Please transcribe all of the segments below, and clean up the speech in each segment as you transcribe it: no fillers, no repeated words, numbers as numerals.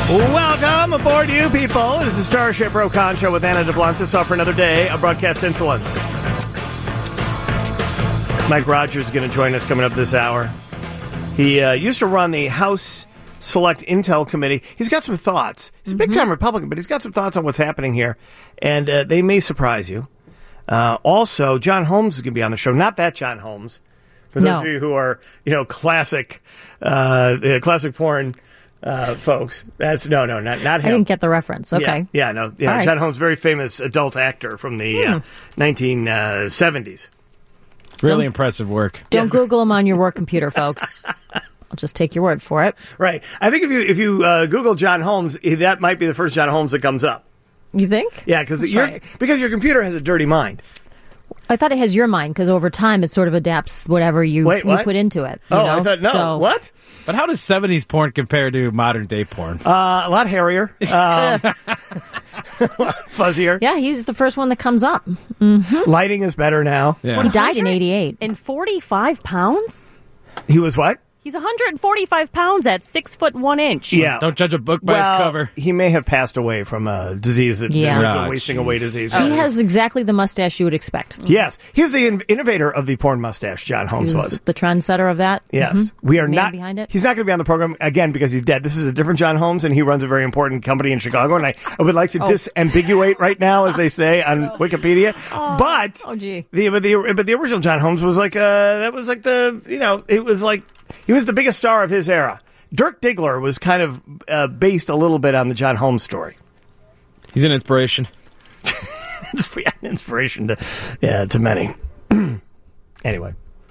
Welcome aboard, you people. This is Starship Rokan Show with Anna DeBlantis, off for another day of broadcast insolence. Mike Rogers is going to join us coming up this hour. He used to run the House Select Intel Committee. He's got some thoughts. He's a big-time Republican, but he's got some thoughts on what's happening here, and they may surprise you. Also, John Holmes is going to be on the show. Not that John Holmes. For those of you who are, classic porn folks. That's not him. I didn't get the reference. Okay. Yeah, no. Right. John Holmes, very famous adult actor from the 1970s. Really impressive work. Don't Google him on your work computer, folks. I'll just take your word for it. Right. I think if you Google John Holmes, that might be the first John Holmes that comes up. You think? Yeah, because your computer has a dirty mind. I thought it has your mind, because over time it sort of adapts whatever you put into it. I thought, no. So, what? But how does 70s porn compare to modern day porn? A lot hairier. Fuzzier. Yeah, he's the first one that comes up. Lighting is better now. Yeah. He died in 88. And 45 pounds? He was what? He's 145 pounds at 6 foot 1 inch. Yeah. Don't judge a book by its cover. He may have passed away from a disease that was a wasting away disease. He has exactly the mustache you would expect. Yes. He was the innovator of the porn mustache, John Holmes was. The trendsetter of that. Yes. We are not behind it. He's not going to be on the program again because he's dead. This is a different John Holmes, and he runs a very important company in Chicago, and I would like to disambiguate right now, as they say on Wikipedia. But the original John Holmes was like it was like he was the biggest star of his era. Dirk Diggler was kind of based a little bit on the John Holmes story. He's an inspiration. Inspiration to many. Anyway,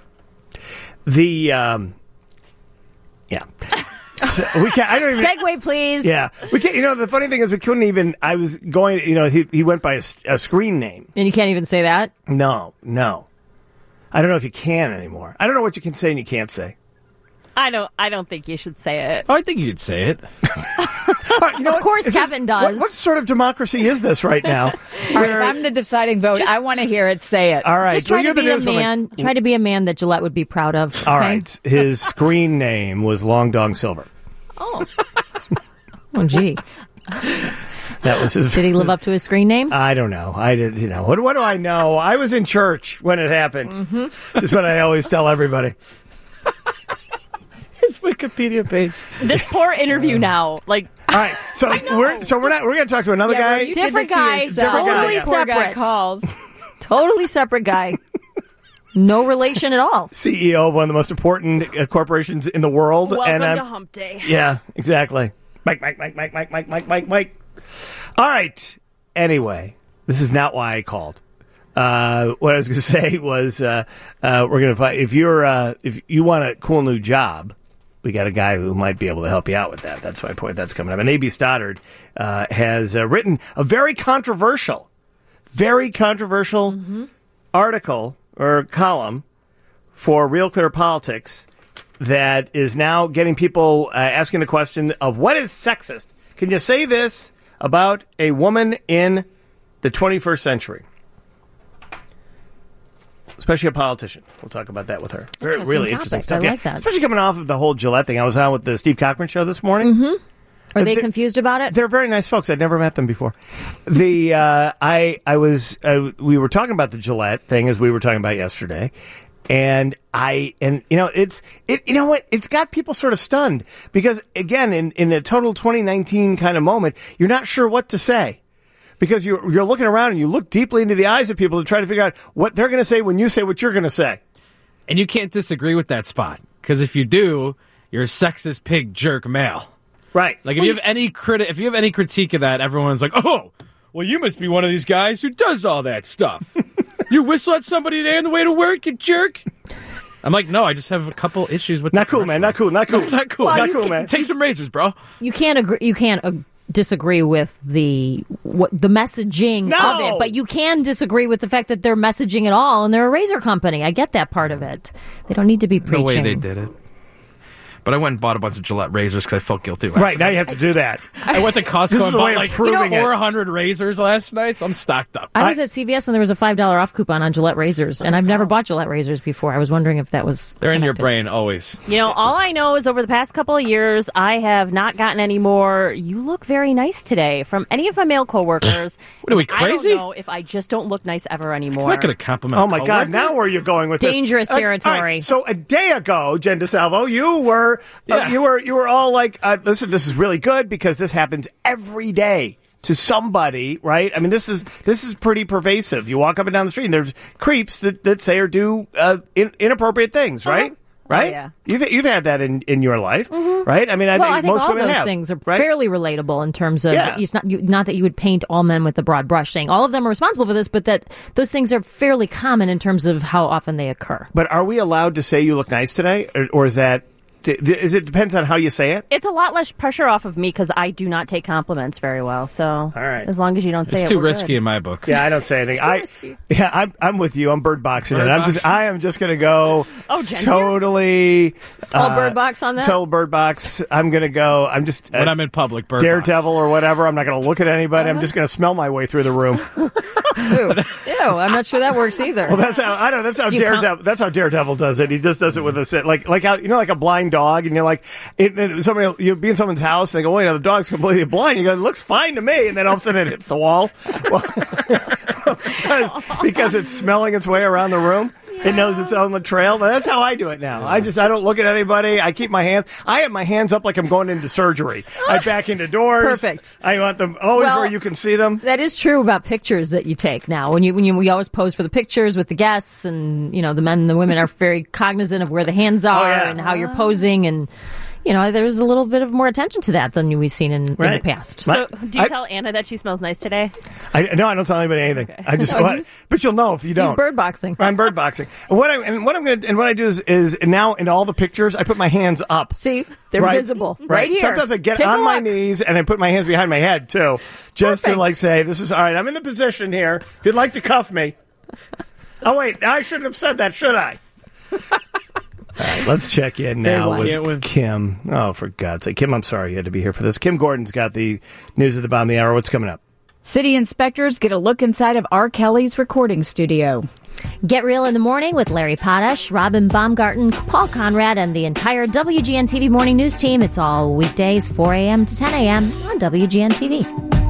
so we can't. I don't even segue, please. Yeah, we can't. The funny thing is, we couldn't even. I was going. He went by a screen name, and you can't even say that. No. I don't know if you can anymore. I don't know what you can say and you can't say. I don't think you should say it. Oh, I think you could say it. Of course, Kevin does. What sort of democracy is this right now? All right, if I'm the deciding vote, I want to hear it. Say it. All right. Just try to be a man. Try to be a man that Gillette would be proud of. Okay? All right. His screen name was Long Dong Silver. Oh, gee. That was his. Did he live up to his screen name? I don't know. I did. What do I know? I was in church when it happened. Just what I always tell everybody. His Wikipedia page. This poor interview now. All right. So we're going to talk to another guy. Different guy. Totally separate. Calls. Totally separate guy. No relation at all. CEO of one of the most important corporations in the world. Welcome to Hump Day. Yeah, exactly. Mike. All right. Anyway, this is not why I called. What I was going to say was we're going to find if you want a cool new job, we got a guy who might be able to help you out with that. That's my point. That's coming up. And A.B. Stoddard has written a very controversial article or column for Real Clear Politics that is now getting people asking the question of what is sexist? Can you say this about a woman in the 21st century? Especially a politician. We'll talk about that with her. Really interesting stuff. I like that. Especially coming off of the whole Gillette thing. I was on with the Steve Cochran show this morning. Are they confused about it? They're very nice folks. I'd never met them before. We were talking about the Gillette thing as we were talking about yesterday. And it's got people sort of stunned because again, in a total 2019 kind of moment, you're not sure what to say. Because you're looking around and you look deeply into the eyes of people to try to figure out what they're going to say when you say what you're going to say. And you can't disagree with that spot. Because if you do, you're a sexist pig jerk male. Right. Like if you have any critique of that, everyone's like, oh, well, you must be one of these guys who does all that stuff. You whistle at somebody today on the way to work, you jerk. I'm like, no, I just have a couple issues with not cool, man. Not cool, man. Take some razors, bro. You can't agree. You can't disagree with the messaging of it, but you can disagree with the fact that they're messaging at all, and they're a razor company. I get that part of it. They don't need to be preaching. The way they did it. But I went and bought a bunch of Gillette razors because I felt guilty last Right, now night. you have to do that. I went to Costco This is and the way bought of like proving it. 400 razors last night, so I'm stocked up. I was at CVS and there was a $5 off coupon on Gillette razors, and I've never bought Gillette razors before. I was wondering if that was They're in your connected. brain always. You know, all I know is over the past couple of years, I have not gotten any more, "You look very nice today," from any of my male coworkers. What are we, crazy? I don't know if I just don't look nice ever anymore. I'm not going to compliment Oh a my God! coworker. Now where are you going with this? Dangerous All territory. right, so a day ago, Jen DeSalvo, you were you were all like, "Listen, this is really good because this happens every day to somebody, right? I mean, this is pretty pervasive. You walk up and down the street, and there's creeps that say or do inappropriate things, right? Right? yeah. You've had that in your life, right? I mean, I think most all women those have, things are right? fairly relatable in terms of Yeah. it's not that you would paint all men with the broad brush, saying all of them are responsible for this, but that those things are fairly common in terms of how often they occur. But are we allowed to say you look nice today, or is that? Is it depends on how you say it? It's a lot less pressure off of me because I do not take compliments very well. So, all right, as long as you don't say It's it, too we're risky good. in my book. Yeah, I don't say anything. risky. I'm with you. I'm bird boxing it. Bird I am just going to go Jen, totally All bird box on that? Total bird box. I'm going to go. I'm just When I'm in public, bird Daredevil or whatever. I'm not going to look at anybody. I'm just going to smell my way through the room. Ew, I'm not sure that works either. Well, that's how I know. That's how Do you Daredevil. That's how Daredevil does it. He just does it with a sit, like how like a blind dog, and you're like, somebody you'll be in someone's house, and they go, "Wait, the dog's completely blind." You go, "It looks fine to me," and then all of a sudden it hits the wall. Well, because it's smelling its way around the room. It knows its own trail. But that's how I do it now. I don't look at anybody. I keep my hands. I have my hands up like I'm going into surgery. I back into doors. Perfect. I want them always Well, where you can see them. That is true about pictures that you take now. We always pose for the pictures with the guests, and the men and the women are very cognizant of where the hands are yeah. and how you're posing, and there's a little bit of more attention to that than we've seen in the Right. past. So, do you tell Anna that she smells nice today? I don't tell anybody anything. I just No, he's- but you'll know if you don't. He's bird boxing. I'm bird boxing. And what I do is now in all the pictures I put my hands up. See, they're Right? visible right here. Sometimes I get Take a on my look. knees and I put my hands behind my head too, just to Perfect. say this is all right. I'm in the position here. If you'd like to cuff me. Oh wait, I shouldn't have said that, should I? All right, let's check in now wise. with Kim. Oh, for God's sake. Kim, I'm sorry you had to be here for this. Kim Gordon's got the news at the bottom of the hour. What's coming up? City inspectors get a look inside of R. Kelly's recording studio. Get Real in the Morning with Larry Potash, Robin Baumgarten, Paul Conrad, and the entire WGN TV Morning News team. It's all weekdays, 4 a.m. to 10 a.m. on WGN TV.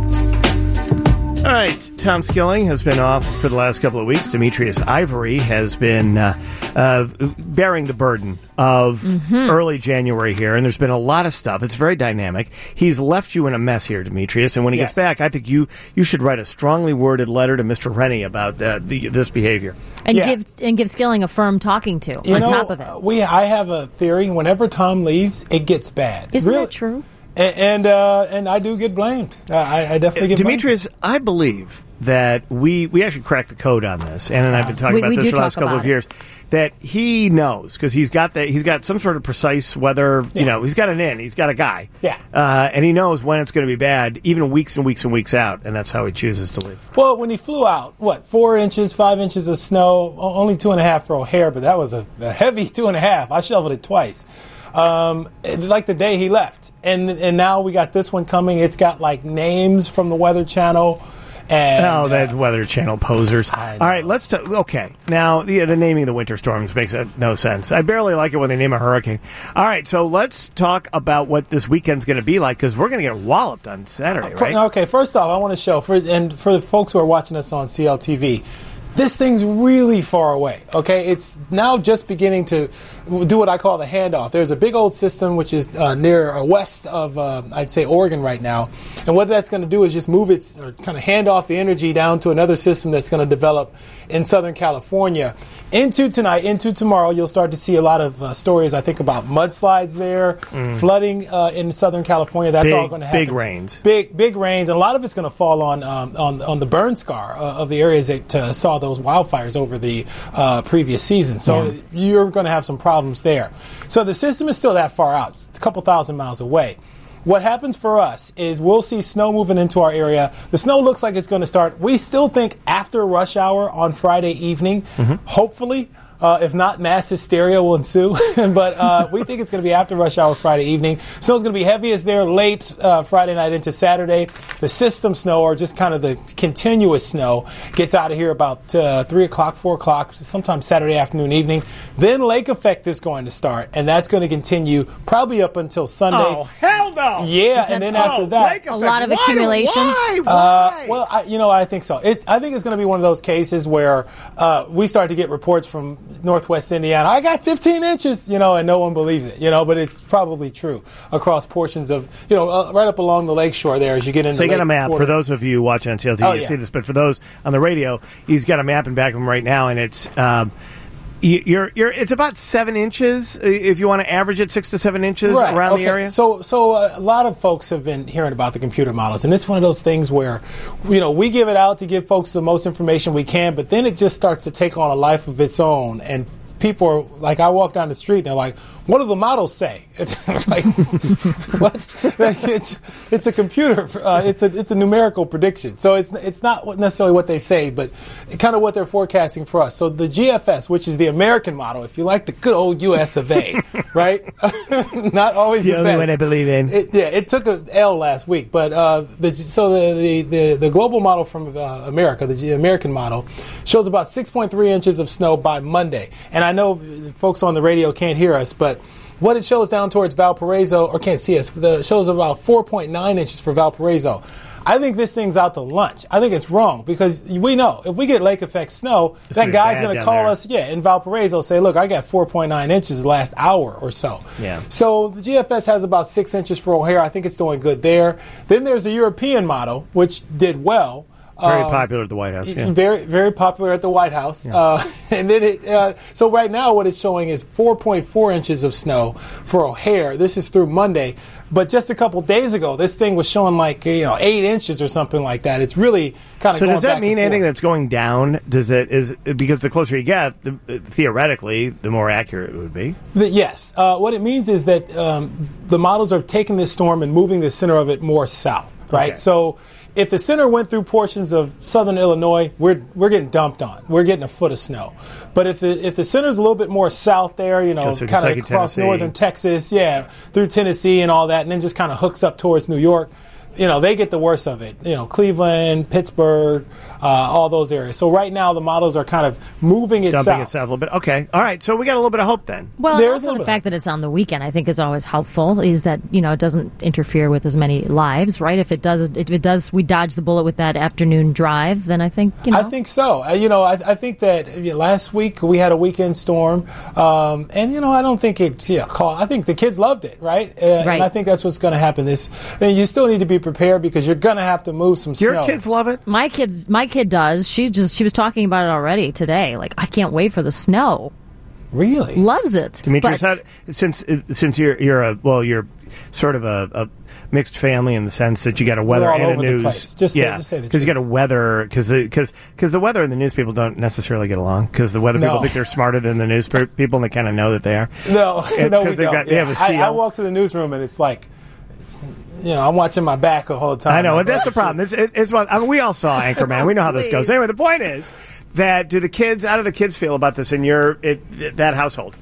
All right, Tom Skilling has been off for the last couple of weeks. Demetrius Ivory has been bearing the burden of early January here, and there's been a lot of stuff. It's very dynamic. He's left you in a mess here, Demetrius, and when he gets back, I think you should write a strongly worded letter to Mr. Rennie about this behavior. And Yeah. give Skilling a firm talking to on top of it. I have a theory. Whenever Tom leaves, it gets bad. Isn't Really. that true? And I do get blamed. I definitely get Demetrius, I believe that we actually cracked the code on this. Ann and I have been talking We about this do for the last talk couple about of it. years. That he knows because he's got some sort of precise weather. He's got an in. He's got a guy. Yeah. And he knows when it's going to be bad, even weeks and weeks and weeks out, and that's how he chooses to leave. Well, when he flew out, 4 inches, 5 inches of snow, only 2.5 for O'Hare, but that was a heavy 2.5. I shoveled it twice. Like the day he left. And now we got this one coming. It's got like names from the Weather Channel. And, that Weather Channel posers. All right, let's talk. Okay, now the naming of the winter storms makes no sense. I barely like it when they name a hurricane. All right, so let's talk about what this weekend's going to be like because we're going to get walloped on Saturday, right? Okay, first off, I want to show, for the folks who are watching us on CLTV, this thing's really far away, okay? It's now just beginning to do what I call the handoff. There's a big old system which is near west of, I'd say, Oregon right now. And what that's going to do is just move it, or kind of hand off the energy down to another system that's going to develop in Southern California. Into tonight, into tomorrow, you'll start to see a lot of stories, I think, about mudslides there, flooding in Southern California. That's all going to happen. Big rains. Big rains, and a lot of it's going to fall on the burn scar of the areas that saw those wildfires over the previous season. So you're going to have some problems there. So the system is still that far out. It's a couple thousand miles away. What happens for us is we'll see snow moving into our area. The snow looks like it's going to start, we still think, after rush hour on Friday evening, hopefully. If not, mass hysteria will ensue. But we think it's going to be after rush hour Friday evening. Snow's going to be heaviest there late Friday night into Saturday. The system snow, or just kind of the continuous snow, gets out of here about 3 o'clock, 4 o'clock, sometimes Saturday afternoon, evening. Then lake effect is going to start, and that's going to continue probably up until Sunday. Oh, hell no! Yeah, and then after that, a lot of accumulation. Why? well, I think so. I think it's going to be one of those cases where we start to get reports from Northwest Indiana. I got 15 inches, and no one believes it, but it's probably true across portions of, right up along the lakeshore there as you get into. So you got a map. Quarter. For those of you watching on CLT, you see this, but for those on the radio, he's got a map in back of him right now, and it's. It's about 7 inches if you want to average it, 6 to 7 inches around the area. So a lot of folks have been hearing about the computer models, and it's one of those things where, we give it out to give folks the most information we can, but then it just starts to take on a life of its own, and people are like, I walk down the street and they're like, what do the models say? It's like, what? It's a computer. It's a numerical prediction. So it's not necessarily what they say, but kind of what they're forecasting for us. So the GFS, which is the American model, if you like the good old U.S. of A., right? Not always the the only best. one I believe in. It took an L last week, but the global model from America, the American model, shows about 6.3 inches of snow by Monday. And I know folks on the radio can't hear us, but what it shows down towards Valparaiso, or can't see us, it shows about 4.9 inches for Valparaiso. I think this thing's out to lunch. I think it's wrong because we know if we get lake effect snow, that guy's going to call us, in Valparaiso, say, look, I got 4.9 inches the last hour or so. Yeah. So the GFS has about 6 inches for O'Hare. I think it's doing good there. Then there's the European model, which did well. Very popular at the White House. Yeah. Very, very popular at the White House. Yeah. And then so right now what it's showing is 4.4 inches of snow for O'Hare. This is through Monday. But just a couple days ago, this thing was showing 8 inches or something like that. It's really kind of. So does that mean anything that's going down? Because the closer you get, theoretically, the more accurate it would be. Yes. What it means is that the models are taking this storm and moving the center of it more south. Right. Okay. So if the center went through portions of southern Illinois, we're getting dumped on. We're getting a foot of snow. But if the center's a little bit more south there, kind of across Tennessee. Northern Texas, through Tennessee and all that, and then just kind of hooks up towards New York, they get the worst of it. Cleveland, Pittsburgh, all those areas. So right now the models are kind of moving it Dumping south. it south a little bit. Okay. All right. So we got a little bit of hope then. Well, also the fact that it's on the weekend, I think, is always helpful. Is that it doesn't interfere with as many lives, right? If it does, we dodge the bullet with that afternoon drive. Then I think I think so. I think that last week we had a weekend storm, and I don't think it's I think the kids loved it, right? Right. And I think that's what's going to happen. And you still need to be prepared because you're going to have to move some snow. Your kids love it? My kid does. She was talking about it already today. Like, I can't wait for the snow. Really? Loves it. Demetrius, since you're sort of a mixed family in the sense that you got a weather and a news. Just say the because you got a weather because the weather and the news people don't necessarily get along because the weather people think they're smarter than the news people and they kind of know that they are. No, we don't. They have a seal. I walk to the newsroom and it's like. I'm watching my back the whole time. I know, and that's the problem. We all saw Anchorman. We know how this goes. Anyway, the point is that how do the kids feel about this in that household?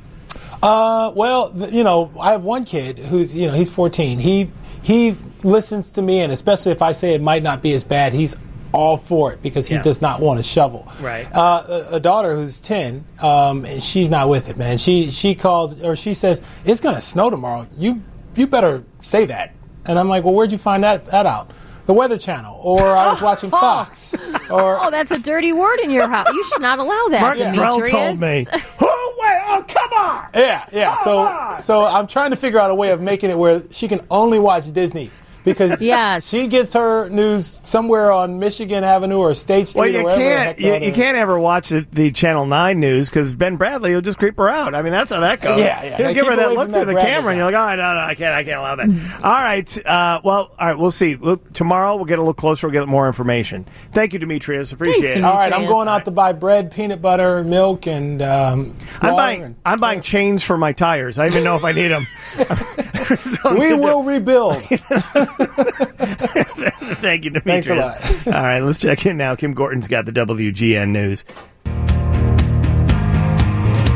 I have one kid who's, he's 14. He listens to me, and especially if I say it might not be as bad, he's all for it because he does not want to shovel. Right. A daughter who's 10, and she's not with it, man. She calls or she says it's going to snow tomorrow. You better say that. And I'm like, well, where'd you find that out? The Weather Channel, or I was watching Fox. Or that's a dirty word in your house. You should not allow that. Mark Strell told me. Come on! Yeah. So I'm trying to figure out a way of making it where she can only watch Disney. Because she gets her news somewhere on Michigan Avenue or State Street. Well, you can't ever watch the Channel 9 news because Ben Bradley will just creep her out. I mean, that's how that goes. Yeah. He'll give her that look through the camera, and you're like, oh, no, I can't allow that. All right, we'll see. Tomorrow we'll get a little closer. We'll get more information. Thank you, Demetrius. Appreciate it. All right, I'm going out to buy bread, peanut butter, milk, and I'm buying chains for my tires. I don't even know if I need them. We will rebuild. Thank you, Demetrius. Thanks a lot. All right, let's check in now. Kim Gorton's got the WGN News.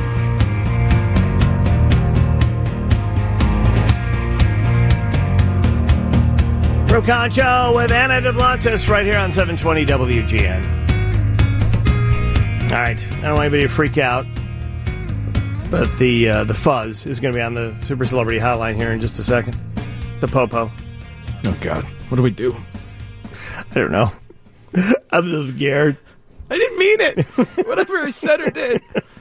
From Concho with Anna DeBlantis right here on 720 WGN. All right, I don't want anybody to freak out, but the Fuzz is going to be on the Super Celebrity Hotline here in just a second. The Popo. Oh, God. What do we do? I don't know. I'm so scared. I didn't mean it. Whatever I said or did.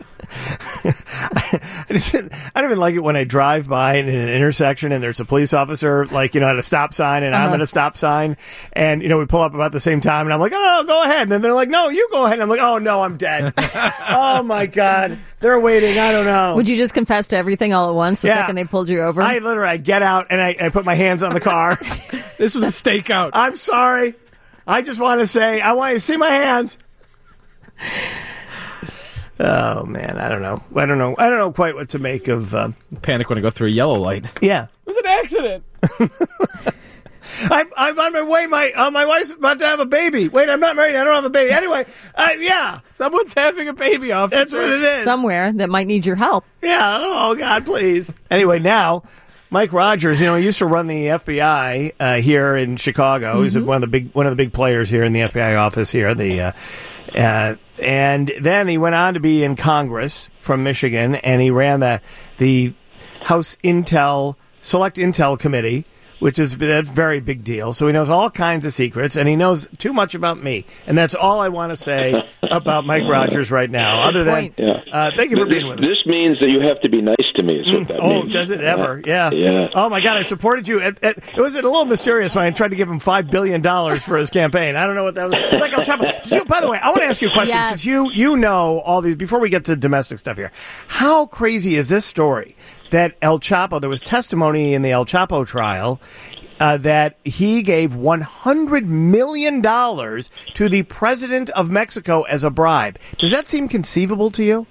I don't even like it when I drive by in an intersection and there's a police officer, like, at a stop sign and I'm at a stop sign and, we pull up about the same time and I'm like, oh, no, go ahead. And then they're like, no, you go ahead. And I'm like, oh, no, I'm dead. Oh, my God. They're waiting. I don't know. Would you just confess to everything all at once the second they pulled you over? I get out and I put my hands on the car. This was a stakeout. I'm sorry. I just want to say, I want you to see my hands. Oh, man, I don't know. I don't know quite what to make of... Panic when I go through a yellow light. Yeah. It was an accident. I'm on my way. My wife's about to have a baby. Wait, I'm not married. I don't have a baby. Anyway, yeah. Someone's having a baby, officer. That's what it is. Somewhere that might need your help. Yeah. Oh, God, please. Anyway, now... Mike Rogers, he used to run the FBI here in Chicago. Mm-hmm. He's one of the big players here in the FBI office here. And then he went on to be in Congress from Michigan, and he ran the House Select Intel Committee, that's a very big deal. So he knows all kinds of secrets, and he knows too much about me. And that's all I want to say about Mike Rogers right now, other than thank you for being with us. This means that you have to be nice to me, is what that means. Oh, does it ever? Yeah. Yeah. Oh, my God, I supported you. It was a little mysterious when I tried to give him $5 billion for his campaign. I don't know what that was. It's like El Chapo. By the way, I want to ask you a question, yes. since you know all these, before we get to domestic stuff here. How crazy is this story that El Chapo, there was testimony in the El Chapo trial, that he gave $100 million to the president of Mexico as a bribe. Does that seem conceivable to you?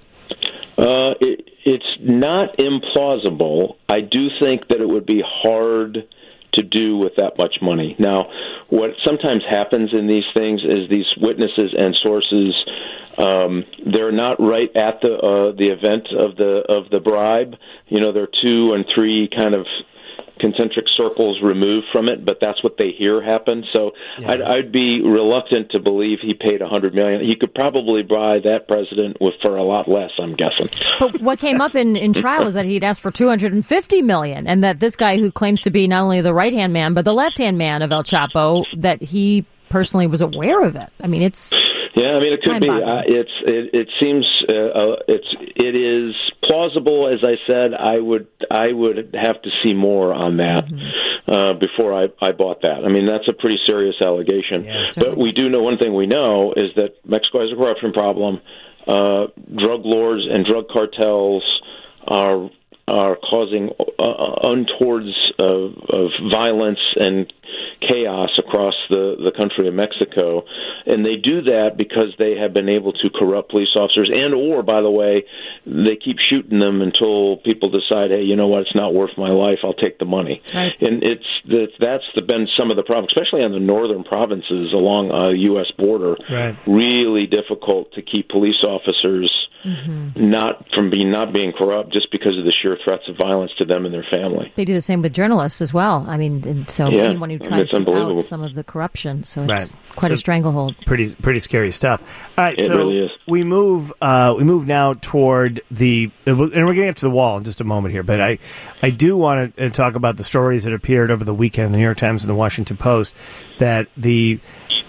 It's not implausible. I do think that it would be hard to do with that much money. Now, what sometimes happens in these things is these witnesses and sources, they're not right at the event of the bribe. They're 2 and 3 kind of concentric circles removed from it, but that's what they hear happen. So yeah. I'd be reluctant to believe he paid $100 million. He could probably buy that president for a lot less, I'm guessing. But what came up in trial was that he'd asked for $250 million, and that this guy who claims to be not only the right-hand man, but the left-hand man of El Chapo, that he personally was aware of it. I mean, it's... Yeah, it could be. It seems it is plausible. As I said, I would have to see more on that before I bought that. That's a pretty serious allegation. Yeah, but we do know one thing. We know is that Mexico has a corruption problem. Drug lords and drug cartels are causing untowards of violence and chaos across the country of Mexico, and they do that because they have been able to corrupt police officers, or by the way, they keep shooting them until people decide, hey, you know what, it's not worth my life, I'll take the money. Right. And that's been some of the problems, especially on the northern provinces along a U.S. border. Right. Really difficult to keep police officers not being corrupt just because of the sheer threats of violence to them and their family. They do the same with journalists as well. Anyone who tries to out some of the corruption, so it's quite a stranglehold. Pretty scary stuff. All right, it really is. we move now toward and we're going to get to the wall in just a moment here, but I do want to talk about the stories that appeared over the weekend in the New York Times and the Washington Post that the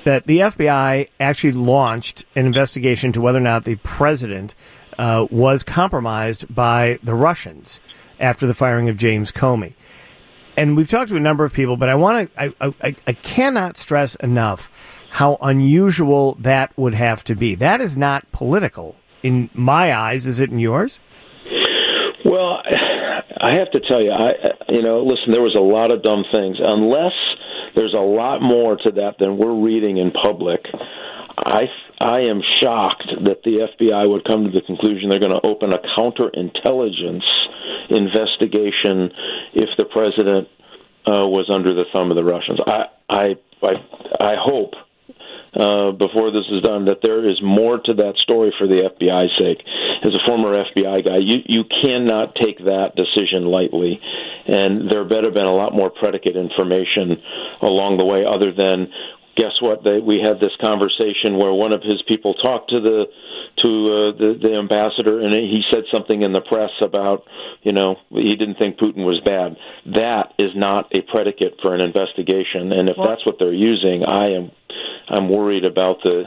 FBI actually launched an investigation into whether or not the president was compromised by the Russians after the firing of James Comey. And we've talked to a number of people, but I cannot stress enough how unusual that would have to be. That is not political in my eyes. Is it in yours? Well, I have to tell you, listen, there was a lot of dumb things. Unless there's a lot more to that than we're reading in public, I am shocked that the FBI would come to the conclusion they're going to open a counterintelligence investigation if the president was under the thumb of the Russians. I hope before this is done, that there is more to that story for the FBI's sake. As a former FBI guy, you cannot take that decision lightly, and there better have been a lot more predicate information along the way other than, guess what, we had this conversation where one of his people talked to the ambassador, and he said something in the press about, he didn't think Putin was bad. That is not a predicate for an investigation, and if that's what they're using, I'm worried about the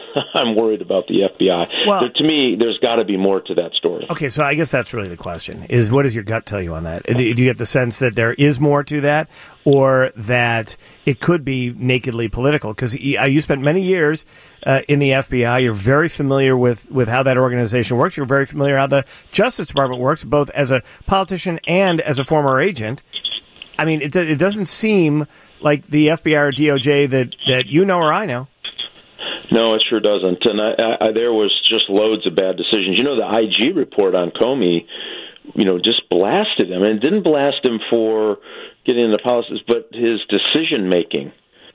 FBI. Well, to me, there's got to be more to that story. Okay, so I guess that's really the question: is what does your gut tell you on that? Do you get the sense that there is more to that, or that it could be nakedly political? Because you spent many years in the FBI. You're very familiar with how that organization works. You're very familiar how the Justice Department works, both as a politician and as a former agent. I mean, it doesn't seem like the FBI or DOJ that you know or I know. No, it sure doesn't. And I there was just loads of bad decisions. The IG report on Comey, just blasted him. And didn't blast him for getting into policies, but his decision-making.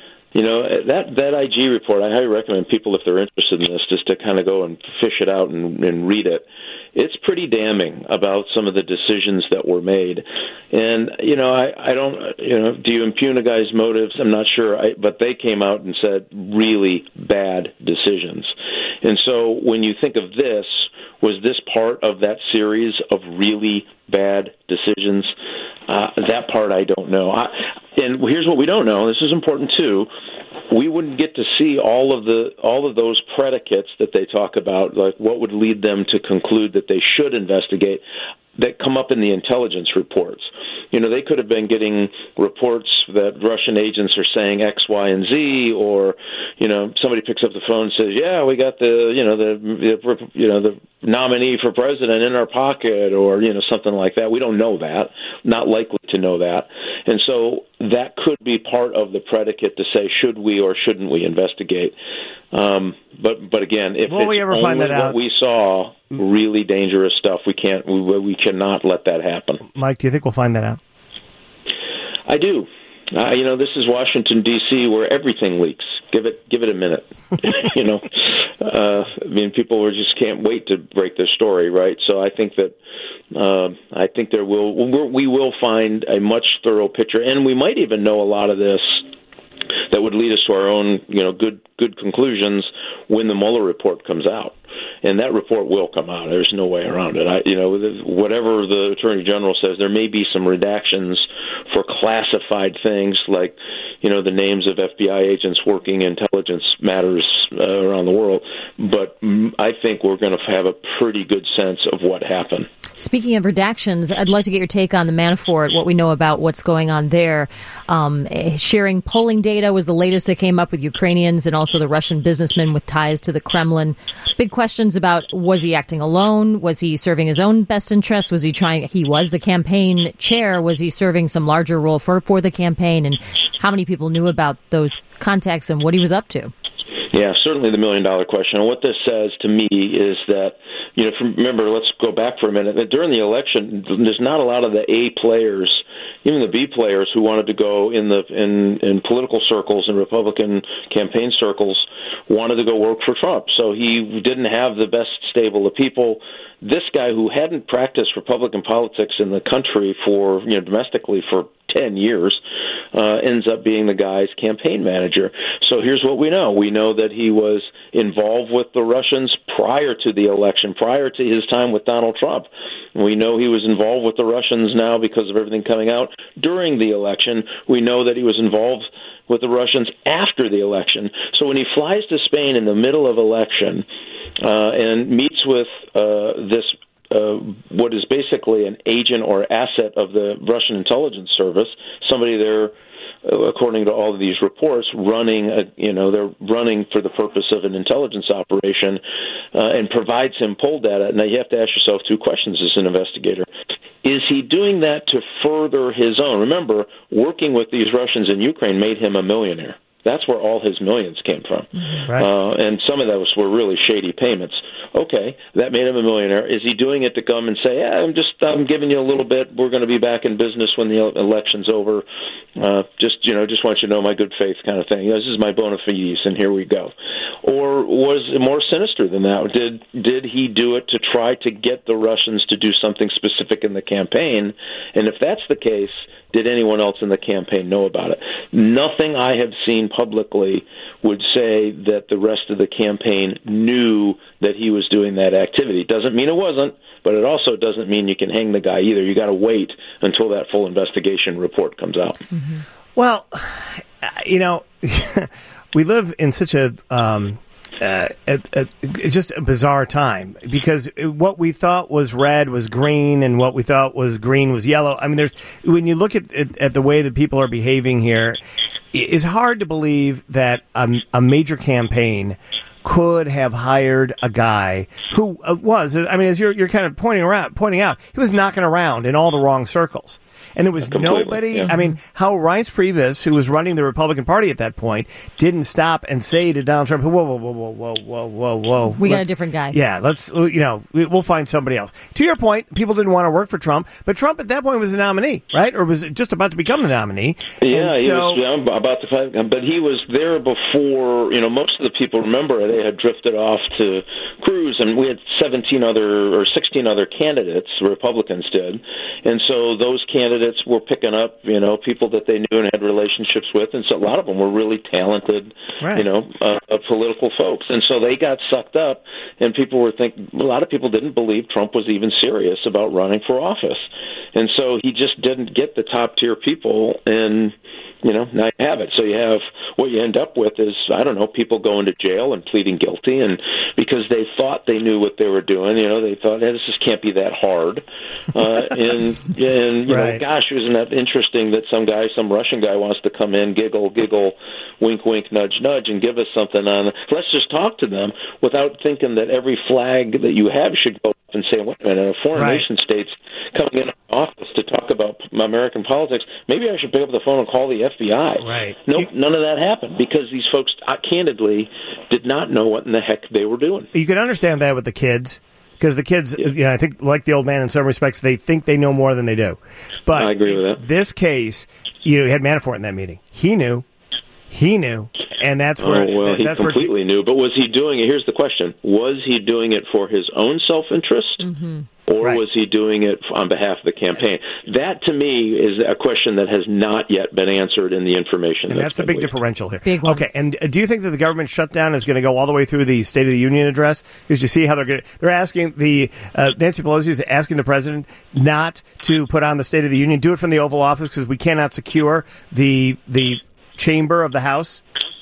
That IG report, I highly recommend people, if they're interested in this, just to kind of go and fish it out and read it. It's pretty damning about some of the decisions that were made. And, I don't, do you impugn a guy's motives? I'm not sure. But they came out and said really bad decisions. And so when you think of this, was this part of that series of really bad decisions? That part I don't know. And here's what we don't know. This is important too. We wouldn't get to see all of those predicates that they talk about, like what would lead them to conclude that they should investigate, that come up in the intelligence reports. They could have been getting reports that Russian agents are saying X, Y, and Z, or somebody picks up the phone and says, "Yeah, we got the nominee for president in our pocket," or something like that. We don't know that. Not likely to know that, and so that could be part of the predicate to say should we or shouldn't we investigate. But again, if will we ever find that out? What we saw, really dangerous stuff, we cannot let that happen. Mike, do you think we'll find that out? I do. This is Washington D.C. where everything leaks. Give it a minute. People just can't wait to break this story, right? So I think that we will find a much thorough picture, and we might even know a lot of this that would lead us to our own, good conclusions when the Mueller report comes out. And that report will come out. There's no way around it. Whatever the Attorney General says, there may be some redactions for classified things like, the names of FBI agents working intelligence matters around the world. But I think we're going to have a pretty good sense of what happened. Speaking of redactions, I'd like to get your take on the Manafort, what we know about what's going on there. Sharing polling data was the latest that came up with Ukrainians and also the Russian businessmen with ties to the Kremlin. Big questions about, was he acting alone? Was he serving his own best interests? Was he was the campaign chair. Was he serving some larger role for the campaign? And how many people knew about those contacts and what he was up to? Yeah, certainly the million-dollar question. And what this says to me is that, remember, let's go back for a minute, that during the election, there's not a lot of the A players, even the B players who wanted to go in political circles and Republican campaign circles wanted to go work for Trump. So he didn't have the best stable of people. This guy who hadn't practiced Republican politics in the country for, domestically for 10 years, ends up being the guy's campaign manager. So here's what we know. We know that he was involved with the Russians prior to the election, prior to his time with Donald Trump. We know he was involved with the Russians now because of everything coming out during the election. We know that he was involved with the Russians after the election. So when he flies to Spain in the middle of election and meets with what is basically an agent or asset of the Russian intelligence service, somebody there, according to all of these reports, they're running for the purpose of an intelligence operation, and provides him poll data. Now you have to ask yourself two questions as an investigator. Is he doing that to further his own? Remember, working with these Russians in Ukraine made him a millionaire. That's where all his millions came from. Right. And some of those were really shady payments. Okay, that made him a millionaire. Is he doing it to come and say, I'm giving you a little bit, we're going to be back in business when the election's over, Just want you to know my good faith kind of thing. This is my bona fides, and here we go. Or was it more sinister than that? Did he do it to try to get the Russians to do something specific in the campaign? And if that's the case, did anyone else in the campaign know about it? Nothing I have seen publicly would say that the rest of the campaign knew that he was doing that activity. Doesn't mean it wasn't, but it also doesn't mean you can hang the guy either. You got to wait until that full investigation report comes out. Mm-hmm. Well, we live in such just a bizarre time, because what we thought was red was green, and what we thought was green was yellow. I mean, when you look at the way that people are behaving here, it's hard to believe that a major campaign could have hired a guy who was, I mean, as you're kind of pointing out, he was knocking around in all the wrong circles. And there was nobody, yeah. I mean, how Reince Priebus, who was running the Republican Party at that point, didn't stop and say to Donald Trump, whoa. We got a different guy. Yeah, we'll find somebody else. To your point, people didn't want to work for Trump, but Trump at that point was the nominee, right? Or was just about to become the nominee. Yeah, he was about to fight, but he was there before, most of the people, remember, they had drifted off to Cruz, and we had 16 other candidates, Republicans did, and so those candidates were picking up, people that they knew and had relationships with, and so a lot of them were really talented, right. Political folks, and so they got sucked up, and a lot of people didn't believe Trump was even serious about running for office, and so he just didn't get the top tier people, and now you have it. So what you end up with is, people going to jail and pleading guilty, and because they thought they knew what they were doing, they thought, this just can't be that hard, and right. Gosh, isn't that interesting that some Russian guy wants to come in, giggle, wink, wink, nudge, nudge, and give us something on. Let's just talk to them without thinking that every flag that you have should go up and say, wait a minute, a foreign right. nation state's coming in office to talk about American politics. Maybe I should pick up the phone and call the FBI. Right. Nope, none of that happened because these folks, candidly, did not know what in the heck they were doing. You can understand that with the kids. Because the kids, I think, like the old man in some respects, they think they know more than they do. But I agree with that. This case, you had Manafort in that meeting. He knew, and that's where he completely knew. But was he doing it? Here's the question: was he doing it for his own self-interest, or right. was he doing it on behalf of the campaign? That, to me, is a question that has not yet been answered in the information. And that's the big differential here. Big one. Okay, and do you think that the government shutdown is going to go all the way through the State of the Union address? Because you see how they're asking Nancy Pelosi is asking the president not to put on the State of the Union, do it from the Oval Office because we cannot secure the chamber of the House.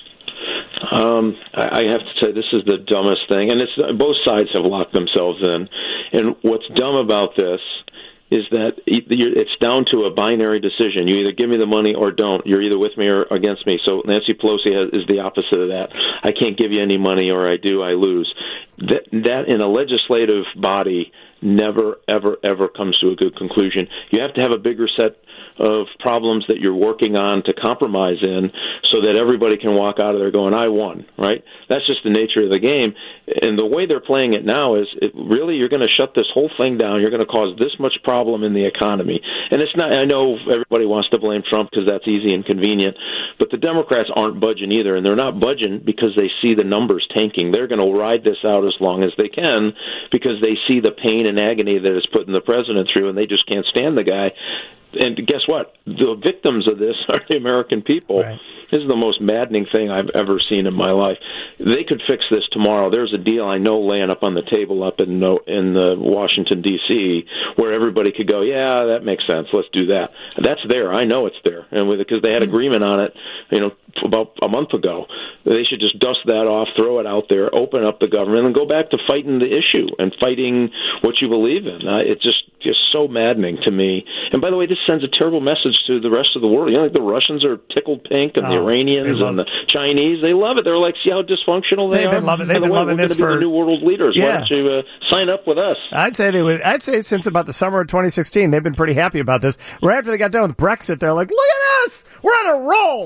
I have to say this is the dumbest thing, and both sides have locked themselves in. And what's dumb about this is that it's down to a binary decision. You either give me the money or don't. You're either with me or against me. So Nancy Pelosi is the opposite of that. I can't give you any money, or I do, I lose. That in a legislative body never, ever, ever comes to a good conclusion. You have to have a bigger set of problems that you're working on to compromise in so that everybody can walk out of there going, I won, right? That's just the nature of the game. And the way they're playing it now is, really, you're going to shut this whole thing down. You're going to cause this much problem in the economy. And it's not, I know everybody wants to blame Trump because that's easy and convenient, but the Democrats aren't budging either. And they're not budging because they see the numbers tanking. They're going to ride this out as long as they can because they see the pain and agony that it's putting the president through, and they just can't stand the guy. And guess what? The victims of this are the American people. Right. This is the most maddening thing I've ever seen in my life. They could fix this tomorrow. There's a deal I know laying up on the table up in the Washington, D.C., where everybody could go, yeah, that makes sense. Let's do that. That's there. I know it's there. And because they had agreement on it, about a month ago. They should just dust that off, throw it out there, open up the government, and go back to fighting the issue and fighting what you believe in. It's just so maddening to me. And by the way, this sends a terrible message to the rest of the world. The Russians are tickled pink, and the Iranians and the Chinese, they love it. They're like, see how dysfunctional they are? They've been loving this for... We're going to be the new world leaders. Yeah. Why don't you sign up with us? I'd say since about the summer of 2016, they've been pretty happy about this. Right after they got done with Brexit, they're like, look at us! We're on a roll!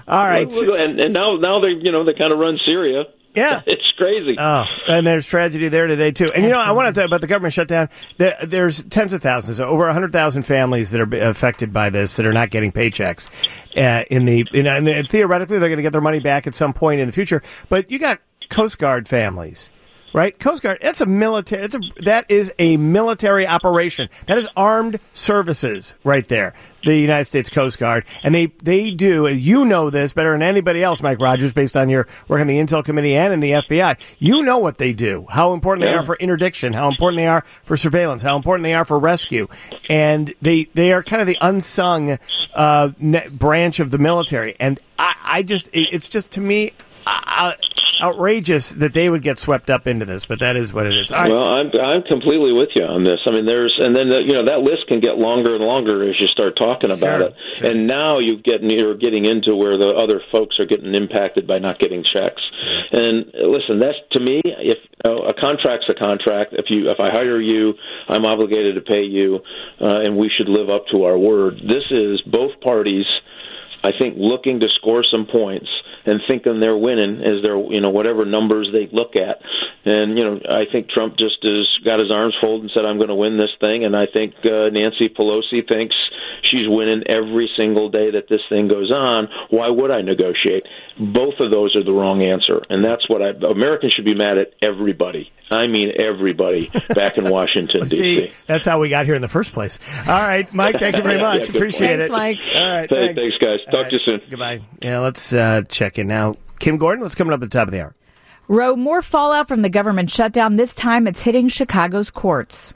All right. And now they kind of run Syria. Yeah. It's crazy. Oh, and there's tragedy there today, too. And, I want to talk about the government shutdown. There's tens of thousands, over 100,000 families that are affected by this that are not getting paychecks. And theoretically, they're going to get their money back at some point in the future. But you got Coast Guard families. Right? Coast Guard, that is a military operation. That is armed services right there. The United States Coast Guard. And they do, you know this better than anybody else, Mike Rogers, based on your work on the Intel Committee and in the FBI. You know what they do, how important they are for interdiction, how important they are for surveillance, how important they are for rescue. And they are kind of the unsung branch of the military. And it's just, to me, outrageous that they would get swept up into this, but that is what it is. All right. Well, I'm completely with you on this. I mean, that list can get longer and longer as you start talking about it. Sure. And now you're getting into where the other folks are getting impacted by not getting checks. And listen, that's, to me, if a contract's a contract. If I hire you, I'm obligated to pay you, and we should live up to our word. This is both parties, I think, looking to score some points and thinking they're winning as they're, whatever numbers they look at. And, I think Trump just has got his arms folded and said, I'm going to win this thing. And I think Nancy Pelosi thinks she's winning every single day that this thing goes on. Why would I negotiate? Both of those are the wrong answer. And that's what Americans should be mad at everybody. I mean everybody back in Washington, D.C. See, that's how we got here in the first place. All right, Mike, thank you very much. Appreciate it. Thanks, Mike. All right, thanks guys. Talk to you soon. Goodbye. Yeah, let's check in now. Kim Gordon, what's coming up at the top of the hour? Roe, more fallout from the government shutdown. This time it's hitting Chicago's courts.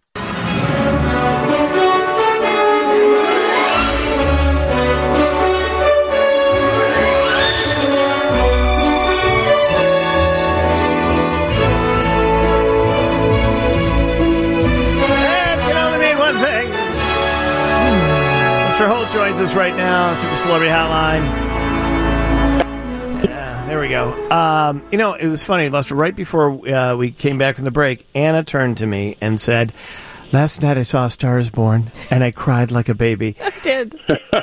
Mr. Holt joins us right now, Super Celebrity Hotline. Yeah, there we go. It was funny, Lester, right before we came back from the break, Anna turned to me and said, last night I saw A Star is Born, and I cried like a baby. I did.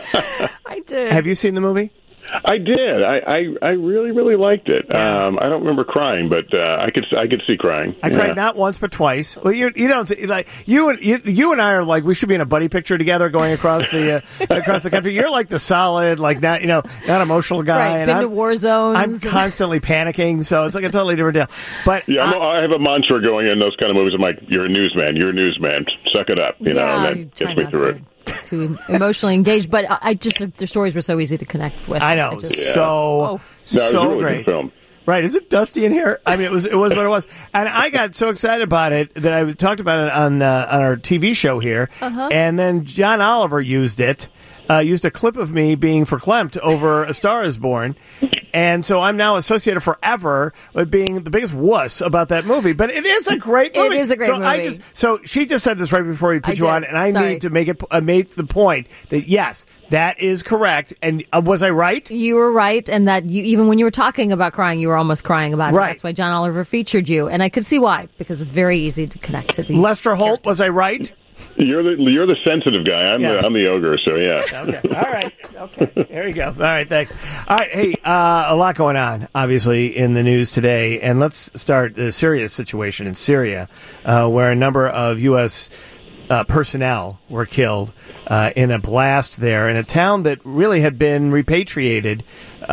Have you seen the movie? I did. I really, really liked it. Yeah. I don't remember crying, but I could see crying. I cried not once but twice. Well, you don't like you and I are like we should be in a buddy picture together going across the country. You're like the solid, like not emotional guy. Right, and been to war zones. I'm constantly panicking, so it's like a totally different deal. But yeah, I have a mantra going in those kind of movies. I'm like, you're a newsman. Suck it up. And that gets me through it. To emotionally engage, but their stories were so easy to connect with. I know, so really great. Good film. Right? Is it dusty in here? I mean, it was what it was, and I got so excited about it that I talked about it on our TV show here, and then John Oliver used it. Used a clip of me being verklempt over A Star is Born. And so I'm now associated forever with being the biggest wuss about that movie. But it is a great movie. It is a great movie. So she just said this right before we put you on, and I need to make the point that, yes, that is correct. And was I right? You were right, and that even when you were talking about crying, you were almost crying about it. Right. That's why John Oliver featured you. And I could see why, because it's very easy to connect to these Lester Holt, characters. was I right? You're the sensitive guy. I'm the ogre. So yeah. Okay. All right. Okay. There you go. All right. Thanks. All right. Hey, a lot going on, obviously, in the news today, and let's start the Syria situation in Syria, where a number of U.S. Personnel were killed in a blast there in a town that really had been repatriated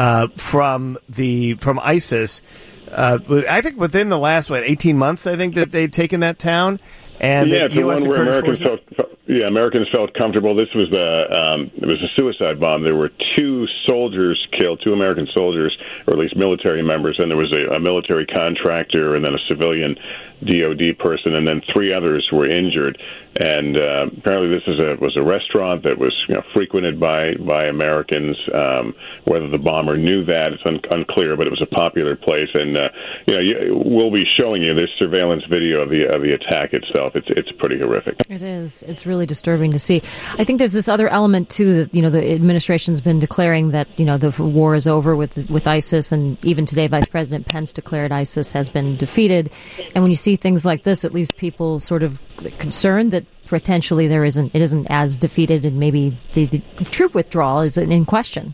from ISIS. I think within the last 18 months, I think that they'd taken that town. And it's the one where Americans felt comfortable. This was it was a suicide bomb. There were 2 soldiers killed, 2 American soldiers, or at least military members, and there was a military contractor and then a civilian DOD person, and then 3 others were injured. And apparently this was a restaurant that was frequented by Americans. Whether the bomber knew that, it's unclear, but it was a popular place. And we'll be showing you this surveillance video of the attack itself. It's pretty horrific. It is. It's really disturbing to see. I think there's this other element too that the administration's been declaring that the war is over with ISIS, and even today Vice President Pence declared ISIS has been defeated. And when you see things like this, at least people sort of concerned that potentially it isn't as defeated, and maybe the troop withdrawal is in question.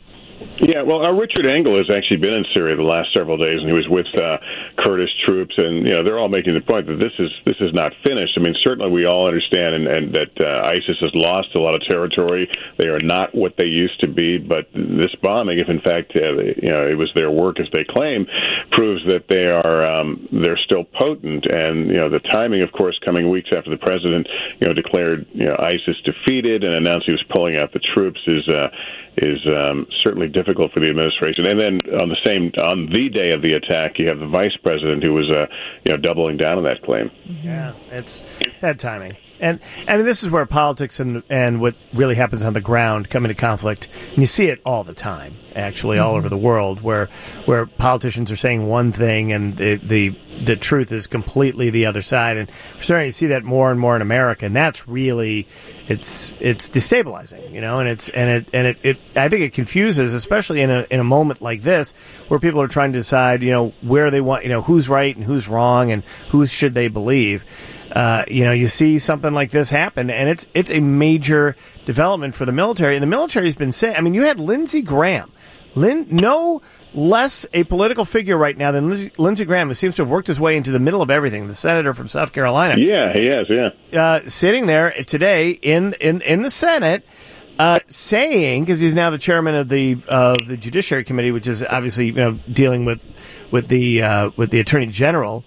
Yeah, well, Richard Engel has actually been in Syria the last several days, and he was with Kurdish troops, and they're all making the point that this is not finished. I mean, certainly we all understand and that ISIS has lost a lot of territory. They are not what they used to be, but this bombing, if in fact it was their work as they claim, proves that they're still potent. And the timing, of course, coming weeks after the president declared ISIS defeated and announced he was pulling out the troops is certainly difficult for the administration. And then on the day of the attack, you have the vice president who was doubling down on that claim. Yeah, it's bad timing. And I mean, this is where politics and what really happens on the ground come into conflict. And you see it all the time, actually, all over the world, where politicians are saying one thing and the truth is completely the other side. And we're starting to see that more and more in America. And that's really it's destabilizing, and it I think it confuses, especially in a moment like this, where people are trying to decide, where they want, who's right and who's wrong and who should they believe. You see something like this happen, and it's a major development for the military. And the military's been saying, I mean, you had Lindsey Graham, no less a political figure right now than Lindsey Graham, who seems to have worked his way into the middle of everything, the senator from South Carolina. Yeah, he has, yeah. Sitting there today in the Senate, saying, because he's now the chairman of the Judiciary Committee, which is obviously dealing with the Attorney General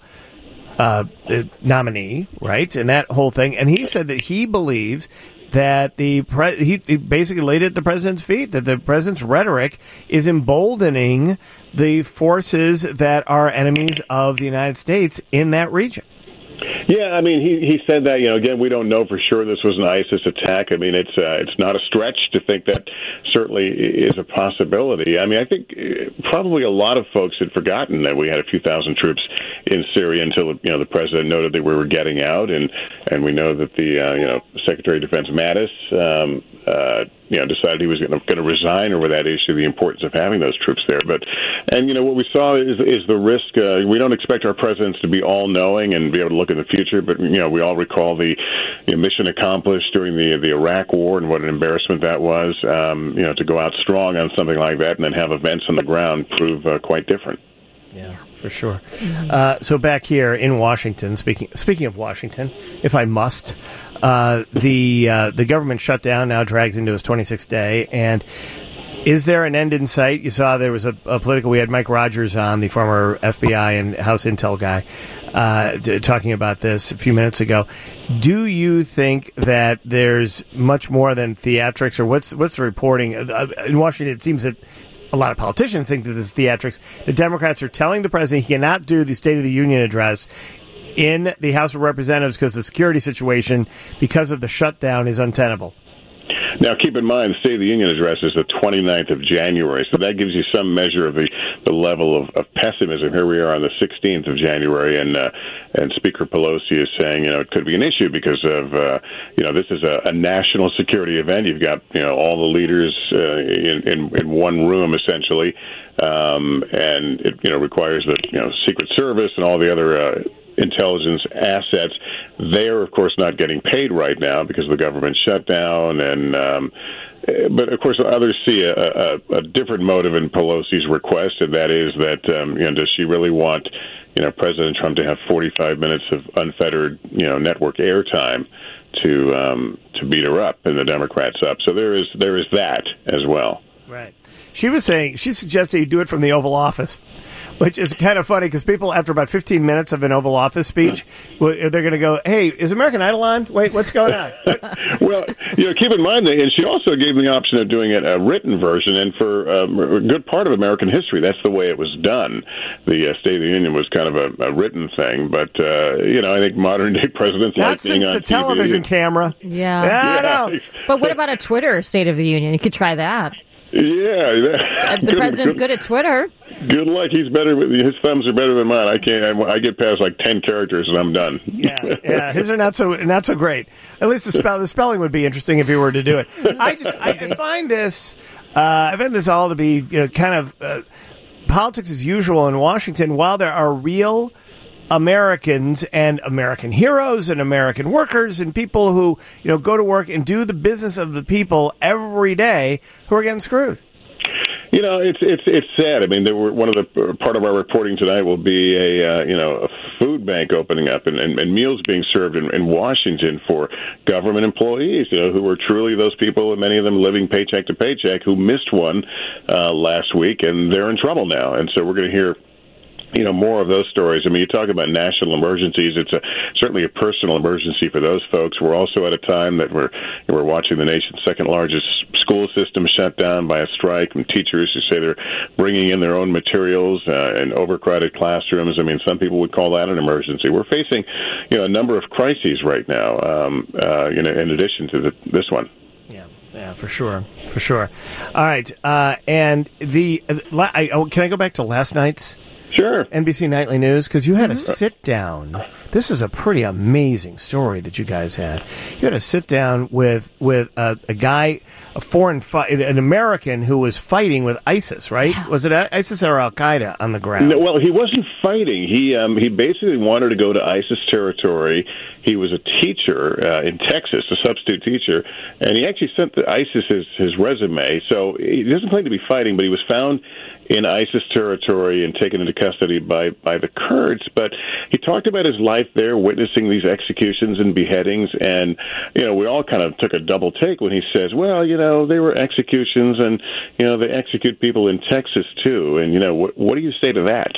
nominee, right, and that whole thing. And he said that he believes that he basically laid it at the president's feet, that the president's rhetoric is emboldening the forces that are enemies of the United States in that region. Yeah, I mean, he said that, again, we don't know for sure this was an ISIS attack. I mean, it's not a stretch to think that certainly is a possibility. I mean, I think probably a lot of folks had forgotten that we had a few thousand troops in Syria until, the president noted that we were getting out, and we know that the, Secretary of Defense Mattis, decided he was going to resign over that issue, the importance of having those troops there. And what we saw is the risk. We don't expect our presidents to be all-knowing and be able to look in the future, but, we all recall the mission accomplished during the Iraq War and what an embarrassment that was, to go out strong on something like that and then have events on the ground prove quite different. Yeah, for sure. So back here in Washington, speaking of Washington, if I must, the government shutdown now drags into its 26th day, and is there an end in sight? You saw there was a political. We had Mike Rogers on, the former FBI and House Intel guy, talking about this a few minutes ago. Do you think that there's much more than theatrics, or what's the reporting in Washington? It seems that a lot of politicians think that this is theatrics. The Democrats are telling the president he cannot do the State of the Union address in the House of Representatives because the security situation, because of the shutdown, is untenable. Now, keep in mind, the State of the Union address is the 29th of January, so that gives you some measure of the level of pessimism. Here we are on the 16th of January, and Speaker Pelosi is saying, it could be an issue because of, this is a national security event. You've got, all the leaders in one room, essentially, and it, requires the, Secret Service and all the other intelligence assets. They're, of course, not getting paid right now because of the government shutdown, and but of course others see a different motive in Pelosi's request, and that is that does she really want President Trump to have 45 minutes of unfettered network airtime to beat her up and the Democrats up? So there is that as well. Right. She suggested you do it from the Oval Office, which is kind of funny because people, after about 15 minutes of an Oval Office speech, they're going to go, hey, is American Idol on? Wait, what's going on? Well, keep in mind, and she also gave me the option of doing a written version, and for a good part of American history, that's the way it was done. The State of the Union was kind of a written thing, but, I think modern-day presidents like being on TV. Not since the television camera. Yeah. No. But what about a Twitter State of the Union? You could try that. Yeah, the president's good at Twitter. Good luck. He's better. His thumbs are better than mine. I can't. I get past like 10 characters and I'm done. Yeah. His are not so great. At least the spelling would be interesting if he were to do it. I find this. I find this all to be kind of politics as usual in Washington. While there are real Americans and American heroes and American workers and people who go to work and do the business of the people every day who are getting screwed. You know, it's sad. I mean, part of our reporting tonight will be a food bank opening up and meals being served in Washington for government employees, who were truly those people, and many of them living paycheck to paycheck, who missed one last week, and they're in trouble now. And so we're going to hear more of those stories. I mean, you talk about national emergencies. It's certainly a personal emergency for those folks. We're also at a time that we're watching the nation's second largest school system shut down by a strike from teachers who say they're bringing in their own materials in overcrowded classrooms. I mean, some people would call that an emergency. We're facing, a number of crises right now, in addition to this one. Yeah, for sure. All right, and can I go back to last night's? Sure. NBC Nightly News, because you had a sit-down. This is a pretty amazing story that you guys had. You had a sit-down with a guy, an American who was fighting with ISIS, right? Yeah. Was it ISIS or Al-Qaeda on the ground? No, well, he wasn't fighting. He basically wanted to go to ISIS territory. He was a teacher in Texas, a substitute teacher, and he actually sent the ISIS his resume. So he doesn't claim to be fighting, but he was found in ISIS territory and taken into custody by the Kurds. But he talked about his life there, witnessing these executions and beheadings, and we all kind of took a double take when he says, well, they were executions, and they execute people in Texas too, and what do you say to that?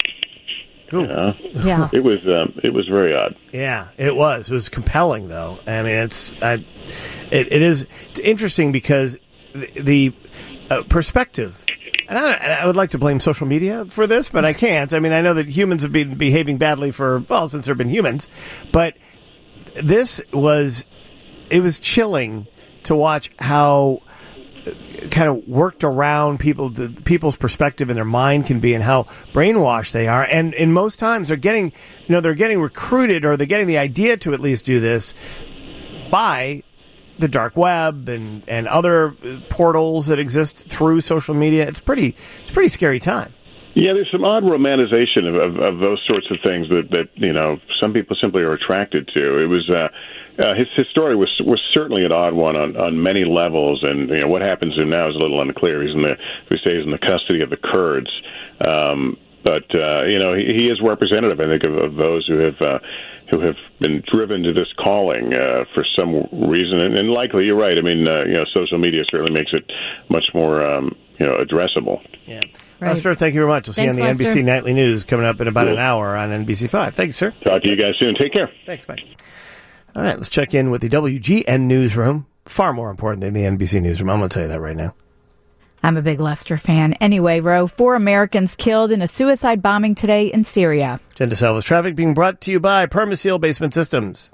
Yeah, it was very odd. Yeah, it was. It was compelling, though. I mean, it's interesting because the perspective. And I would like to blame social media for this, but I can't. I mean, I know that humans have been behaving badly since there have been humans, but it was chilling to watch how kind of worked around people's perspective and their mind can be, and how brainwashed they are. And in most times they're getting recruited, or they're getting the idea to at least do this by the dark web and other portals that exist through social media. It's a pretty scary time. Yeah, there's some odd romanization of those sorts of things that some people simply are attracted to. It was his story was certainly an odd one on many levels, and what happens to him now is a little unclear. He's in the custody of the Kurds, but he is representative, I think, of those who have been driven to this calling for some reason, and likely you're right. I mean, social media certainly makes it much more addressable. Yeah. Right. Lester, thank you very much. We'll see you on the Lester. NBC Nightly News coming up in about an hour on NBC5. Thanks, sir. Talk to you guys soon. Take care. Thanks, bye. All right, let's check in with the WGN newsroom. Far more important than the NBC newsroom. I'm going to tell you that right now. I'm a big Lester fan. Anyway, Ro, 4 Americans killed in a suicide bombing today in Syria. Jen DeSalvo's traffic being brought to you by Permaseal Basement Systems.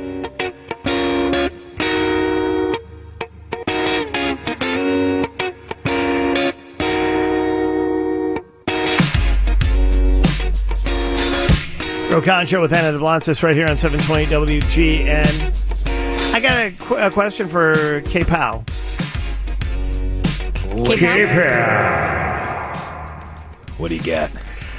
Ro Khan Show with Anna DeBlancis right here on 720 WGN. I got a question for K-Pow. What do you got?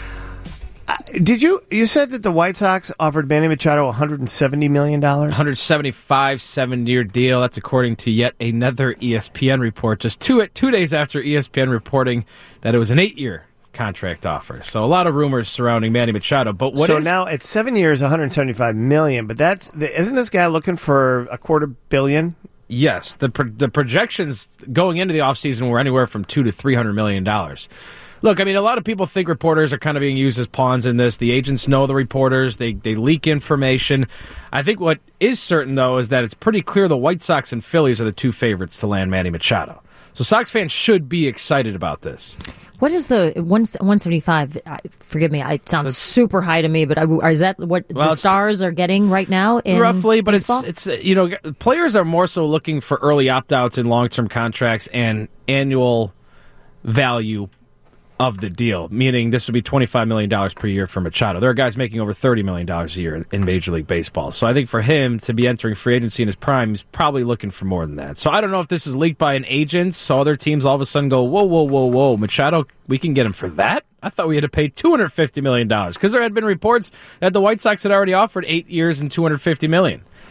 You said that the White Sox offered Manny Machado $170 million? $175, 7-year deal. That's according to yet another ESPN report, just two days after ESPN reporting that it was an 8-year contract offer. So a lot of rumors surrounding Manny Machado. But now it's 7 years, $175 million. But isn't this guy looking for $250 million? Yes, the projections going into the offseason were anywhere from $200 to $300 million. Look, I mean, a lot of people think reporters are kind of being used as pawns in this. The agents know the reporters. They leak information. I think what is certain, though, is that it's pretty clear the White Sox and Phillies are the 2 favorites to land Manny Machado. So Sox fans should be excited about this. What is the 175? Forgive me, it sounds super high to me, but is that what the Stars are getting right now in roughly? But baseball? it's players are more so looking for early opt-outs in long-term contracts and annual value of the deal, meaning this would be $25 million per year for Machado. There are guys making over $30 million a year in Major League Baseball. So I think for him to be entering free agency in his prime, he's probably looking for more than that. So I don't know if this is leaked by an agent, so other teams all of a sudden go, whoa, Machado, we can get him for that? I thought we had to pay $250 million, because there had been reports that the White Sox had already offered 8 years and $250 million.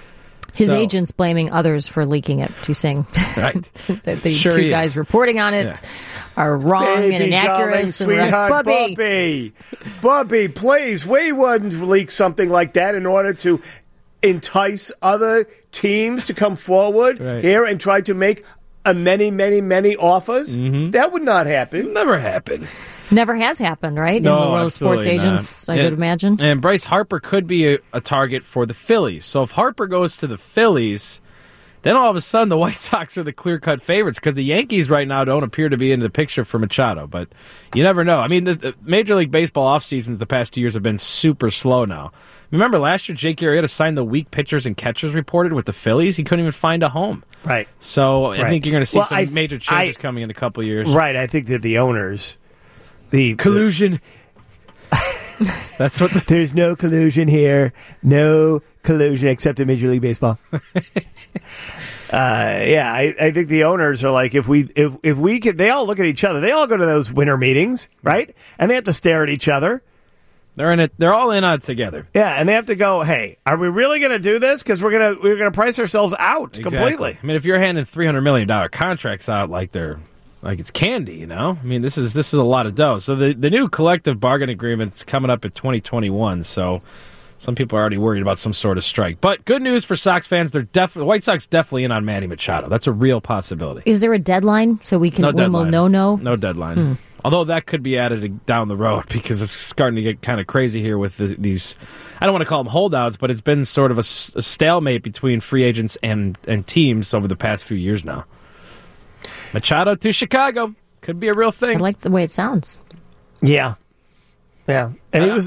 His agent's blaming others for leaking it. He's saying Right. the Sure two he guys is. reporting on it are wrong and inaccurate. Darling, sweetheart, Bubby, please, we wouldn't leak something like that in order to entice other teams to come forward here and try to make many offers. That would not happen. Never happened. Never has happened, right? No, in the world of sports absolutely agents, not. I would imagine. And Bryce Harper could be a target for the Phillies. So if Harper goes to the Phillies, then all of a sudden the White Sox are the clear-cut favorites because the Yankees right now don't appear to be in the picture for Machado. But you never know. I mean, the Major League Baseball off-seasons the past 2 years have been super slow now. Remember last year Jake Arrieta signed the weak pitchers and catchers reported with the Phillies? He couldn't even find a home. Right. So I think you're going to see some major changes I coming in a couple of years. Right. I think that the owners... Collusion. That's what. There's no collusion here. No collusion except in Major League Baseball. I think the owners are like, if we could, they all look at each other. They all go to those winter meetings, right? And they have to stare at each other. They're in it. They're all in on it together. Yeah, and they have to go, hey, are we really going to do this? Because we're gonna price ourselves out completely. I mean, if you're handing $300 million contracts out like it's candy, you know. I mean, this is a lot of dough. So the new collective bargain agreement's coming up in 2021. So some people are already worried about some sort of strike. But good news for Sox fans: the White Sox definitely in on Manny Machado. That's a real possibility. Is there a deadline so we can No deadline. Although that could be added down the road because it's starting to get kind of crazy here with these. I don't want to call them holdouts, but it's been sort of a stalemate between free agents and teams over the past few years now. Machado to Chicago could be a real thing. I like the way it sounds. Yeah. And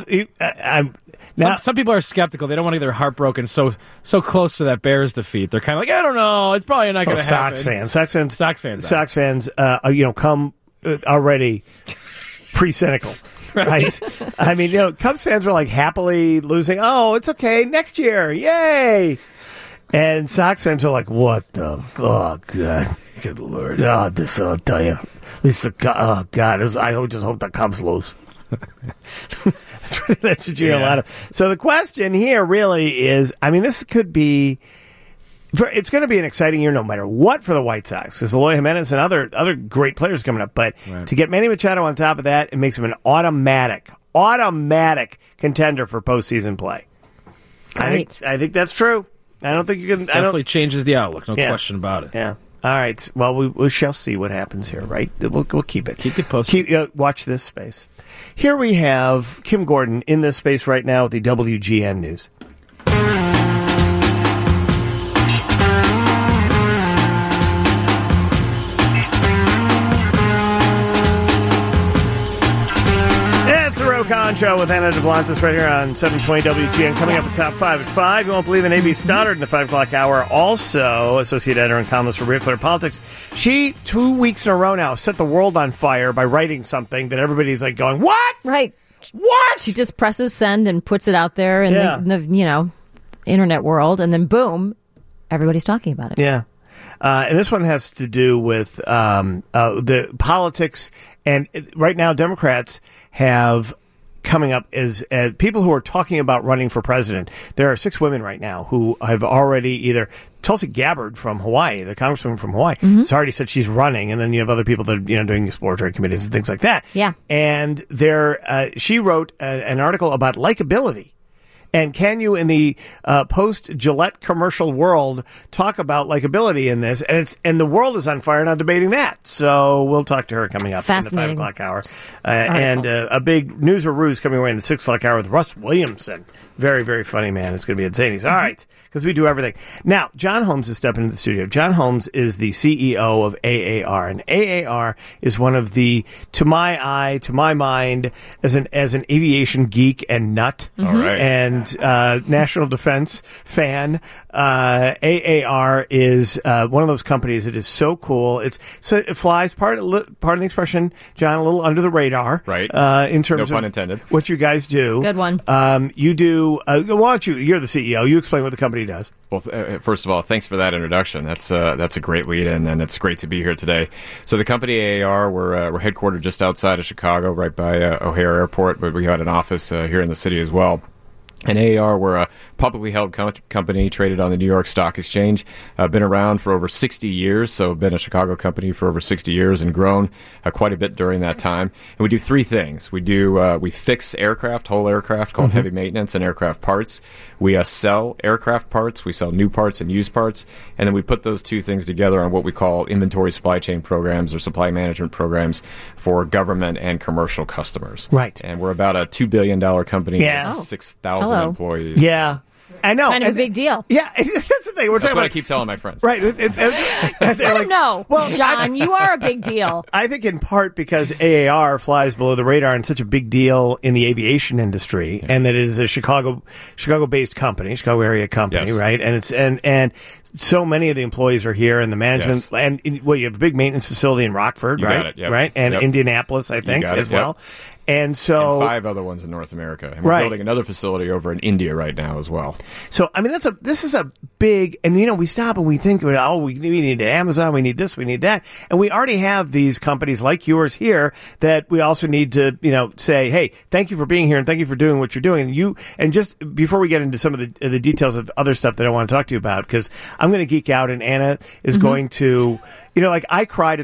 some people are skeptical. They don't want to get their heart broken so close to that Bears defeat. They're kind of like, I don't know. It's probably not going to happen. Sox fans, come already pre-cynical. Right? I mean, Cubs fans are like happily losing. Oh, it's okay. Next year. Yay. And Sox fans are like, what the? Oh, God. Good Lord. Oh, I'll tell you. This is, oh, God. I just hope the Cubs lose. That's what you hear a lot of. So the question here really is, I mean, this could be, it's going to be an exciting year no matter what for the White Sox, because Eloy Jimenez and other great players coming up. But to get Manny Machado on top of that, it makes him an automatic contender for postseason play. I think that's true. I don't think you can. Definitely changes the outlook. No question about it. Yeah. All right. Well, we shall see what happens here, right? We'll keep it. Keep it posted. Watch this space. Here we have Kim Gordon in this space right now with the WGN News. Concho with Anna DeBlantis right here on 720 WGN. Coming up at top 5 at 5. You won't believe in A.B. Stoddard in the 5 o'clock hour. Also, associate editor and columnist for Real Clear Politics. She, 2 weeks in a row now, set the world on fire by writing something that everybody's like going, what? Right. What? She just presses send and puts it out there in the internet world, and then boom, everybody's talking about it. Yeah. And this one has to do with the politics. And right now, Democrats have coming up as people who are talking about running for president. There are 6 women right now who have already either Tulsi Gabbard from Hawaii, the congresswoman from Hawaii, has already said she's running, and then you have other people that are doing exploratory committees and things like that. Yeah, and she wrote an article about likability. And can you, in the post-Gillette commercial world, talk about likability in this? And the world is on fire now debating that. So we'll talk to her coming up in the 5 o'clock hour. And a big news or ruse coming away in the 6 o'clock hour with Russ Williamson. Very, very funny man. It's going to be insane. He's all right, because we do everything. Now, John Holmes is stepping into the studio. John Holmes is the CEO of AAR. And AAR is one of the, to my mind, as an aviation geek and nut. All right. And national defense fan. AAR is one of those companies that is so cool. It flies, pardon the expression, John, a little under the radar. Right. In terms no pun intended. What you guys do. Good one. You do. Why don't you're the CEO. You explain what the company does. Well, first of all, thanks for that introduction. That's a great lead-in, and it's great to be here today. So the company AAR, we're headquartered just outside of Chicago, right by O'Hare Airport, but we got an office here in the city as well. And AAR, we're a publicly held company traded on the New York Stock Exchange. Been around for over 60 years, so been a Chicago company for over 60 years and grown quite a bit during that time. And we do three things. We fix aircraft, whole aircraft, called heavy maintenance and aircraft parts. We sell aircraft parts. We sell new parts and used parts. And then we put those two things together on what we call inventory supply chain programs or supply management programs for government and commercial customers. Right. And we're about a $2 billion company Yeah. with 6,000 Hello. employees. Yeah. I know. Kind of a big deal. Yeah, that's the thing. That's what I keep telling my friends. Right. I don't know. Well, John, you are a big deal. I think in part because AAR flies below the radar and such a big deal in the aviation industry, and that it is a Chicago-based company, Chicago area company, Yes. right? And it's and so many of the employees are here, and the management, Yes. and you have a big maintenance facility in Rockford, You right? got it, yep. Right, and Yep. Indianapolis, I think, got it, as well. yep. And so And 5 other ones in North America. And we're Right. building another facility over in India right now as well. So, I mean, this is a big, and we stop and we think, oh, we need Amazon, we need this, we need that. And we already have these companies like yours here that we also need to, say, hey, thank you for being here and thank you for doing what you're doing. And just before we get into some of the details of other stuff that I want to talk to you about, because I'm going to geek out and Anna is going to, I cried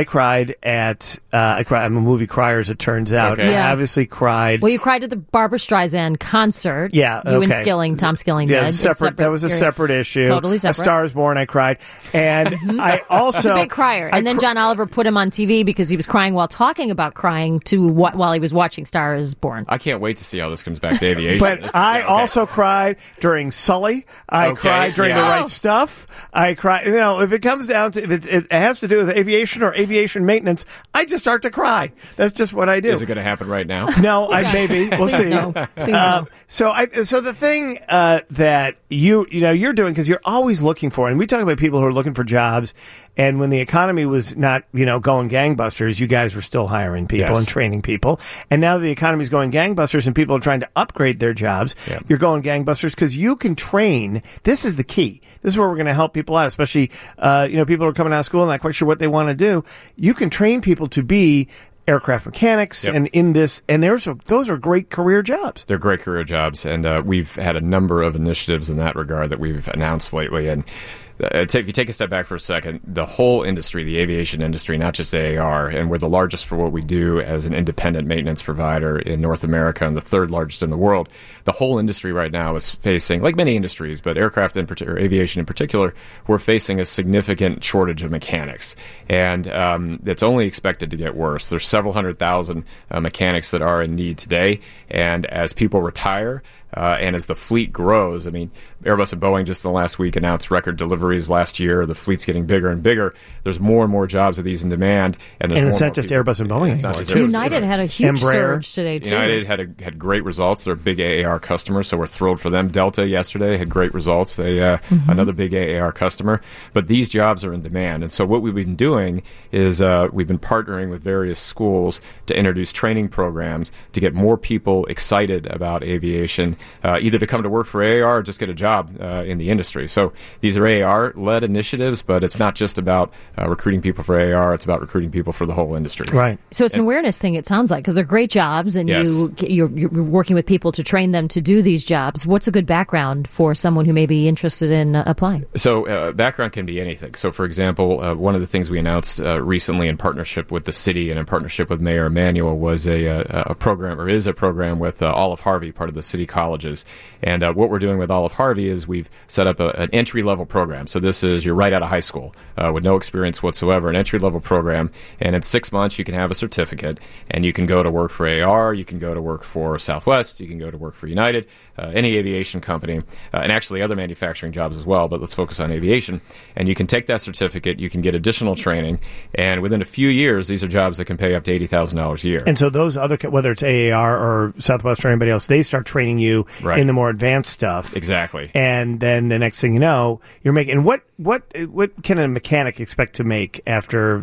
at I'm a movie crier, as it turns out. Okay. I obviously cried. Well, you cried at the Barbara Streisand concert. Yeah, You and okay. Skilling, Tom Skilling Yeah, did. separate. That was a separate issue. Totally A separate. Star is Born, I cried. And I also... He's a big crier. And then John Oliver put him on TV because he was crying while talking about crying while he was watching Star is Born. I can't wait to see how this comes back to aviation. But I also cried during Sully. I Okay, cried during yeah. The Right Stuff. I cried. If it comes down to, if it has to do with aviation or aviation maintenance, I just start to cry. That's just what I do. Is it going to happen right now? No, maybe we'll see. no. Please no. So the thing that you're doing, because you're always looking for, and we talk about people who are looking for jobs, and when the economy was not going gangbusters, you guys were still hiring people Yes. and training people, and now the economy's going gangbusters and people are trying to upgrade their jobs. Yeah. You're going gangbusters because you can train. This is the key. This is where we're going to help people out, especially people who are coming out of school and not quite sure what they want to do. You can train people to be aircraft mechanics, Yep. and in this, and those are great career jobs. They're great career jobs, and we've had a number of initiatives in that regard that we've announced lately. And if you take a step back for a second, the whole industry, the aviation industry, not just AAR, and we're the largest for what we do as an independent maintenance provider in North America and the third largest in the world. The whole industry right now is facing, like many industries, but aircraft in particular, aviation in particular, we're facing a significant shortage of mechanics. And it's only expected to get worse. There's several 100,000 mechanics that are in need today. And as people retire, and as the fleet grows, I mean, Airbus and Boeing just in the last week announced record deliveries last year. The fleet's getting bigger and bigger. There's more and more jobs of these in demand. And it's not just Airbus and Boeing It's not anymore, just too. Airbus. United had a huge Embraer. surge today, too. United had great results. They're a big AAR customer, so we're thrilled for them. Delta yesterday had great results. They another big AAR customer. But these jobs are in demand, and so what we've been doing is we've been partnering with various schools to introduce training programs to get more people excited about aviation, either to come to work for AAR or just get a job in the industry. So these are AAR-led initiatives, but it's not just about recruiting people for AAR. It's about recruiting people for the whole industry. Right. So it's an awareness thing, it sounds like, because they're great jobs, and Yes. you're working with people to train them to do these jobs. What's a good background for someone who may be interested in applying? So background can be anything. So, for example, one of the things we announced recently in partnership with the city and in partnership with Mayor Emanuel was a program, or is a program with Olive Harvey, part of the city colleges. And what we're doing with Olive Harvey is we've set up an entry-level program. So this is, you're right out of high school with no experience whatsoever, an entry-level program. And in 6 months, you can have a certificate, and you can go to work for AAR, you can go to work for Southwest, you can go to work for United, any aviation company, and actually other manufacturing jobs as well, but let's focus on aviation. And you can take that certificate, you can get additional training, and within a few years, these are jobs that can pay up to $80,000 a year. And so those other, whether it's AAR or Southwest or anybody else, they start training you Right. in the more advanced stuff. Exactly. And then the next thing you know, you're making. And what can a mechanic expect to make after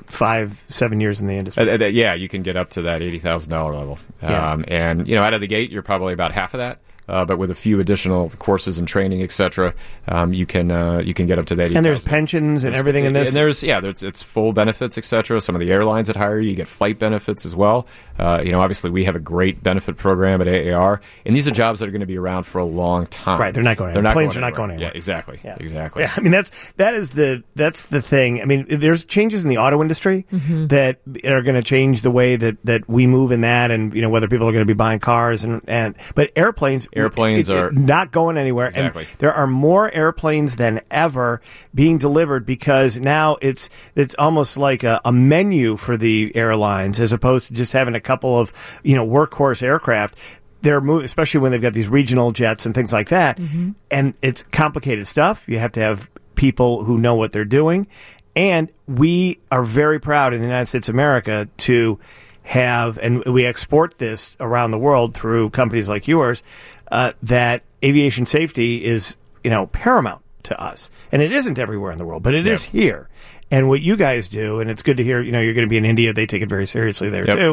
5-7 years in the industry? Yeah, you can get up to that $80,000 level. Yeah. And, out of the gate, you're probably about half of that. but with a few additional courses and training, etc., you can get up to that. And there's pensions and everything in this. And it's full benefits, etc. Some of the airlines that hire you get flight benefits as well. Obviously we have a great benefit program at AAR, and these are jobs that are going to be around for a long time. Right, they're not going anywhere. Planes are not going anywhere. Yeah, exactly. Yeah. Exactly. Yeah, I mean that's the thing. I mean, there's changes in the auto industry that are going to change the way that we move in that, and whether people are going to be buying cars but airplanes are not going anywhere. Exactly. And there are more airplanes than ever being delivered because now it's almost like a menu for the airlines as opposed to just having a couple of workhorse aircraft. They're moving, especially when they've got these regional jets and things like that, and it's complicated stuff. You have to have people who know what they're doing, and we are very proud in the United States of America to have, and we export this around the world through companies like yours, that aviation safety is paramount to us, and it isn't everywhere in the world, but it is here. And what you guys do, and it's good to hear, you're going to be in India. They take it very seriously there too.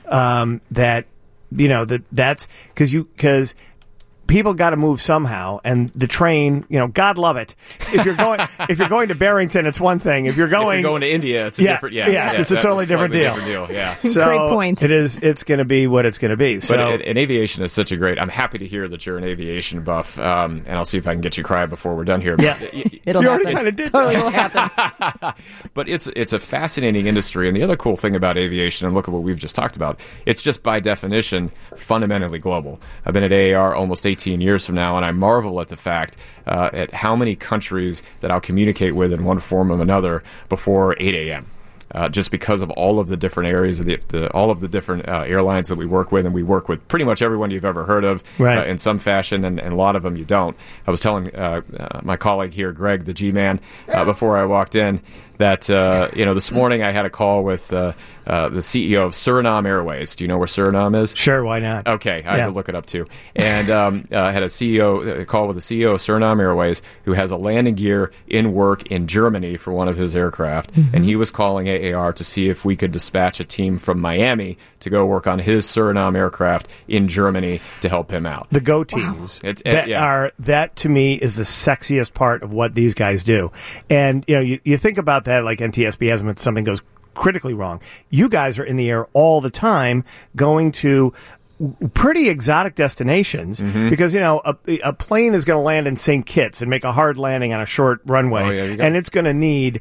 Yep. That's because people got to move somehow, and the train, God love it. If you're going to Barrington, it's one thing. If you're going to India, it's a different. It's a totally different deal. Yeah. So great point. It's going to be what it's going to be. So, but in aviation is such a great. I'm happy to hear that you're an aviation buff, and I'll see if I can get you cry before we're done here. Yeah, it'll happen. Totally will happen. But it's a fascinating industry, and the other cool thing about aviation, and look at what we've just talked about, it's just by definition fundamentally global. I've been at AAR almost 18 years from now, and I marvel at the fact at how many countries that I'll communicate with in one form or another before 8 a.m. Just because of all of the different areas of all of the different airlines that we work with, and we work with pretty much everyone you've ever heard of in some fashion, and a lot of them you don't. I was telling my colleague here, Greg, the G-Man, before I walked in, that this morning I had a call with the CEO of Suriname Airways. Do you know where Suriname is? Sure, why not? Okay, I had to look it up too. And had a call with the CEO of Suriname Airways, who has a landing gear in work in Germany for one of his aircraft, and he was calling AAR to see if we could dispatch a team from Miami to go work on his Suriname aircraft in Germany to help him out. The Go teams. Wow. That to me is the sexiest part of what these guys do. And you think about that like NTSB has when something goes critically wrong. You guys are in the air all the time going to pretty exotic destinations because a plane is going to land in St. Kitts and make a hard landing on a short runway, and it's going to need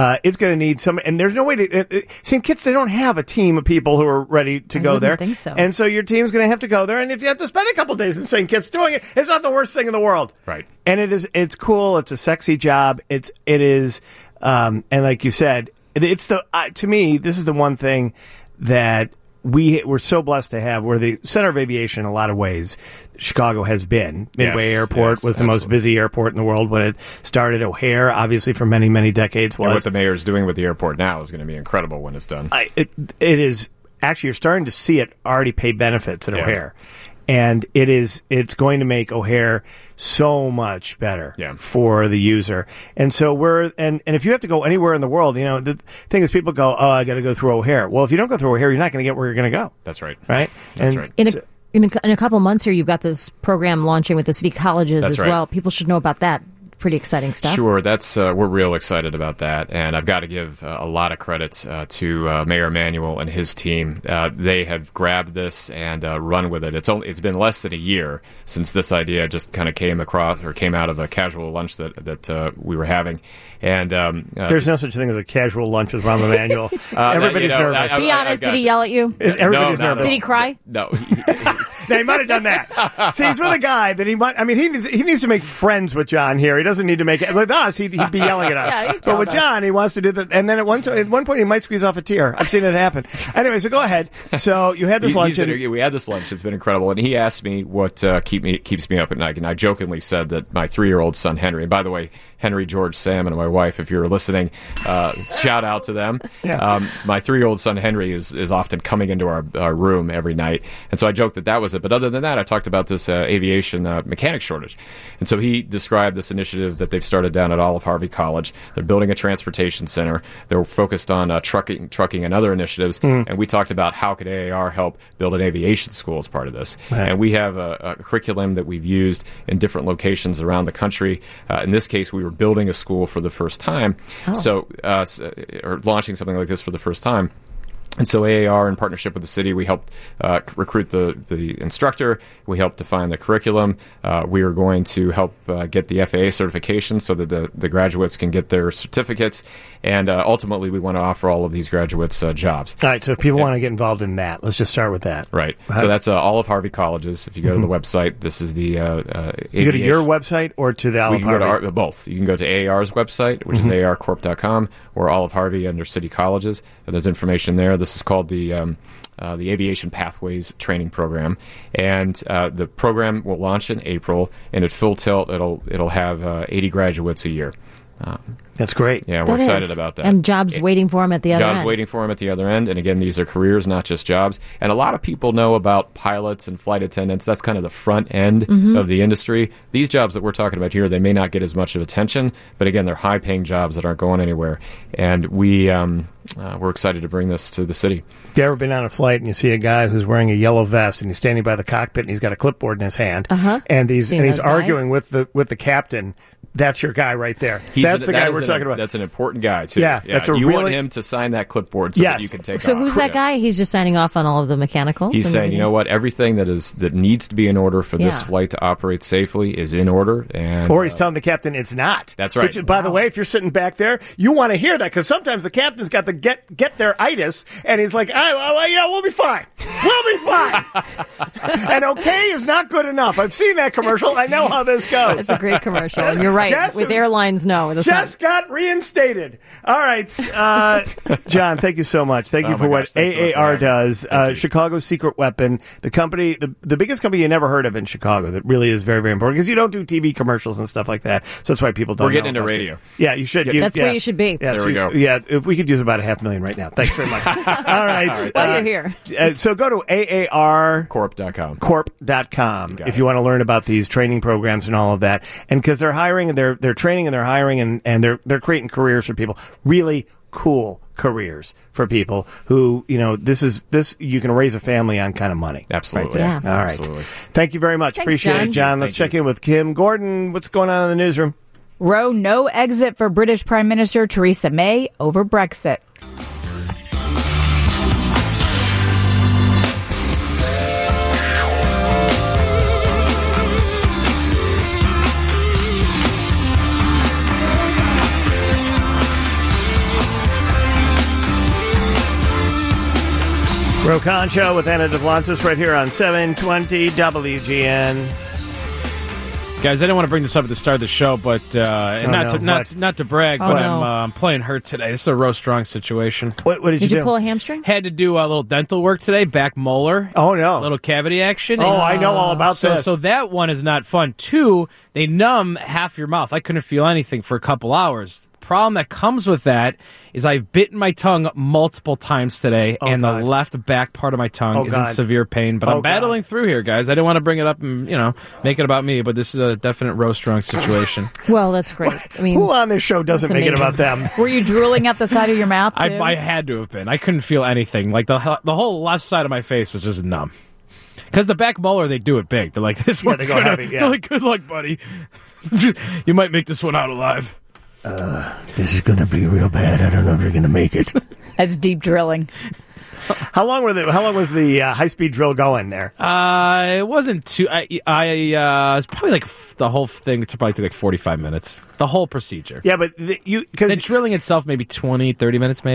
some. And there's no way to St. Kitts. They don't have a team of people who are ready to go there. Think so. And so your team's going to have to go there. And if you have to spend a couple days in St. Kitts doing it, it's not the worst thing in the world. Right. And it's cool. It's a sexy job. It is. And like you said, it's to me, this is the one thing that we're so blessed to have. We're the center of aviation in a lot of ways. Chicago has been. Midway Airport was the most busy airport in the world when it started. O'Hare, obviously, for many, many decades was. And what the mayor's doing with the airport now is going to be incredible when it's done. It is. Actually, you're starting to see it already pay benefits at O'Hare. And it's going to make O'Hare so much better for the user. And so and if you have to go anywhere in the world, the thing is people go, I got to go through O'Hare. Well, if you don't go through O'Hare, you're not going to get where you're going to go. That's right. Right? That's right. In a couple months here, you've got this program launching with the city colleges as well. People should know about that. Pretty exciting stuff. Sure, that's we're real excited about that, and I've got to give a lot of credit to Mayor Emanuel and his team. They have grabbed this and run with it. It's been less than a year since this idea just kind of came out of a casual lunch that we were having. And there's no such thing as a casual lunch with Rahm Emanuel. Everybody's nervous. Be honest, did he yell at you? Everybody's nervous. Did he cry? No. No, he might have done that. See, he's with a guy that he might. I mean, he needs to make friends with John here. He doesn't need to make it with us. He'd be yelling at us. But with John, he wants to do that. And then at one point, he might squeeze off a tear. I've seen it happen. Anyway, so go ahead. So you had this lunch. We had this lunch. It's been incredible. And he asked me what keeps me up at night. And I jokingly said that my 3-year-old son Henry. And by the way, Henry, George, Sam, and my wife. If you're listening, shout out to them. Yeah. My 3-year-old son Henry is often coming into our room every night, and so I joked that was it. But other than that, I talked about this aviation mechanic shortage, and so he described this initiative that they've started down at Olive Harvey College. They're building a transportation center. They're focused on trucking and other initiatives, and we talked about how could AAR help build an aviation school as part of this. Right. And we have a curriculum that we've used in different locations around the country. In this case, we were building a school for the first time, or launching something like this for the first time. And so AAR, in partnership with the city, we helped recruit the instructor. We helped define the curriculum. We are going to help get the FAA certification so that the graduates can get their certificates. And ultimately, we want to offer all of these graduates jobs. All right, so if people want to get involved in that, let's just start with that. Right. So that's Olive Harvey Colleges. If you go to the website, this is the you go to your website or to the Olive Harvey? Go to both. You can go to AAR's website, which is aarcorp.com, or Olive Harvey under City Colleges. There's information there. This is called the Aviation Pathways Training Program, and the program will launch in April. And at full tilt, it'll have 80 graduates a year. That's great. Yeah, we're excited about that. And jobs waiting for him at the other end. Jobs waiting for him at the other end. And again, these are careers, not just jobs. And a lot of people know about pilots and flight attendants. That's kind of the front end of the industry. These jobs that we're talking about here, they may not get as much of attention, but again, they're high-paying jobs that aren't going anywhere. And we're excited to bring this to the city. Have you ever been on a flight and you see a guy who's wearing a yellow vest and he's standing by the cockpit and he's got a clipboard in his hand and he's arguing with the captain? That's your guy right there. That's the guy we're talking about. That's an important guy, too. Yeah, that's you want him to sign that clipboard so that you can take off. So who's that guy? He's just signing off on all of the mechanicals? He's saying, you know what, everything that needs to be in order for this flight to operate safely is in order. Or he's telling the captain it's not. That's right. Which, by the way, if you're sitting back there, you want to hear that, because sometimes the captain's got the get their itis, and he's like, we'll be fine. We'll be fine. And okay is not good enough. I've seen that commercial. I know how this goes. It's a great commercial. And you're right. With airlines, no. Just got reinstated. All right. John, thank you so much. Thank you for what AAR does. Chicago's Secret Weapon, the company, the biggest company you never heard of in Chicago that really is very, very important, because you don't do TV commercials and stuff like that. So that's why people don't know. We're getting into radio. Yeah, you should. That's where you should be. Yeah, there we go. Yeah, if we could use about $500,000 right now. Thanks very much. All right. While you're here. So go to AARcorp.com. Corp.com. If you want to learn about these training programs and all of that. And because they're hiring and they're training and they're hiring and they're creating careers for people. Really cool careers for people who, this you can raise a family on kind of money. Absolutely. Right there. All right. Absolutely. Thank you very much. Thanks, Appreciate John. it, John. Let's check in with Kim Gordon. What's going on in the newsroom? Roe, no exit for British Prime Minister Theresa May over Brexit. Ro Concho with Anna Duplantis right here on 720 WGN. Guys, I didn't want to bring this up at the start of the show, but not to brag, but I'm playing hurt today. This is a real strong situation. What did you do? Did you pull a hamstring? Had to do a little dental work today, back molar. Oh, no. A little cavity action. Oh, I know all about this. So that one is not fun. 2, they numb half your mouth. I couldn't feel anything for a couple hours. Problem that comes with that is I've bitten my tongue multiple times today, the left back part of my tongue is in severe pain. But I'm battling through here, guys. I didn't want to bring it up and make it about me, but this is a definite Row Strong situation. Well, that's great. I mean, who on this show doesn't make it about them? Were you drooling at the side of your mouth, too? I had to have been. I couldn't feel anything. Like the whole left side of my face was just numb. Because the back molar, they do it big. They're like, this one's go heavy. They're like, good luck, buddy. You might make this one out alive. This is going to be real bad. I don't know if you're going to make it. That's deep drilling. How long was the high-speed drill going there? It wasn't too. It was probably like the whole thing. It probably took like 45 minutes. The whole procedure. Yeah, but the drilling itself maybe 20, 30 minutes, maybe.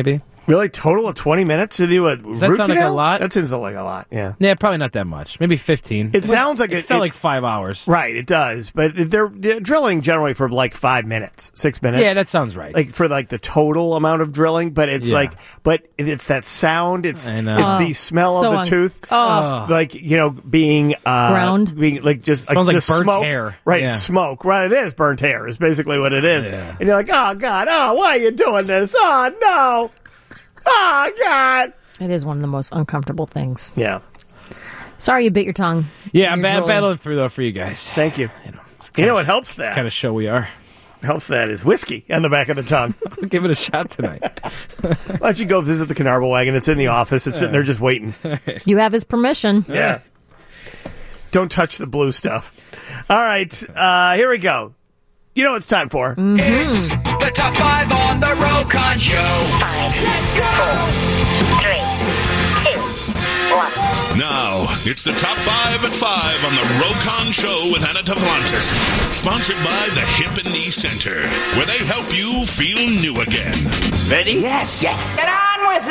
Really? Total of 20 minutes to do a Does that root sound like canal? a lot? That seems like a lot, yeah. Yeah, probably not that much. Maybe 15. It sounds like it felt like 5 hours. Right, it does. But they're drilling generally for like 5 minutes, 6 minutes. Yeah, that sounds right. Like for like the total amount of drilling, but it's it's that sound, it's the smell So of the tooth. Like, being ground. Being like just smells like like the burnt smoke. hair. Right, Yeah. smoke. Right, it is burnt hair is basically what it is. Yeah. And you're like, oh God, why are you doing this? Oh no. Oh, God. It is one of the most uncomfortable things. Yeah. Sorry you bit your tongue. Yeah, I'm You're drooling. battling through, though, for you guys. Thank you. You know what helps that? kind of show we are. Helps that is whiskey on the back of the tongue. I'll give it a shot tonight. Why don't you go visit the Canarva wagon? It's in the office. It's sitting there just waiting. You have his permission. Yeah. Don't touch the blue stuff. All right. Here we go. You know what it's time for? It's the Top 5 on the Rokon Show. 5. Let's go. 4, 3, 2, 1. Now, it's the Top 5 at 5 on the Rokon Show with Anna Tavlantis. Sponsored by the Hip and Knee Center, where they help you feel new again. Ready? Yes. Get on with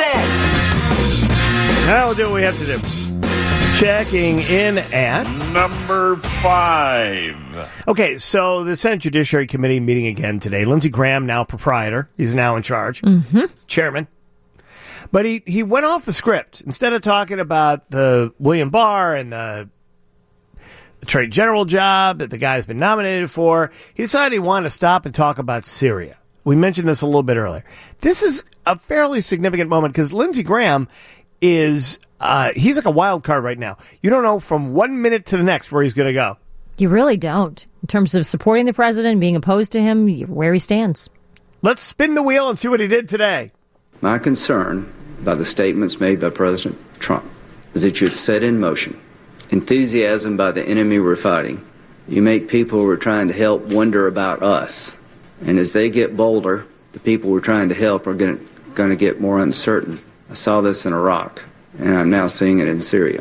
it. Now we'll do what we have to do. Checking in at number 5. Okay, so the Senate Judiciary Committee meeting again today. Lindsey Graham, now proprietor. He's now in charge. Chairman. But he went off the script. Instead of talking about the William Barr and the Attorney General job that the guy's been nominated for, he decided he wanted to stop and talk about Syria. We mentioned this a little bit earlier. This is a fairly significant moment because Lindsey Graham is he's like a wild card right now. You don't know from 1 minute to the next where he's going to go. You really don't. In terms of supporting the president, being opposed to him, where he stands. Let's spin the wheel and see what he did today. My concern about the statements made by President Trump is that you set in motion enthusiasm by the enemy we're fighting. You make people we're trying to help wonder about us. And as they get bolder, the people we're trying to help are going to get more uncertain. I saw this in Iraq, and I'm now seeing it in Syria.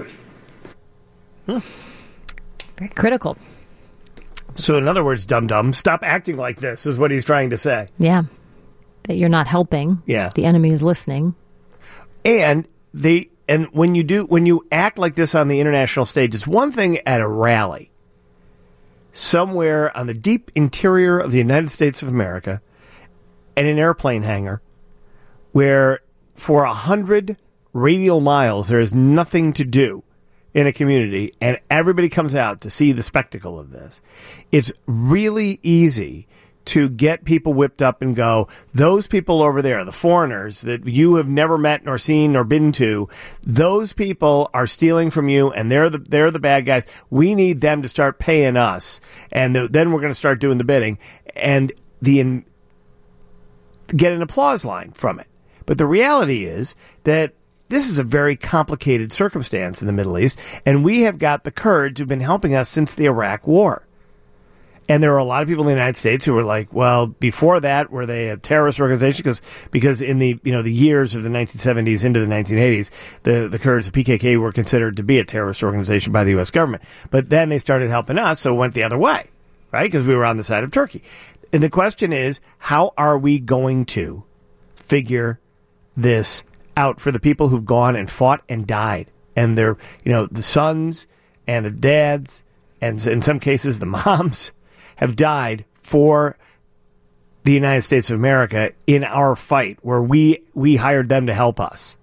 Very critical. So in other words, dum-dum, stop acting like this is what he's trying to say. Yeah. That you're not helping. Yeah. The enemy is listening. And when you act like this on the international stage, it's one thing at a rally somewhere on the deep interior of the United States of America at an airplane hangar where for 100 radial miles there is nothing to do in a community and everybody comes out to see the spectacle of this. It's really easy to get people whipped up and go, those people over there, the foreigners that you have never met nor seen nor been to, those people are stealing from you and they're the bad guys. We need them to start paying us. And then we're going to start doing the bidding and get an applause line from it. But the reality is that this is a very complicated circumstance in the Middle East, and we have got the Kurds who've been helping us since the Iraq War. And there are a lot of people in the United States who were like, well, before that, were they a terrorist organization? Because in the years of the 1970s into the 1980s, the Kurds, the PKK, were considered to be a terrorist organization by the U.S. government. But then they started helping us, so it went the other way, right? Because we were on the side of Turkey. And the question is, how are we going to figure this out for the people who've gone and fought and died? And they're, the sons and the dads, and in some cases the moms, have died for the United States of America in our fight where we hired them to help us.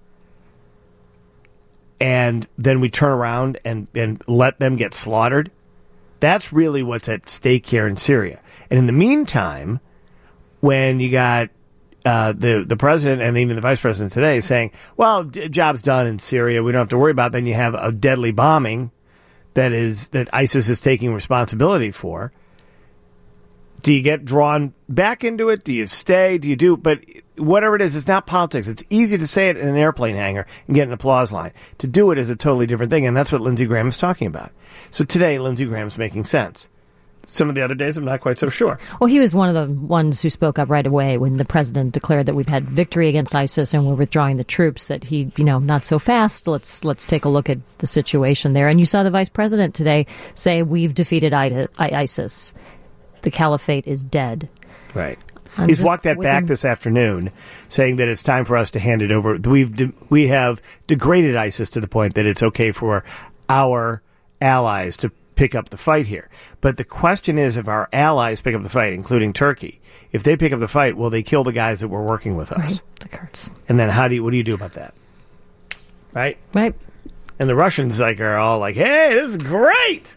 And then we turn around and let them get slaughtered. That's really what's at stake here in Syria. And in the meantime, when you got the president and even the vice president today saying, well, job's done in Syria, we don't have to worry about it. Then you have a deadly bombing that ISIS is taking responsibility for. Do you get drawn back into it? Do you stay? Do you do? But whatever it is, it's not politics. It's easy to say it in an airplane hangar and get an applause line. To do it is a totally different thing, and that's what Lindsey Graham is talking about. So today, Lindsey Graham's making sense. Some of the other days, I'm not quite so sure. Well, he was one of the ones who spoke up right away when the president declared that we've had victory against ISIS and we're withdrawing the troops, that he, not so fast. Let's take a look at the situation there. And you saw the vice president today say we've defeated ISIS. The caliphate is dead. Right. He's walked that back this afternoon, saying that it's time for us to hand it over. We have degraded ISIS to the point that it's okay for our allies to pick up the fight here. But the question is, if our allies pick up the fight, including Turkey, if they pick up the fight, will they kill the guys that were working with us? Right, the Kurds. And then what do you do about that? Right? Right. And the Russians are all like, hey, this is great!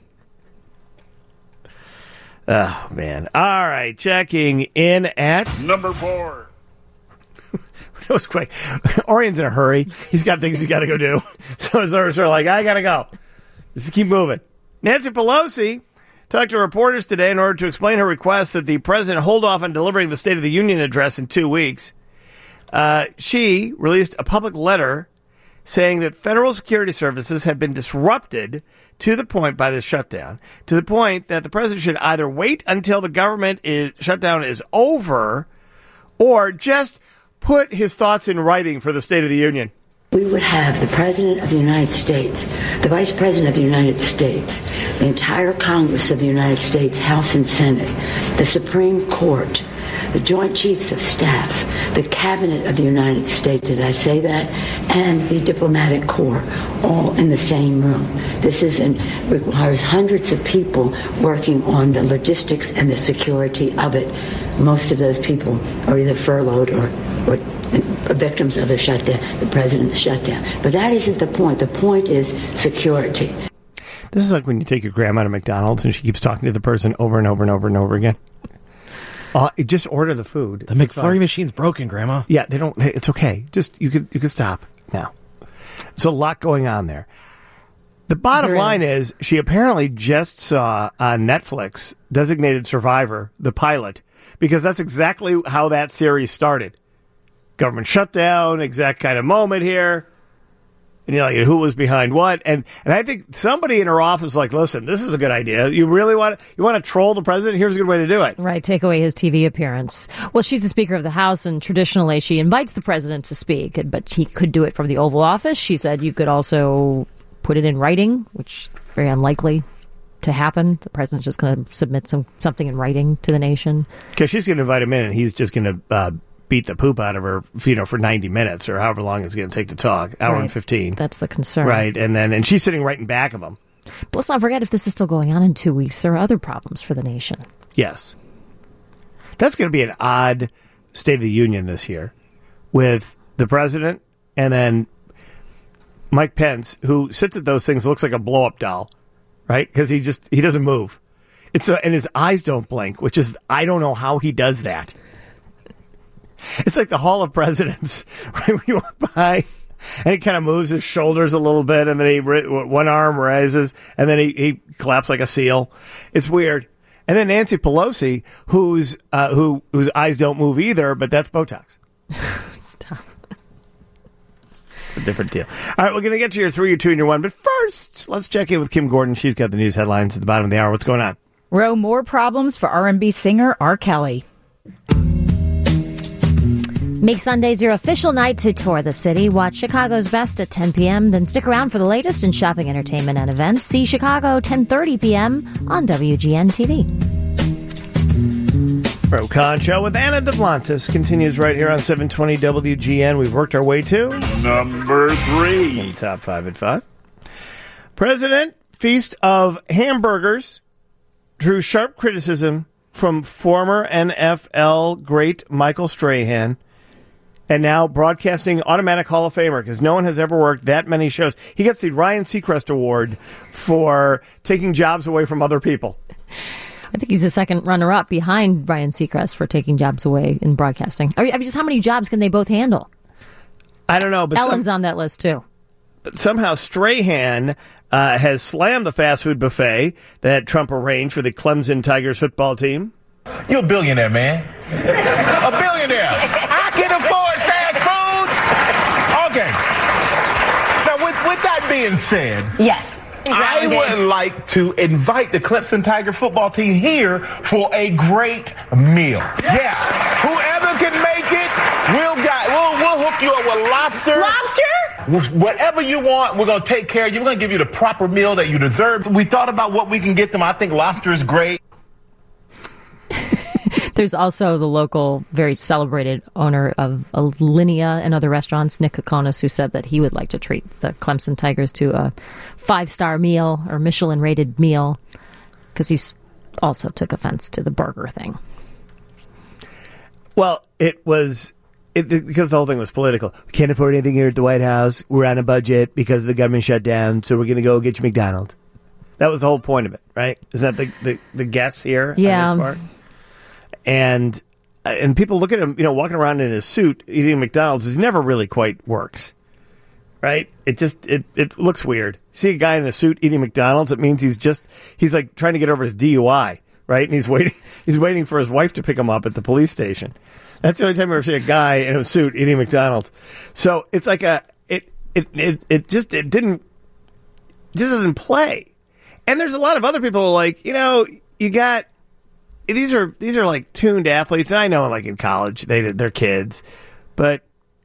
Oh, man. All right, checking in at... Number 4. It was quick. Orion's in a hurry. He's got things he's got to go do. So it's sort of like, I got to go. Let's keep moving. Nancy Pelosi talked to reporters today in order to explain her request that the president hold off on delivering the State of the Union address in 2 weeks. She released a public letter saying that federal security services have been disrupted to the point by this shutdown, to the point that the president should either wait until the government shutdown is over or just put his thoughts in writing for the State of the Union. We would have the President of the United States, the Vice President of the United States, the entire Congress of the United States, House and Senate, the Supreme Court, the Joint Chiefs of Staff, the Cabinet of the United States, did I say that? And the Diplomatic Corps, all in the same room. This requires hundreds of people working on the logistics and the security of it. Most of those people are either furloughed or victims of the shutdown, the president's shutdown. But that isn't the point. The point is security. This is like when you take your grandma to McDonald's and she keeps talking to the person over and over and over and over again. Just order the food. The McFlurry machine's broken, Grandma. Yeah, they don't. It's okay. Just you could stop now. There's a lot going on there. The bottom line is she apparently just saw on Netflix Designated Survivor, the pilot, because that's exactly how that series started. Government shutdown, exact kind of moment here. And you're like, who was behind what? And I think somebody in her office was like, listen, this is a good idea. You really want to troll the president? Here's a good way to do it. Right, take away his TV appearance. Well, she's the Speaker of the House, and traditionally she invites the president to speak, but he could do it from the Oval Office. She said you could also put it in writing, which is very unlikely to happen. The president's just going to submit something in writing to the nation. Because she's going to invite him in, and he's just going to beat the poop out of her, for 90 minutes or however long it's going to take to talk, hour and 15. That's the concern. Right, and she's sitting right in back of him. But let's not forget, if this is still going on in 2 weeks, there are other problems for the nation. Yes. That's going to be an odd State of the Union this year with the president and then Mike Pence, who sits at those things, looks like a blow-up doll, right? Because he doesn't move. And his eyes don't blink, which is, I don't know how he does that. It's like the Hall of Presidents, right? When you walk by, and he kind of moves his shoulders a little bit, and then one arm rises, and then he claps like a seal. It's weird. And then Nancy Pelosi, whose eyes don't move either, but that's Botox. Stop. It's a different deal. All right, we're going to get to your 3, your 2, and your 1, but first, let's check in with Kim Gordon. She's got the news headlines at the bottom of the hour. What's going on? Row more problems for R&B singer R. Kelly. Make Sundays your official night to tour the city. Watch Chicago's Best at 10 p.m. Then stick around for the latest in shopping, entertainment, and events. See Chicago 10:30 p.m. on WGN-TV. Roe Conn Show with Anna Duplantis continues right here on 720 WGN. We've worked our way to number 3. In the top 5 at 5. President Feast of Hamburgers drew sharp criticism from former NFL great Michael Strahan, and now broadcasting automatic Hall of Famer, because no one has ever worked that many shows. He gets the Ryan Seacrest Award for taking jobs away from other people. I think he's the second runner-up behind Ryan Seacrest for taking jobs away in broadcasting. Just how many jobs can they both handle? I don't know. But Ellen's on that list, too. But somehow Strahan has slammed the fast food buffet that Trump arranged for the Clemson Tigers football team. You're a billionaire, man. A billionaire. I can afford fast food. Okay. Now, with that being said, yes, I would like to invite the Clemson Tiger football team here for a great meal. Yeah. Whoever can make it, we'll hook you up with lobster. Lobster? Whatever you want, we're going to take care of you. We're going to give you the proper meal that you deserve. We thought about what we can get them. I think lobster is great. There's also the local, very celebrated owner of Alinea and other restaurants, Nick Kokonis, who said that he would like to treat the Clemson Tigers to a 5-star meal or Michelin-rated meal, because he also took offense to the burger thing. Well, because the whole thing was political. We can't afford anything here at the White House. We're on a budget because the government shut down, so we're going to go get you McDonald's. That was the whole point of it, right? Isn't that the guess here? Yeah. On this part? And people look at him, walking around in his suit eating McDonald's. He never really quite works, right? It looks weird. See a guy in a suit eating McDonald's, it means he's like trying to get over his DUI, right? And he's waiting for his wife to pick him up at the police station. That's the only time I ever see a guy in a suit eating McDonald's. So it's like it just doesn't play. And there's a lot of other people like, you got these are like tuned athletes, and I know like in college they're kids, but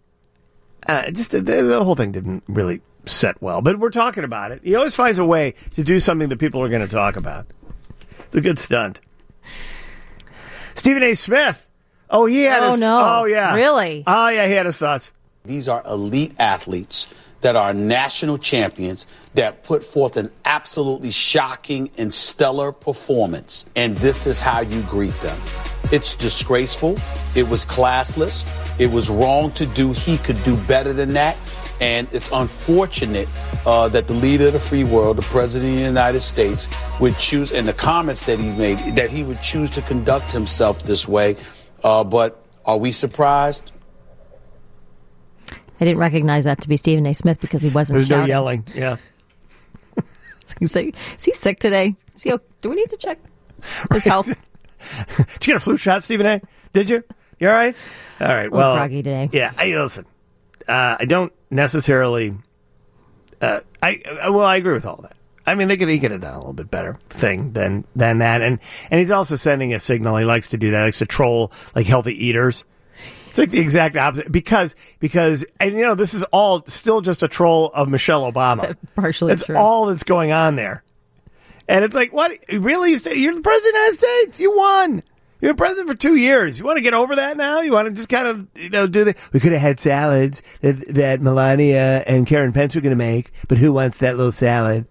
the whole thing didn't really set well. But we're talking about it. He always finds a way to do something that people are going to talk about. It's a good stunt. Stephen A. Smith. Oh, he had his... no. Oh, yeah. Really? Oh, yeah, he had his thoughts. These are elite athletes that are national champions that put forth an absolutely shocking and stellar performance. And this is how you greet them. It's disgraceful. It was classless. It was wrong to do. He could do better than that. And it's unfortunate that the leader of the free world, the president of the United States, would choose, and the comments that he made, that he would choose to conduct himself this way. But are we surprised? I didn't recognize that to be Stephen A. Smith because he wasn't There's shouting. no yelling, yeah. Is he sick today? Do we need to check his health? Did you get a flu shot, Stephen A.? Did you? You all right? All right, well. Groggy today. Yeah, listen. I don't necessarily... I agree with all that. I mean, he could have done a little bit better thing than that. And he's also sending a signal. He likes to do that. He likes to troll, like, healthy eaters. It's like the exact opposite. Because this is all still just a troll of Michelle Obama. Partially That's true. all that's going on there. And it's like, what? Really? You're the president of the United States. You won. You're president for 2 years. You want to get over that now? You want to just kind of, do the... We could have had salads that Melania and Karen Pence were going to make, but who wants that little salad?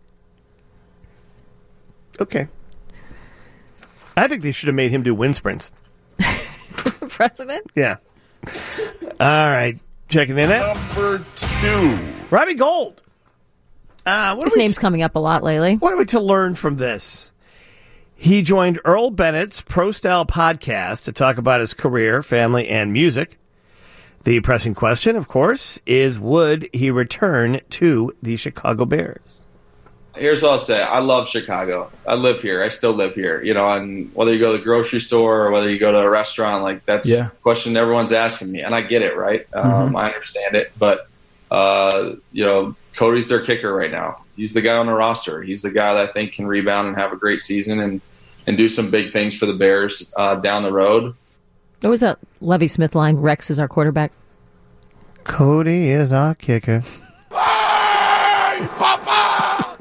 Okay. I think they should have made him do wind sprints. President? Yeah. All right. Checking in at Number 2. Robbie Gold. His name's coming up a lot lately. What are we to learn from this? He joined Earl Bennett's Pro Style podcast to talk about his career, family, and music. The pressing question, of course, is would he return to the Chicago Bears? Here's what I'll say. I love Chicago. I live here. I still live here. And whether you go to the grocery store or whether you go to a restaurant, like that's a question everyone's asking me. And I get it, right? I understand it. But, Cody's their kicker right now. He's the guy on the roster. He's the guy that I think can rebound and have a great season and do some big things for the Bears down the road. What was that Lovie Smith line? Rex is our quarterback. Cody is our kicker. Hey, Papa!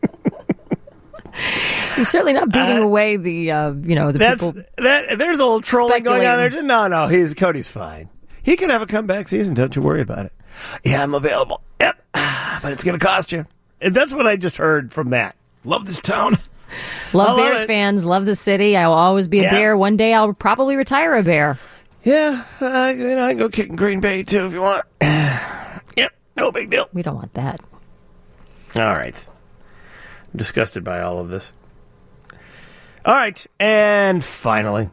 He's certainly not beating away the people. There's a little trolling going on there. No, Cody's fine. He can have a comeback season. Don't you worry about it. Yeah, I'm available. Yep, but it's going to cost you. And that's what I just heard from that. Love this town. Love Bears fans. Love the city. I will always be a Bear. One day I'll probably retire a Bear. Yeah, I can go kick in Green Bay too if you want. Yep, no big deal. We don't want that. All right. I'm disgusted by all of this. All right, and finally.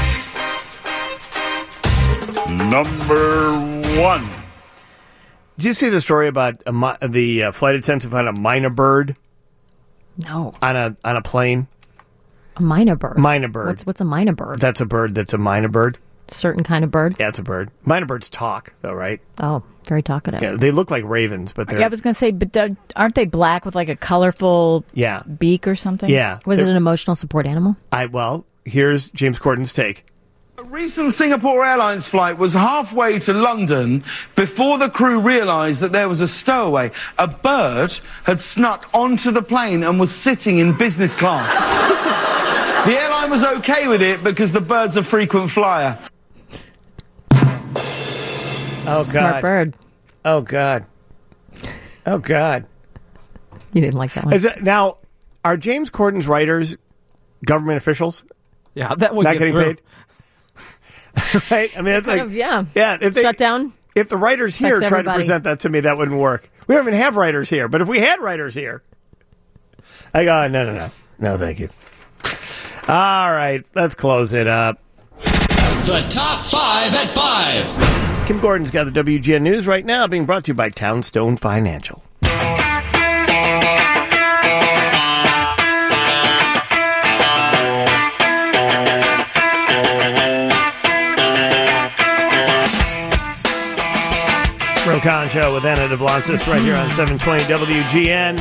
Number 1. Did you see the story about the flight attendant found a minor bird? No. On a plane? A minor bird? Minor bird. What's a minor bird? That's a bird that's a minor bird. Certain kind of bird? Yeah, it's a bird. Minor birds talk, though, right? Oh, very talkative. Yeah, they look like ravens, but they're... Yeah, I was going to say, but aren't they black with like a colorful beak or something? Yeah. Was it an emotional support animal? Here's James Corden's take. A recent Singapore Airlines flight was halfway to London before the crew realised that there was a stowaway. A bird had snuck onto the plane and was sitting in business class. The airline was okay with it because the bird's a frequent flyer. Oh, Smart God. bird. Oh, God. Oh, God. You didn't like that one. Now, are James Corden's writers government officials? Yeah, that would not get getting through. paid. Right? I mean, that's Kind like of, yeah. If they, Shut down. If the writers here Affects tried to everybody. present that to me, that wouldn't work. We don't even have writers here. But if we had writers here, I go, no, thank you. All right, let's close it up. The top 5 at 5. Kim Gordon's got the WGN News right now, being brought to you by Townstone Financial. Ro Khan Show with Anna Devlantis right here on 720 WGN.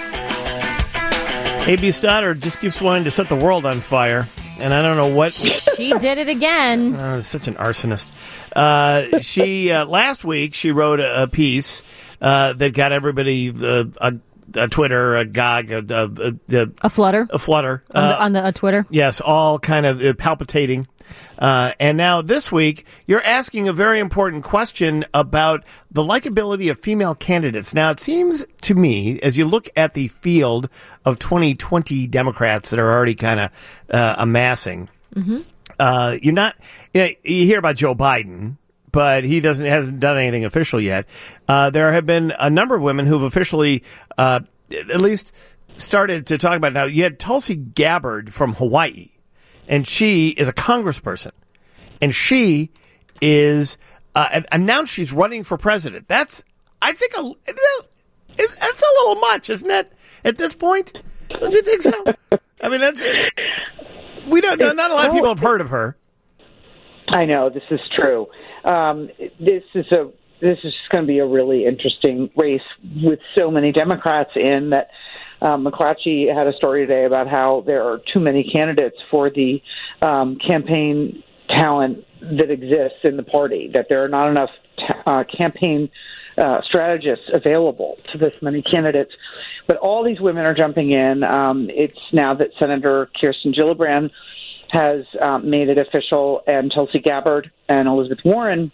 A.B. Stoddard just keeps wanting to set the world on fire, and I don't know what... She did it again. Such an arsonist. She last week, she wrote a piece that got everybody a Twitter, a GOG, A flutter. A flutter. On the Twitter. Yes, all kind of palpitating. And now this week, you're asking a very important question about the likability of female candidates. Now, it seems to me, as you look at the field of 2020 Democrats that are already kind of amassing, you're not, you hear about Joe Biden, but he hasn't done anything official yet. There have been a number of women who've officially, at least started to talk about it. Now, you had Tulsi Gabbard from Hawaii. And she is a congressperson. And she is announced she's running for president. That's, I think, that's a little much, isn't it? At this point, don't you think so? I mean, that's we don't. Not a lot of people have heard of her. I know this is true. This is just going to be a really interesting race with so many Democrats in that. McClatchy had a story today about how there are too many candidates for the campaign talent that exists in the party, that there are not enough campaign strategists available to this many candidates. But all these women are jumping in. It's now that Senator Kirsten Gillibrand has made it official, and Tulsi Gabbard and Elizabeth Warren.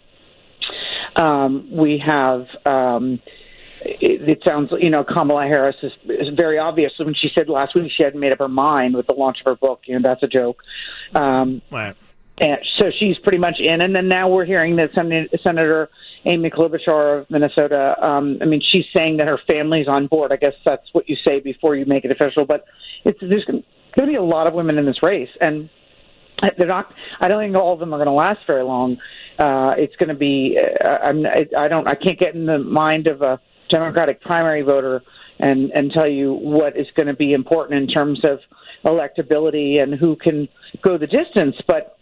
We have... It sounds, Kamala Harris is very obvious. When she said last week she hadn't made up her mind with the launch of her book, that's a joke. Right. And so she's pretty much in. And then now we're hearing that Senator Amy Klobuchar of Minnesota, she's saying that her family's on board. I guess that's what you say before you make it official. But there's going to be a lot of women in this race. And they're not. I don't think all of them are going to last very long. It's going to be. I can't get in the mind of a Democratic primary voter and tell you what is going to be important in terms of electability and who can go the distance. But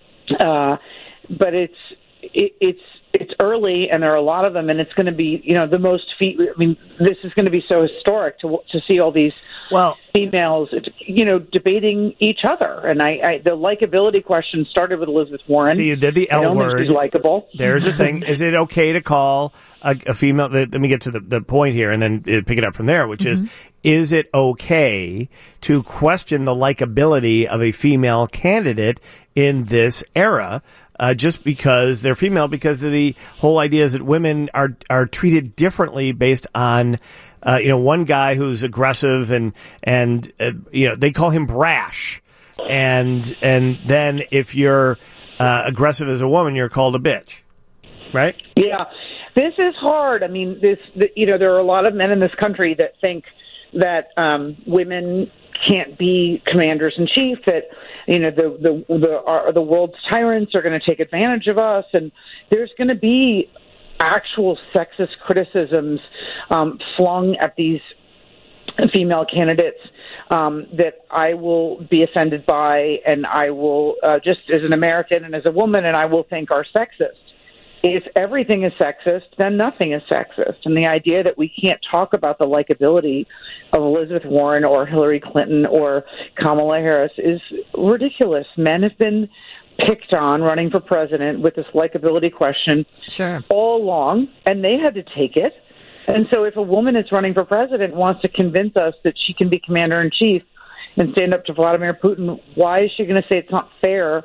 it's early, and there are a lot of them, and it's going to be the most. This is going to be so historic to see all these females debating each other. And the likability question started with Elizabeth Warren. So you did the L word. She's likable. There's a thing. Is it okay to call a female? Let me get to the point here, and then pick it up from there. Which is it okay to question the likability of a female candidate in this era? Just because they're female, because of the whole idea is that women are treated differently based on, one guy who's aggressive and they call him brash. And then if you're, aggressive as a woman, you're called a bitch. Right? Yeah. This is hard. I mean, there are a lot of men in this country that think that, women can't be commanders in chief, that the world's tyrants are going to take advantage of us, and there's going to be actual sexist criticisms flung at these female candidates that I will be offended by, and I will just as an American and as a woman, and I will think are sexist. If everything is sexist, then nothing is sexist. And the idea that we can't talk about the likability of Elizabeth Warren or Hillary Clinton or Kamala Harris is ridiculous. Men have been picked on running for president with this likability question all along, and they had to take it. And so if a woman is running for president and wants to convince us that she can be commander-in-chief and stand up to Vladimir Putin, why is she going to say it's not fair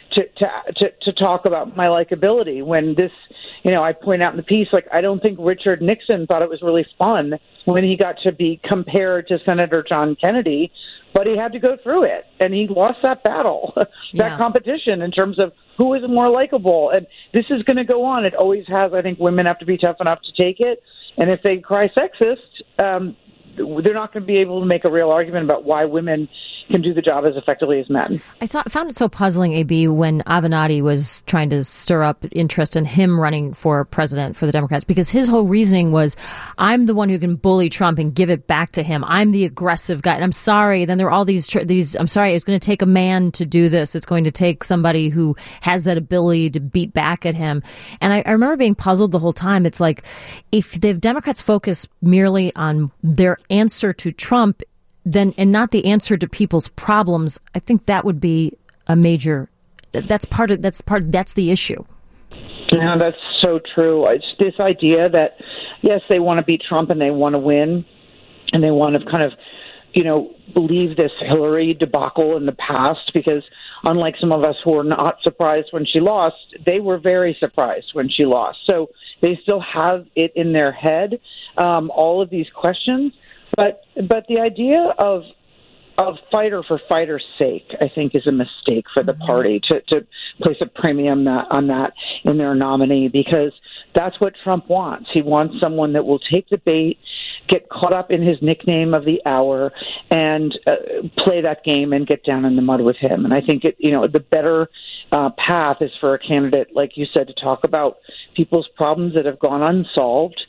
to talk about my likability when this, I point out in the piece, like, I don't think Richard Nixon thought it was really fun when he got to be compared to Senator John Kennedy, but he had to go through it, and he lost that battle, that competition in terms of who is more likable. And this is going to go on. It always has. I think women have to be tough enough to take it, and if they cry sexist, they're not going to be able to make a real argument about why women can do the job as effectively as men. I found it so puzzling, AB, when Avenatti was trying to stir up interest in him running for president for the Democrats, because his whole reasoning was, I'm the one who can bully Trump and give it back to him. I'm the aggressive guy. And I'm sorry. Then there are all these, I'm sorry, it's going to take a man to do this. It's going to take somebody who has that ability to beat back at him. And I remember being puzzled the whole time. It's like, if the Democrats focus merely on their answer to Trump, then, and not the answer to people's problems, I think that would be a major, that's the issue. Yeah, that's so true. It's this idea that, yes, they want to beat Trump and they want to win, and they want to kind of, believe this Hillary debacle in the past, because unlike some of us who were not surprised when she lost, they were very surprised when she lost. So they still have it in their head, all of these questions. But the idea of fighter for fighter's sake, I think, is a mistake for the party to place a premium on that in their nominee, because that's what Trump wants. He wants someone that will take the bait, get caught up in his nickname of the hour, and play that game and get down in the mud with him. And I think the better path is for a candidate, like you said, to talk about people's problems that have gone unsolved.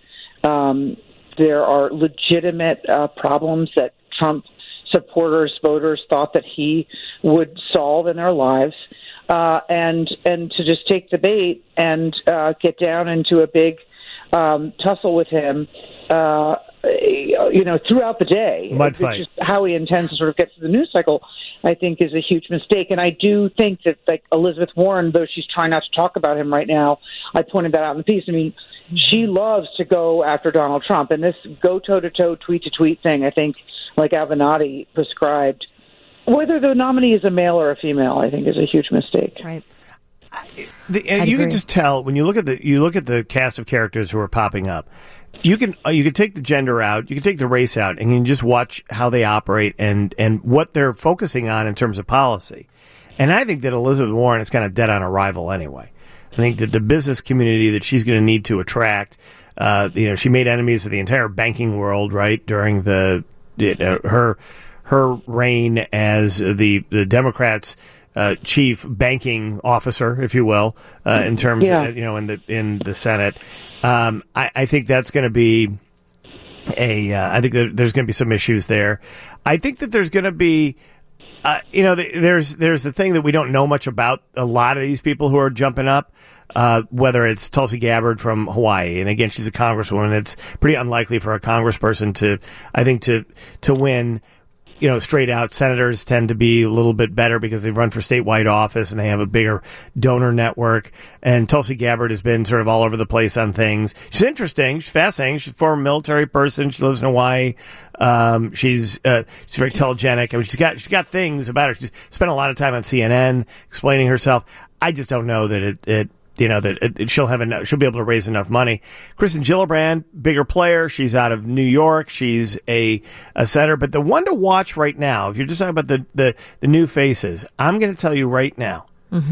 There are legitimate problems that Trump supporters, voters thought that he would solve in their lives, and to just take the bait and get down into a big tussle with him, throughout the day. Mud fight. Just how he intends to sort of get to the news cycle, I think, is a huge mistake. And I do think that, like, Elizabeth Warren, though she's trying not to talk about him right now, I pointed that out in the piece. I mean, she loves to go after Donald Trump, and this go toe-to-toe, tweet-to-tweet thing, I think, like Avenatti prescribed, whether the nominee is a male or a female, I think is a huge mistake. Right. You can just tell when you look at the cast of characters who are popping up. You can take the gender out, you can take the race out, and you can just watch how they operate and what they're focusing on in terms of policy. And I think that Elizabeth Warren is kind of dead on arrival anyway. I think that the business community that she's going to need to attract, she made enemies of the entire banking world, right, during her reign as the Democrats' chief banking officer, if you will, in terms of, in the Senate. I think that's going to be I think that there's going to be some issues there. I think that there's going to be, there's the thing that we don't know much about a lot of these people who are jumping up, whether it's Tulsi Gabbard from Hawaii. And again, she's a congresswoman. It's pretty unlikely for a congressperson to win. Straight out. Senators tend to be a little bit better because they've run for statewide office and they have a bigger donor network. And Tulsi Gabbard has been sort of all over the place on things. She's interesting. She's fascinating. She's a former military person. She lives in Hawaii. She's very telegenic. I mean, she's got things about her. She's spent a lot of time on CNN explaining herself. I just don't know that she'll be able to raise enough money. Kristen Gillibrand, bigger player. She's out of New York. She's a senator. But the one to watch right now, if you're just talking about the new faces, I'm going to tell you right now,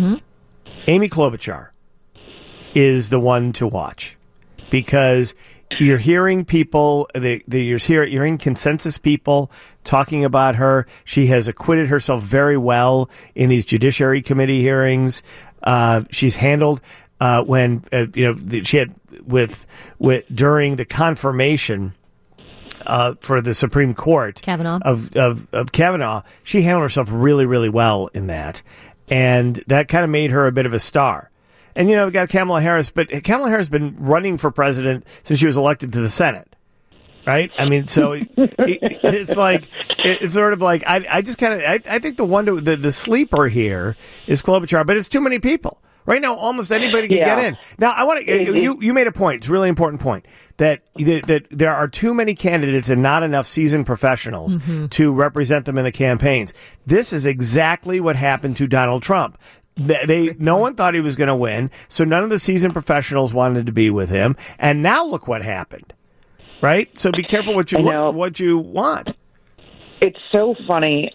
Amy Klobuchar is the one to watch, because you're hearing people, you're hearing consensus people talking about her. She has acquitted herself very well in these Judiciary Committee hearings. She's handled when she had with during the confirmation for the Supreme Court Kavanaugh. of Kavanaugh. She handled herself really, really well in that, and that kind of made her a bit of a star. And we've got Kamala Harris, but Kamala Harris has been running for president since she was elected to the Senate. Right? I mean, so it's like, it's sort of like, I think the one the sleeper here is Klobuchar, but it's too many people, Right now, almost anybody can get in. Now, I want to. You made a point. It's a really important point that there are too many candidates and not enough seasoned professionals to represent them in the campaigns. This is exactly what happened to Donald Trump. No one thought he was going to win, so none of the seasoned professionals wanted to be with him. And now look what happened. Right? So be careful what you want. It's so funny.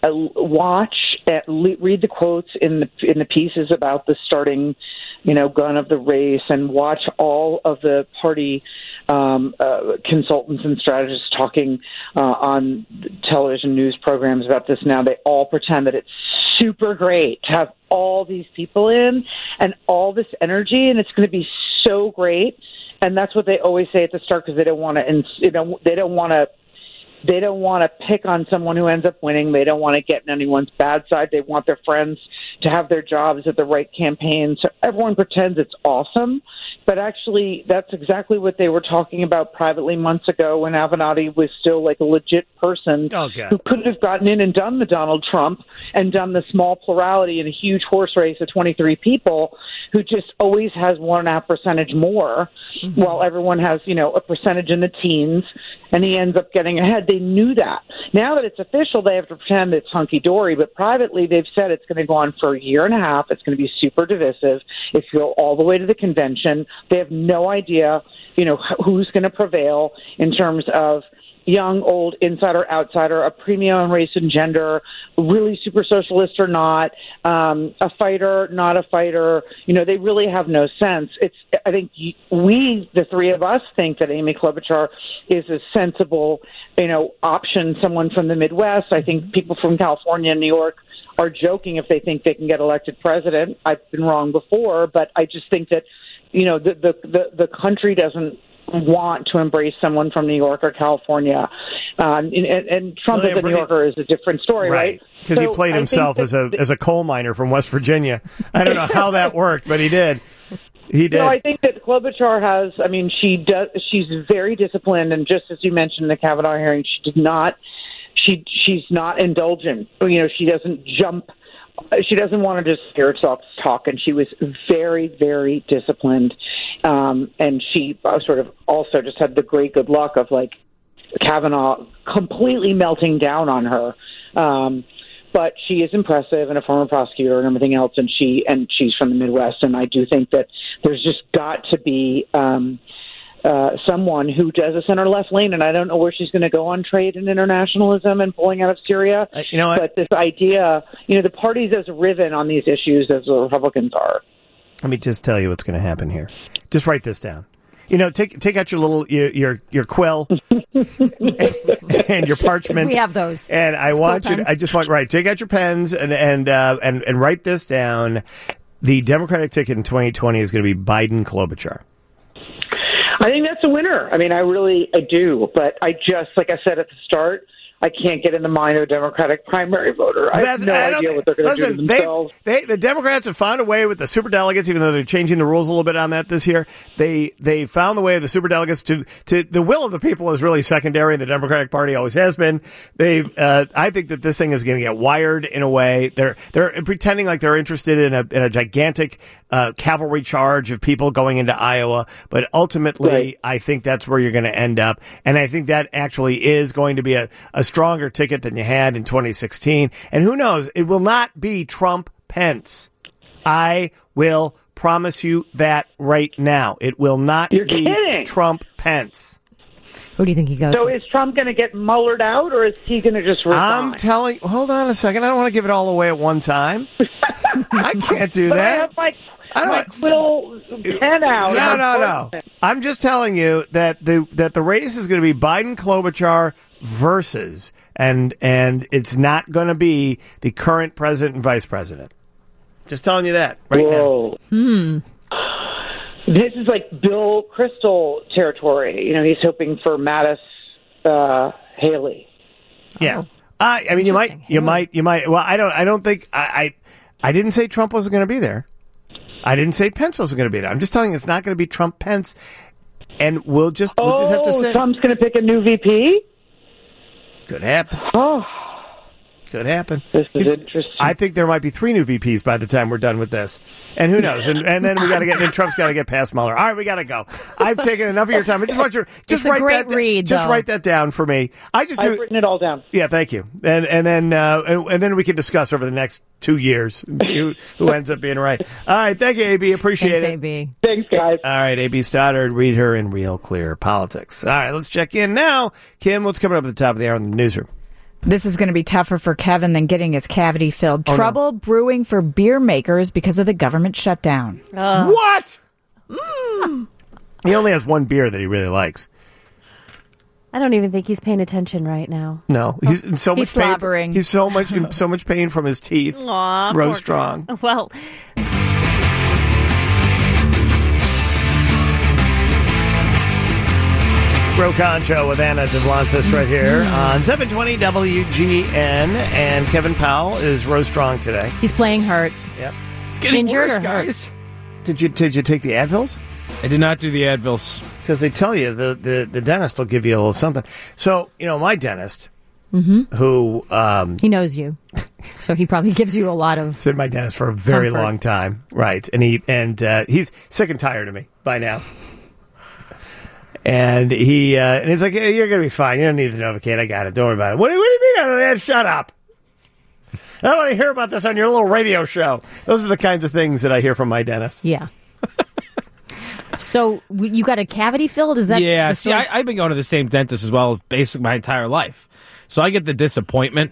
Read the quotes in the pieces about the starting, gun of the race, and watch all of the party consultants and strategists talking on television news programs about this now. They all pretend that it's super great to have all these people in and all this energy, and it's going to be so great. And that's what they always say at the start, because they don't want to, they don't want to pick on someone who ends up winning. They don't want to get in anyone's bad side. They want their friends to have their jobs at the right campaign. So everyone pretends it's awesome. But actually, that's exactly what they were talking about privately months ago when Avenatti was still like a legit person who could have gotten in and done the Donald Trump and done the small plurality in a huge horse race of 23 people, who just always has 1.5% more, while everyone has, a percentage in the teens, and he ends up getting ahead. They knew that. Now that it's official, they have to pretend it's hunky-dory, but privately they've said it's going to go on for a year and a half. It's going to be super divisive. It's going to go all the way to the convention. They have no idea, who's going to prevail in terms of young, old, insider, outsider, a premium on race and gender, really super socialist or not, a fighter, not a fighter. They really have no sense. I think the three of us, think that Amy Klobuchar is a sensible, option, someone from the Midwest. I think people from California and New York are joking if they think they can get elected president. I've been wrong before, but I just think that, the country doesn't want to embrace someone from New York or California. And Trump as a New Yorker is a different story, right? Because he played himself as a coal miner from West Virginia. I don't know how that worked, but he did. He did. No, I think that Klobuchar has, she's very disciplined, and just as you mentioned in the Kavanaugh hearing, she's not indulgent. She doesn't jump. She doesn't want to just hear herself talk, and she was very, very disciplined. And she sort of also just had the great good luck of Kavanaugh completely melting down on her. But she is impressive and a former prosecutor and everything else, and she's from the Midwest. And I do think that there's just got to be someone who does a center-left lane, and I don't know where she's going to go on trade and internationalism and pulling out of Syria. But this idea, the party's as riven on these issues as the Republicans are. Let me just tell you what's going to happen here. Just write this down. Take out your little your quill and your parchment. We have those. And I want you. Take out your pens and write this down. The Democratic ticket in 2020 is going to be Biden Klobuchar. I think that's a winner. I do. But I just, like I said at the start, I can't get in the mind of a Democratic primary voter. I have no idea what they're going to do to themselves. The Democrats have found a way with the superdelegates, even though they're changing the rules a little bit on that this year. They found the way of the superdelegates to the will of the people is really secondary. The Democratic Party always has been. I think that this thing is going to get wired in a way. They're pretending like they're interested in a gigantic cavalry charge of people going into Iowa, but ultimately, right. I think that's where you're going to end up, and I think that actually is going to be a stronger ticket than you had in 2016. And who knows? It will not be Trump-Pence. I will promise you that right now. It will not be Trump-Pence. Who do you think he goes So with? Is Trump going to get mullered out, or is he going to just resign? Hold on a second. I don't want to give it all away at one time. I can't do that. I have my quill pen out. No. I'm just telling you that the race is going to be Biden Klobuchar versus, and it's not going to be the current president and vice president. Just telling you that right now. This is like Bill Kristol territory. He's hoping for Mattis Haley. Yeah. You might. Well, I don't think I didn't say Trump wasn't going to be there. I didn't say Pence wasn't going to be there. I'm just telling you it's not going to be Trump Pence, and we'll just have to say Trump's going to pick a new VP. Could happen. Could happen. This is interesting. I think there might be 3 new VPs by the time we're done with this. And who knows? And then we got to get. And Trump's got to get past Mueller. All right, we got to go. I've taken enough of your time. I just want you it's a great read. Just write that down for me. I've written it all down. Yeah, thank you. And then we can discuss over the next 2 years who ends up being right. All right, thank you, AB. Appreciate Thanks, it. AB. Thanks, guys. All right, AB Stoddard, read her in Real Clear Politics. All right, let's check in now. Kim, what's coming up at the top of the hour in the newsroom? This is going to be tougher for Kevin than getting his cavity filled. Trouble brewing for beer makers because of the government shutdown. What? He only has one beer that he really likes. I don't even think he's paying attention right now. No, he's in so much pain. slobbering. He's so much pain from his teeth. Aw, Rose Strong. Well, Rokon Show with Anna Devlantis right here on 720 WGN. And Kevin Powell is Rose Strong today. He's playing hurt. Yep. It's getting Injured worse, or hurt? guys. Did you take the Advils? I did not do the Advils. Because they tell you the dentist will give you a little something. So, my dentist, who... he knows you. So he probably gives you a lot of... He's been my dentist for a very comfort. long time. Right. And he's sick and tired of me by now. And he's like, hey, you're going to be fine. You don't need the Novocaine. I got it. Don't worry about it. What do you mean? I don't know. Shut up. I don't want to hear about this on your little radio show. Those are the kinds of things that I hear from my dentist. Yeah. So you got a cavity filled? Is that Yeah, the see, story? I've been going to the same dentist as well basically my entire life. So I get the disappointment.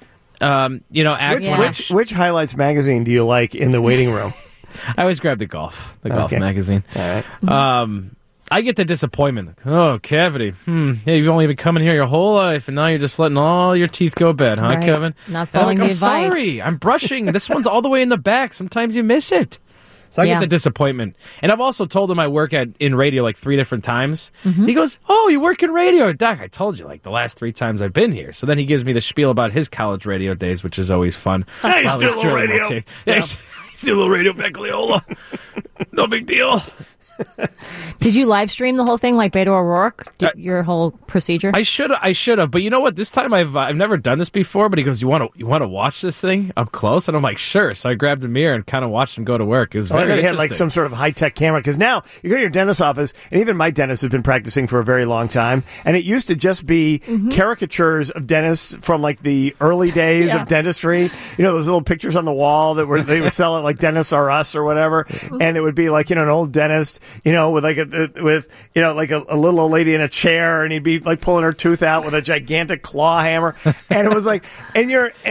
Which Highlights magazine do you like in the waiting room? I always grab the golf Okay. magazine. All right. I get the disappointment. Oh, cavity. Yeah, you've only been coming here your whole life, and now you're just letting all your teeth go bad, huh, Right. Kevin? Not following I'm the advice. sorry. I'm brushing. This one's all the way in the back. Sometimes you miss it. So I get the disappointment. And I've also told him I work in radio like 3 different times. He goes, oh, you work in radio. Doc, I told you like the last 3 times I've been here. So then he gives me the spiel about his college radio days, which is always fun. Hey, While he's still a drilling my radio. teeth. Yeah. Still a radio back Leola. No big deal. Did you live stream the whole thing like Beto O'Rourke? Your whole procedure? I should have, but you know what? This time I've never done this before. But he goes, "You want to watch this thing up close?" And I'm like, "Sure." So I grabbed a mirror and kind of watched him go to work. It was very He had like interesting. some sort of high-tech camera, because now you go to your dentist's office, and even my dentist has been practicing for a very long time, and it used to just be caricatures of dentists from like the early days of dentistry. Those little pictures on the wall they would sell at like Dentists R Us or whatever, and it would be like an old dentist, with like a little old lady in a chair, and he'd be like pulling her tooth out with a gigantic claw hammer, and it was like, and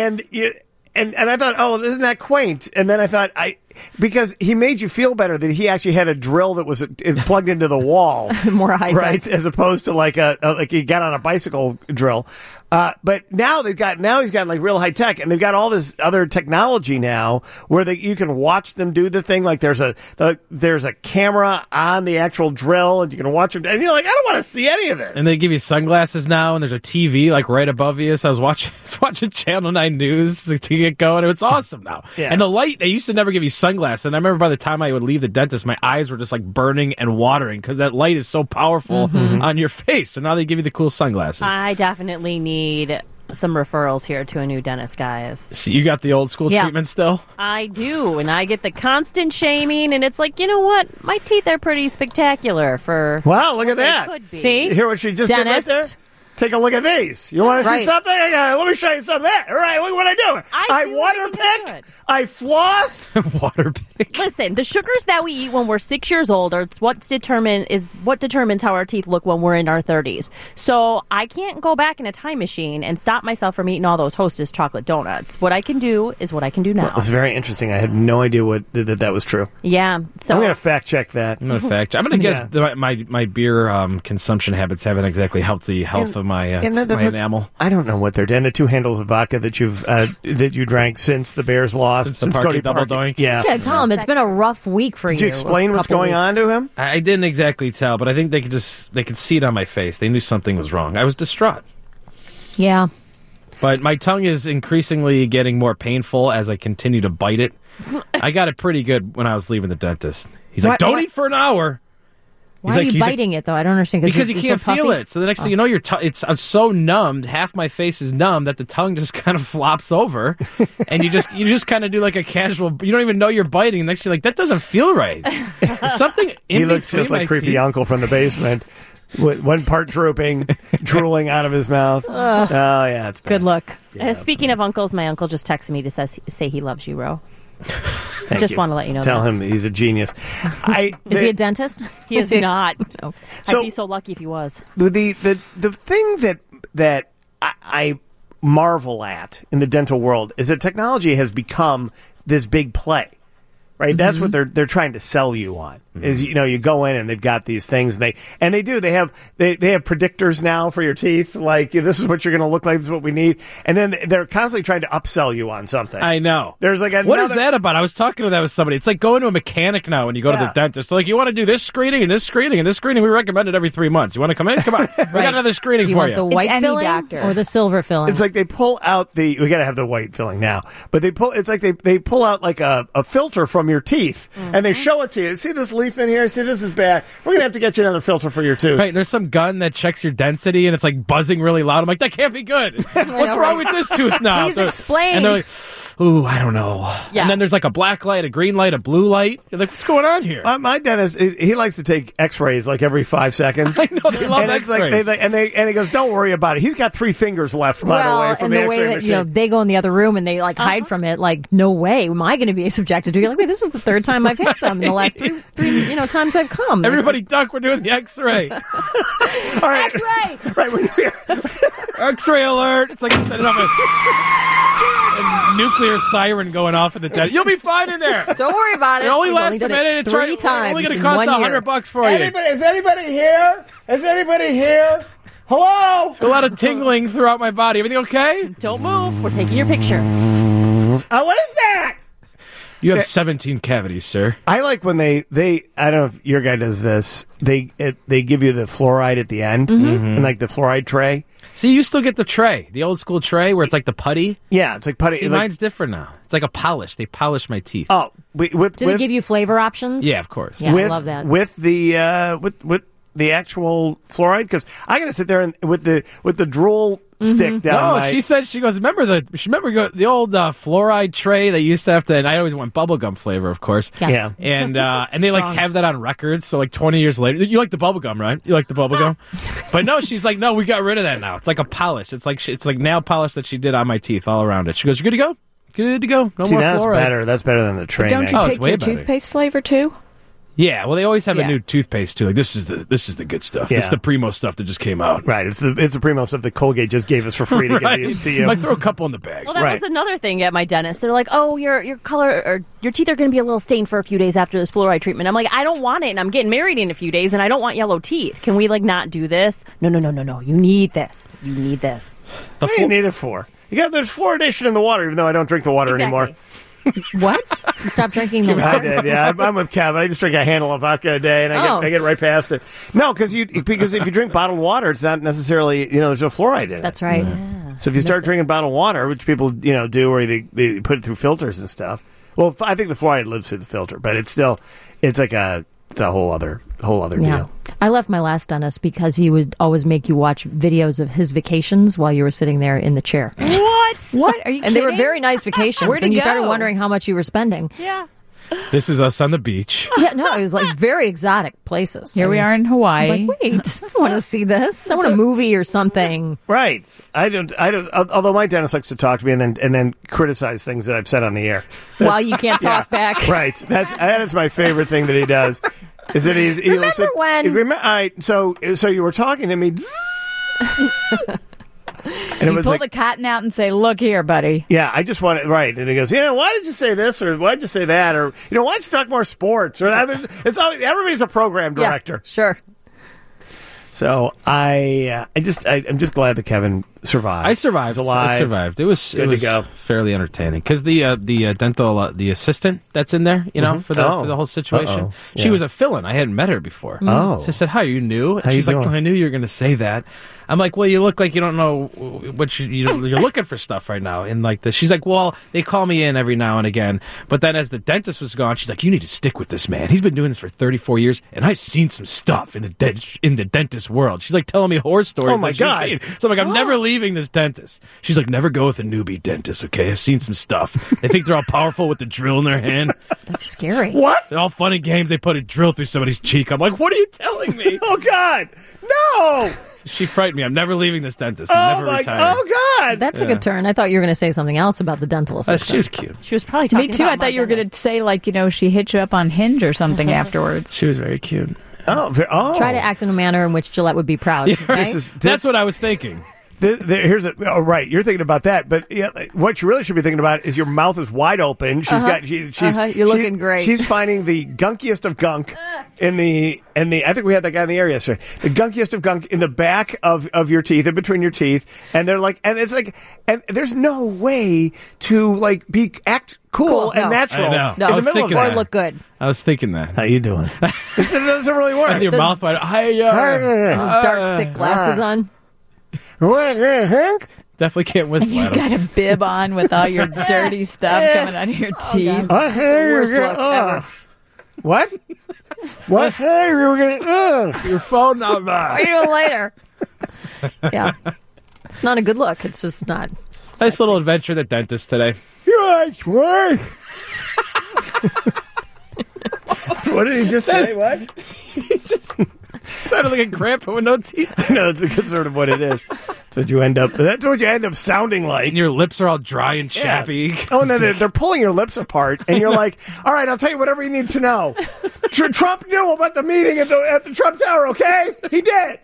I thought, oh, isn't that quaint? And then I thought, because he made you feel better that he actually had a drill that was plugged into the wall, more high tech, right? As opposed to like like he got on a bicycle drill. But now he's got like real high tech, and they've got all this other technology now where you can watch them do the thing. Like there's a camera on the actual drill, and you can watch them. And you're like, I don't want to see any of this. And they give you sunglasses now, and there's a TV like right above you. So I was watching Channel 9 News to get going. It's awesome now. Yeah. And the light, they used to never give you sunglasses. And I remember by the time I would leave the dentist, my eyes were just like burning and watering because that light is so powerful on your face. So now they give you the cool sunglasses. I definitely need some referrals here to a new dentist, guys. So you got the old school treatment still? I do, and I get the constant shaming, and it's like, you know what? My teeth are pretty spectacular for... Wow, look at that. Could be. See? You hear what she just Dentist. did right there? Take a look at these. You want to see Right. something? Let me show you something. All right, look what I do. I water pick. I floss. Water pick. Listen, the sugars that we eat when we're 6 years old are what determines how our teeth look when we're in our 30s. So I can't go back in a time machine and stop myself from eating all those Hostess chocolate donuts. What I can do is what I can do now. That's very interesting. I had no idea that was true. Yeah. So I'm going to fact check that. I'm going to guess that my beer consumption habits haven't exactly helped the health of my enamel. I don't know what they're doing. The 2 handles of vodka that you drank since the Bears lost, Since the Cody double Parkey. doink. Yeah. Yeah, tell him it's been a rough week for you. Did you explain what's Couple going on weeks. to him? I didn't exactly tell, but I think they could see it on my face. They knew something was wrong. I was distraught. Yeah. But my tongue is increasingly getting more painful as I continue to bite it. I got it pretty good when I was leaving the dentist. He's like, don't eat for an hour. Why are you biting it, though? I don't understand. Because you you're can't so feel puffy? it. So the next thing you know, I'm so numbed. Half my face is numb that the tongue just kind of flops over, and you just kind of do like a casual. You don't even know you're biting. Next, you're like, that doesn't feel right. There's something. He looks just like creepy teeth. uncle from the basement. With one part drooping, drooling out of his mouth. Oh yeah, it's bad. Good luck. Speaking of uncles, my uncle just texted me to say he loves you, Ro. Thank Just you. want to let you know. Tell that. him he's a genius. Is he a dentist? He is not. No. So- I'd be so lucky if he was. The thing that I marvel at in the dental world is that technology has become this big play. Right, that's what they're trying to sell you on. Is you go in and they've got these things and they have predictors now for your teeth. Like this is what you're going to look like. This is what we need. And then they're constantly trying to upsell you on something. I know. There's like what is that about? I was talking to that with somebody. It's like going to a mechanic now when you go to the dentist. They're like, you want to do this screening and this screening and this screening. We recommend it every 3 months. You want to come in? Come on. We got another screening Do you for want you. the white any filling doctor. or the silver filling? It's like they pull out we got to have the white filling now, but they pull out like a filter from your teeth and they show it to you. See this leaf in here? See, this is bad. We're going to have to get you another filter for your tooth. Right, there's some gun that checks your density and it's like buzzing really loud. I'm like, that can't be good. What's wrong with this tooth now? Please explain. And they're like, ooh, I don't know. Yeah. And then there's like a black light, a green light, a blue light. You're like, what's going on here? My dentist, he likes to take X-rays like every 5 seconds. I know, they love and it's X-rays. and he goes, don't worry about it. He's got 3 fingers left, by the way, from and the the way X-ray that machine. they go in the other room and they like hide from it. Like, no way am I going to be subjected to it. You're like, wait, this is the third time I've had them in the last three times I've come. Everybody duck, we're doing the X-ray. All right. X-ray. Right, X-ray alert. It's like setting up a nuclear siren going off in the dead. You'll be fine in there. Don't worry about it. It only We've lasts a minute. It's three times. only going to in cost 1 year. $100 for you. Is anybody here? Is anybody here? Hello? A lot of tingling throughout my body. Everything okay? Don't move. We're taking your picture. What is that? You have 17 cavities, sir. I like when they I don't know if your guy does this. They give you the fluoride at the end and like the fluoride tray. See, you still get the tray, the old school tray where it's like the putty. Yeah, it's like putty. See, mine's different now. It's like a polish. They polish my teeth. Oh, Do they give you flavor options? Yeah, of course. Yeah, I love that. With the with the actual fluoride, because I gotta sit there and with the drool stick down. No, she said she goes. Remember the old fluoride tray that you used to have to. And I always want bubblegum flavor, of course. Yes. Yeah. And they like have that on records. So like 20 years later, you like the bubblegum, right? You like the bubblegum, but no, she's like, no, we got rid of that now. It's like a polish. It's like nail polish that she did on my teeth all around it. She goes, "You good to go? Good to go. No See, more that's fluoride." better. That's better than the tray. Don't you it's pick way your better. toothpaste flavor too? Yeah, well, they always have Yeah. a new toothpaste too. Like this is the good stuff. Yeah. It's the Primo stuff that just came out. Right. It's the Primo stuff that Colgate just gave us for free to Right. give to you. Like throw a couple in the bag. Well, that was another thing at my dentist. They're like, "Oh, your color or your teeth are going to be a little stained for a few days after this fluoride treatment." I'm like, "I don't want it, and I'm getting married in a few days, and I don't want yellow teeth. Can we not do this?" No. You need this. You need this. What do you need it for? There's fluoridation in the water, even though I don't drink the water anymore. What? You stopped drinking the I water? did, yeah. I'm with Kevin. I just drink a handle of vodka a day, and I get right past it. No, because if you drink bottled water, it's not necessarily there's no fluoride in it. That's right. Yeah. So if you start drinking bottled water, which people do, where they put it through filters and stuff. Well, I think the fluoride lives through the filter, but it's a whole other deal. I left my last dentist because he would always make you watch videos of his vacations while you were sitting there in the chair. What? Are you And they were very nice vacations, Where'd he and you go? started wondering how much you were spending. Yeah. This is us on the beach. Yeah, no, it was like very exotic places. Here we are in Hawaii. I'm like, wait, I want to see this. I want a movie or something. Right. I don't. Although my dentist likes to talk to me and then criticize things that I've said on the air. While you can't talk back. Right. That is my favorite thing that he does. Is that Remember when? All right. So you were talking to me. And You pull the cotton out and say, "Look here, buddy." Yeah, I just want it right. And he goes, why did you say this, or why did you say that, or why did you talk more sports? Or it's always, everybody's a program director. Yeah, sure. So I'm just glad that Kevin survived. I survived. He's alive. I survived. It was Good to go. fairly entertaining because the dental the assistant that's in there, for the whole situation. She was a fill-in. I hadn't met her before. Oh. So I said, "Hi, you new?" And How you she's like, doing? "I knew you were going to say that." I'm like, "Well, you look like you don't know what you're looking for stuff right now." And like she's like, "Well, they call me in every now and again." But then as the dentist was gone, she's like, "You need to stick with this man. He's been doing this for 34 years, and I've seen some stuff in the dentist world." She's like telling me horror stories. Oh, my that she's God. seen. So I'm like, I'm never leaving this dentist. She's like, never go with a newbie dentist, okay? I've seen some stuff. They think they're all powerful with the drill in their hand. That's scary. What? It's all fun and games. They put a drill through somebody's cheek. I'm like, what are you telling me? Oh, God. No. She frightened me. I'm never leaving this dentist. I'm never retiring. Oh, God. That took a turn. I thought you were going to say something else about the dental assistant. She was cute. She was probably talking Me too. about I thought you were going to say, like, she hit you up on Hinge or something afterwards. She was very cute. Try to act in a manner in which Gillette would be proud. Yeah, right? That's what I was thinking. Right, you're thinking about that, but what you really should be thinking about is your mouth is wide open. She's You're looking great. She's finding the gunkiest of gunk in the. I think we had that guy in the area yesterday. The gunkiest of gunk in the back of your teeth, in between your teeth, and they're like, and it's like, and there's no way to act cool and natural I know. in the middle of or that. look good. I was thinking that. How you doing? It doesn't really work. With your mouth wide. Those dark, thick glasses on. Definitely can't whistle. You've got a bib on with all your dirty stuff coming out of your teeth. Worst look ever. What? What? Your phone number. What are you doing later? Yeah. It's not a good look. It's just not. Nice little adventure at the dentist today. What? What did he just say? What? He just sounded like a grandpa with no teeth. No, that's sort of what it is. That's what you end up sounding like. And your lips are all dry and chappy. Yeah. Oh, and then they're pulling your lips apart, and you're like, all right, I'll tell you whatever you need to know. Trump knew about the meeting at the Trump Tower, okay? He did.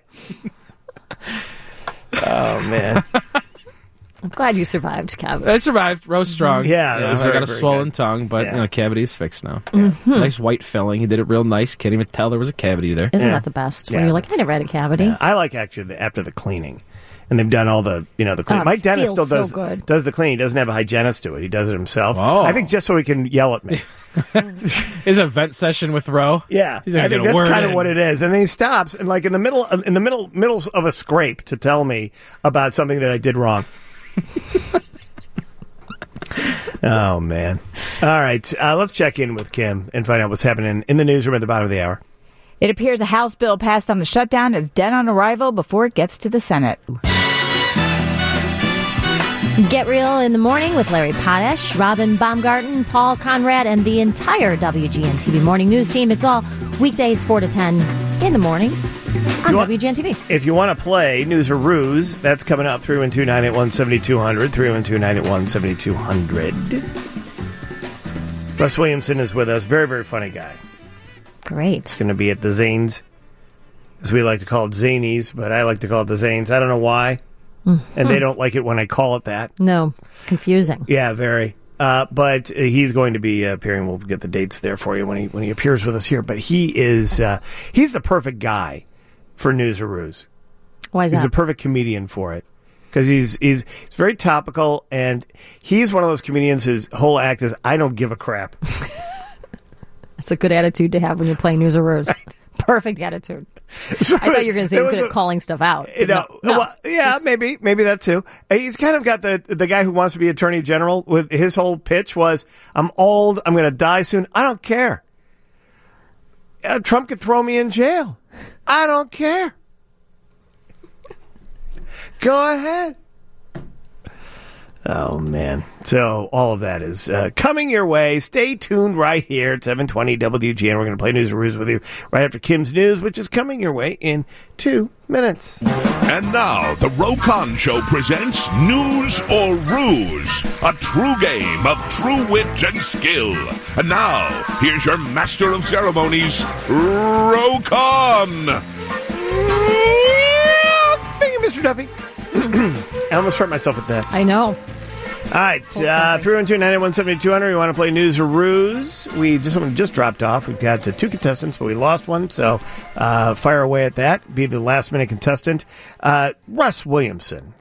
Oh, man. I'm glad you survived, Kev. I survived. Rose strong. Yeah, that was I got very, a very swollen good. tongue, but Yeah. cavity's fixed now. Mm-hmm. Nice white filling. He did it real nice. Can't even tell there was a cavity there. Isn't that the best? When Yeah, you're like, I never had a cavity. Yeah, I like actually after the cleaning. And they've done all the, the cleaning. Oh, Mike it Dennis still feels so good. does the cleaning. He doesn't have a hygienist do it. He does it himself. Oh. I think just so he can yell at me. Is a vent session with Ro? Yeah, He's gonna I think get a that's word kind of in. what it is. And then he stops and like in the middle of a scrape to tell me about something that I did wrong. Oh man! All right, let's check in with Kim and find out what's happening in the newsroom at the bottom of the hour. It appears a House bill passed on the shutdown is dead on arrival before it gets to the Senate. Get Real in the Morning with Larry Potash, Robin Baumgarten, Paul Conrad, and the entire WGN-TV morning news team. It's all weekdays 4 to 10 in the morning on WGN-TV. If you want to play News or Ruse, that's coming up 312-981-7200, 312-981-7200. Russ Williamson is with us. Very, very funny guy. Great. He's going to be at the Zanes, as we like to call it Zanies, but I like to call it the Zanes. I don't know why. And they don't like it when I call it that. No, confusing. Yeah, very. But he's going to be appearing. We'll get the dates there for you when he appears with us here. But he is he's the perfect guy for News or Ruse. Why is He's that? the perfect comedian for it because he's very topical, and he's one of those comedians whose whole act is I don't give a crap. It's a good attitude to have when you're playing News or Ruse. Perfect attitude. So I thought you were going to say he's good at calling stuff out. No. Well, yeah, maybe that too. He's kind of got the guy who wants to be attorney general. With his whole pitch was, "I'm old. I'm going to die soon. I don't care. Trump could throw me in jail. I don't care. Go ahead." Oh, man. So all of that is coming your way. Stay tuned right here at 720 WGN. We're going to play News or Ruse with you right after Kim's News, which is coming your way in 2 minutes. And now, the Ro Khan Show presents News or Ruse, a true game of true wit and skill. And now, here's your master of ceremonies, Ro Khan. Thank you, Mr. Duffy. I almost hurt myself with that. I know. All right, 312-981-7200. We want to play News or Ruse. Someone just dropped off. We've got 2 contestants, but we lost one, so fire away at that. Be the last-minute contestant. Russ Williamson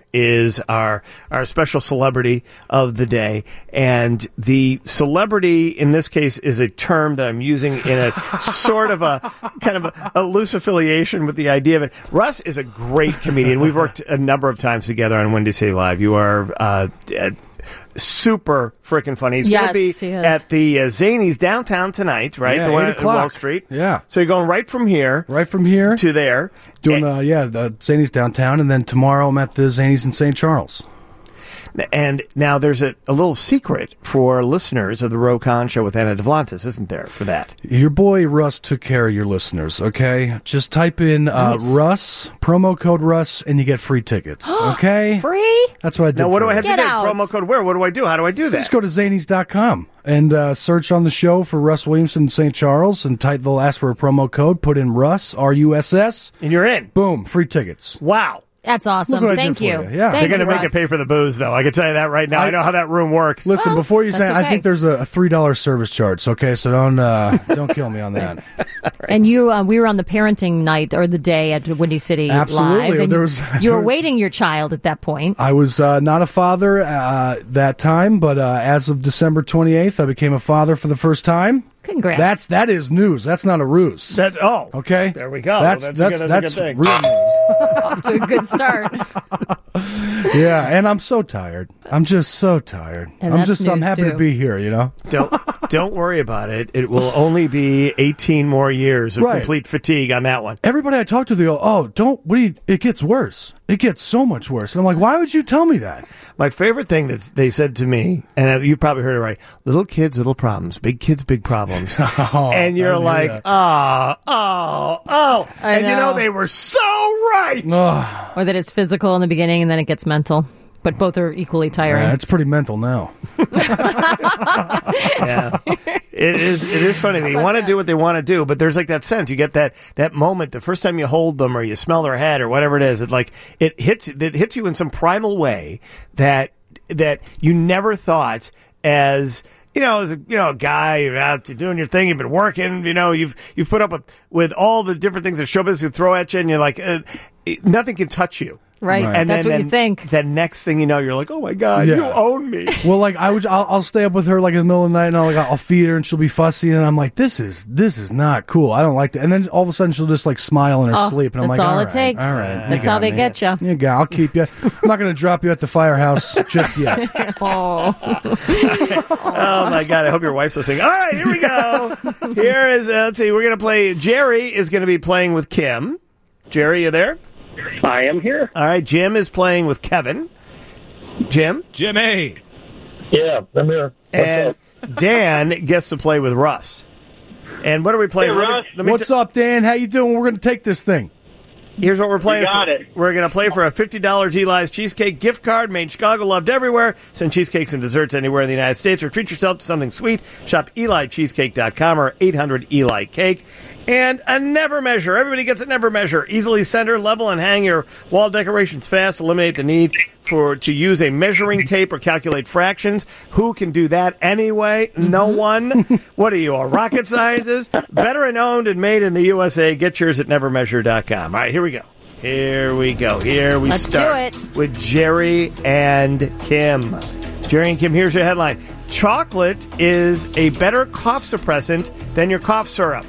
is our special celebrity of the day. And the celebrity in this case is a term that I'm using in a sort of a kind of a loose affiliation with the idea of it. Russ is a great comedian. We've worked a number of times together on Windy City Live. You are super freaking funny. He's going to be at the Zanies downtown tonight, right? Yeah, the one 8 at o'clock. Wall Street. Yeah. So you're going right from here to there. Doing, the Zanies downtown, and then tomorrow I'm at the Zanies in St. Charles. And now there's a little secret for listeners of the Ro Khan Show with Anna Devlantis, isn't there, for that? Your boy Russ took care of your listeners, okay? Just type in Russ, promo code Russ, and you get free tickets, okay? Free? That's what I did. Now, what for do I you. have to do? Promo code where? What do I do? How do I do that? Just go to Zanies.com and search on the show for Russ Williamson in St. Charles, and they'll ask for a promo code. Put in Russ, R-U-S-S. And you're in. Boom, free tickets. Wow. Look That's awesome. what I Thank did you. for you. Yeah. They're going to make it pay for the booze, though. I can tell you that right now. I know how that room works. Listen, before you say, that's I okay. think there's a $3 service charge. Okay, so don't kill me on that. And you, we were on the parenting night or the day at Windy City Absolutely. Live. And There was- you were waiting your child at that point. I was not a father that time, but as of December 28th, I became a father for the first time. Congrats. That is news. That's not a ruse. That's okay. There we go. That's a good thing. real news. Off to a good start. Yeah, and I'm so tired. I'm just so tired. And I'm that's news, happy too. to be here, you know. Don't worry about it. It will only be 18 more years of Right. complete fatigue on that one. Everybody I talk to, they go, "Oh, it gets worse. It gets so much worse." And I'm like, "Why would you tell me that?" My favorite thing that they said to me, and you've probably heard it right: little kids, little problems; big kids, big problems. And you're like, oh, I and you know know. they were so right. Or that it's physical in the beginning and then it gets mental. But both are equally tiring. Yeah, it's pretty mental now. Yeah, it is funny. They want to do what they want to do, but there's like that sense. You get that moment the first time you hold them or you smell their head or whatever it is. It hits you in some primal way that you never thought as. As a guy, you're out doing your thing, you've been working, you've put up with all the different things that show business would throw at you, and you're like, nothing can touch you. Right. And That's what you think. The next thing you know, you're like, oh my God, Yeah. you own me. Well, like I'll stay up with her like in the middle of the night, and I'll feed her, and she'll be fussy, and I'm like, this is not cool. I don't like that. And then all of a sudden, she'll just like smile in her sleep, and I'm that's like, all all it right, takes. All right, That's how they get you. You got. I'll keep you. I'm not going to drop you at the firehouse just yet. Oh my God, I hope your wife's listening. All right, here we go. Here is, let's see, we're going to play, Jerry is going to be playing with Kim. Jerry, you there? I am here. All right, Jim is playing with Kevin. Jimmy. Yeah, I'm here. And Dan gets to play with Russ. And what are we playing? Hey, Russ. What's up, Dan? How you doing? We're going to take this thing. Here's what we're playing. You got it. We're going to play for a $50 Eli's Cheesecake gift card, made in Chicago, loved everywhere. Send cheesecakes and desserts anywhere in the United States, or treat yourself to something sweet. Shop EliCheesecake.com or 800 Eli Cake. And a Never Measure. Everybody gets a Never Measure. Easily center, level, and hang your wall decorations fast. Eliminate the need to use a measuring tape or calculate fractions. Who can do that anyway? No one. What are you, a rocket scientist? Veteran owned and made in the USA. Get yours at nevermeasure.com. All right, here we go. Here we Let's start do it. with Jerry and Kim. Jerry and Kim, here's your headline. Chocolate is a better cough suppressant than your cough syrup.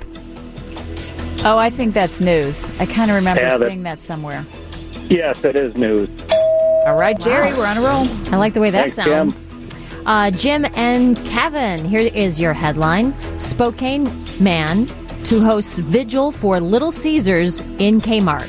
Oh, I think that's news. I kind of remember Yeah, seeing that somewhere. Yes, it is news. All right, Jerry, we're on a roll. I like the way that Thanks, sounds. Jim and Kevin, here is your headline. Spokane man to host vigil for Little Caesars in Kmart.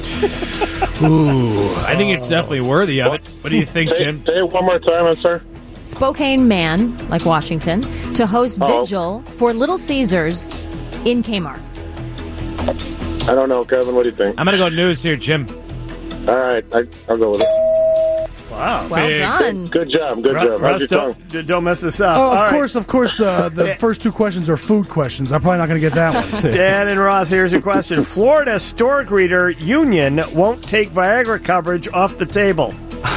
Ooh, I think it's definitely worthy of it. What do you think, Jim? Say it one more time, sir. Spokane man, like Washington, to host vigil for Little Caesars in Kmart. I don't know, Kevin. What do you think? I'm going to go news here, Jim. All right, I'll go with it. Wow. Well done. Good job. Good job. How's Russ, your tongue? don't mess this up. Oh, All of right. course. The first two questions are food questions. I'm probably not going to get that one. Dan and Ross, here's your question. Florida store greeter union won't take Viagra coverage off the table.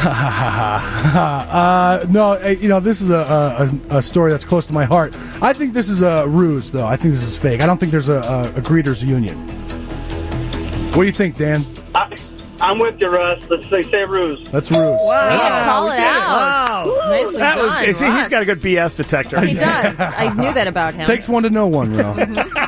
No, this is a story that's close to my heart. I think this is a ruse, though. I think this is fake. I don't think there's a greeters union. What do you think, Dan? I'm with you, Russ. Let's say ruse. That's ruse. Wow. Way to call it out. Wow. Nicely That was done, good. See, he's Russ. got a good BS detector. He does. I knew that about him. Takes one to know one, All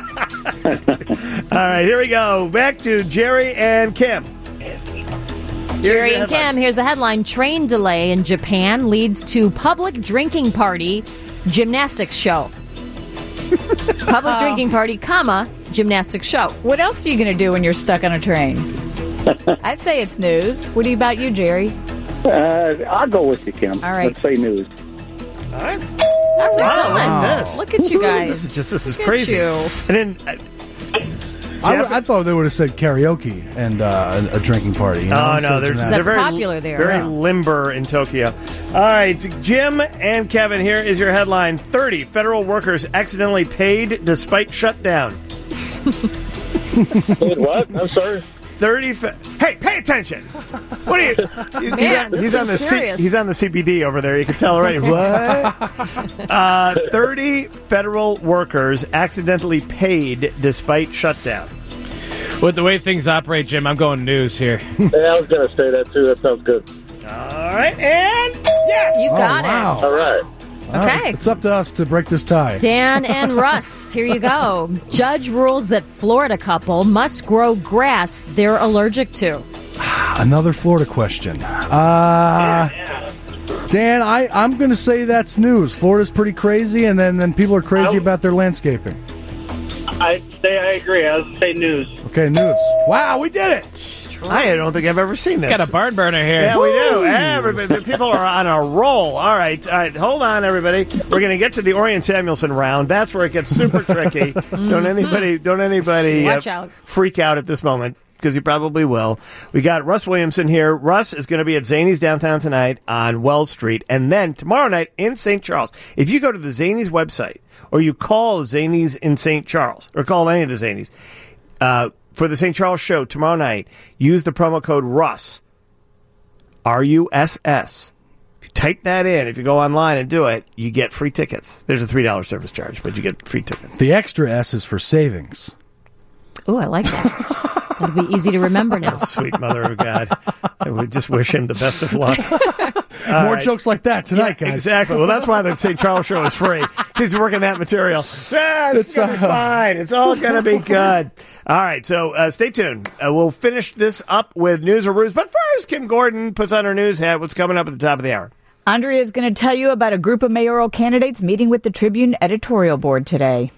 right, here we go. Back to Jerry and Kim. Jerry and Kim, here's the headline. Train delay in Japan leads to public drinking party, gymnastics show. Public drinking party, gymnastics show. What else are you going to do when you're stuck on a train? I'd say it's news. What about you, Jerry? I'll go with you, Kim. All right. Let's say news. All right. That's Wow. Look at you guys. This is Look at crazy. you. And then I thought they would have said karaoke and a drinking party. You know? oh Instead no, of they're gymnastics. very popular there, Very yeah. limber in Tokyo. All right, Jim and Kevin, here is your headline: 30 federal workers accidentally paid despite shutdown. What? I'm sorry. 30. Hey, pay attention! What are you? Man, this is serious. He's on the CBD over there. You can tell already. What? 30 federal workers accidentally paid despite shutdown. With the way things operate, Jim, I'm going news here. Yeah, I was going to say that, too. That sounds good. All right, and yes! You got wow. it. All right. Okay. It's up to us to break this tie. Dan and Russ, here you go. Judge rules that Florida couple must grow grass they're allergic to. Another Florida question. Dan, I'm going to say that's news. Florida's pretty crazy, and then people are crazy about their landscaping. I'd say I agree. I would say news. Okay, news. Wow, we did it. I don't think I've ever seen this. Got a barn burner here. Yeah, we do. Everybody, people are on a roll. All right. Hold on, everybody. We're going to get to the Orion Samuelson round. That's where it gets super tricky. Don't anybody Watch out. freak out at this moment, because you probably will. We got Russ Williamson here. Russ is going to be at Zany's downtown tonight on Wells Street, and then tomorrow night in St. Charles. If you go to the Zany's website, or you call Zany's in St. Charles, or call any of the Zany's, for the St. Charles show tomorrow night, use the promo code RUSS, RUSS. If you type that in, if you go online and do it, you get free tickets. There's a $3 service charge, but you get free tickets. The extra S is for savings. Ooh, I like that. That'll be easy to remember now. Sweet mother of God. I would just wish him the best of luck. More jokes like that tonight, guys. Exactly. Well, that's why the St. Charles show is free. He's working that material. It's going to be fine. It's all going to be good. All right, so stay tuned. We'll finish this up with News or Ruse. But first, Kim Gordon puts on her news hat. What's coming up at the top of the hour? Andrea is going to tell you about a group of mayoral candidates meeting with the Tribune editorial board today.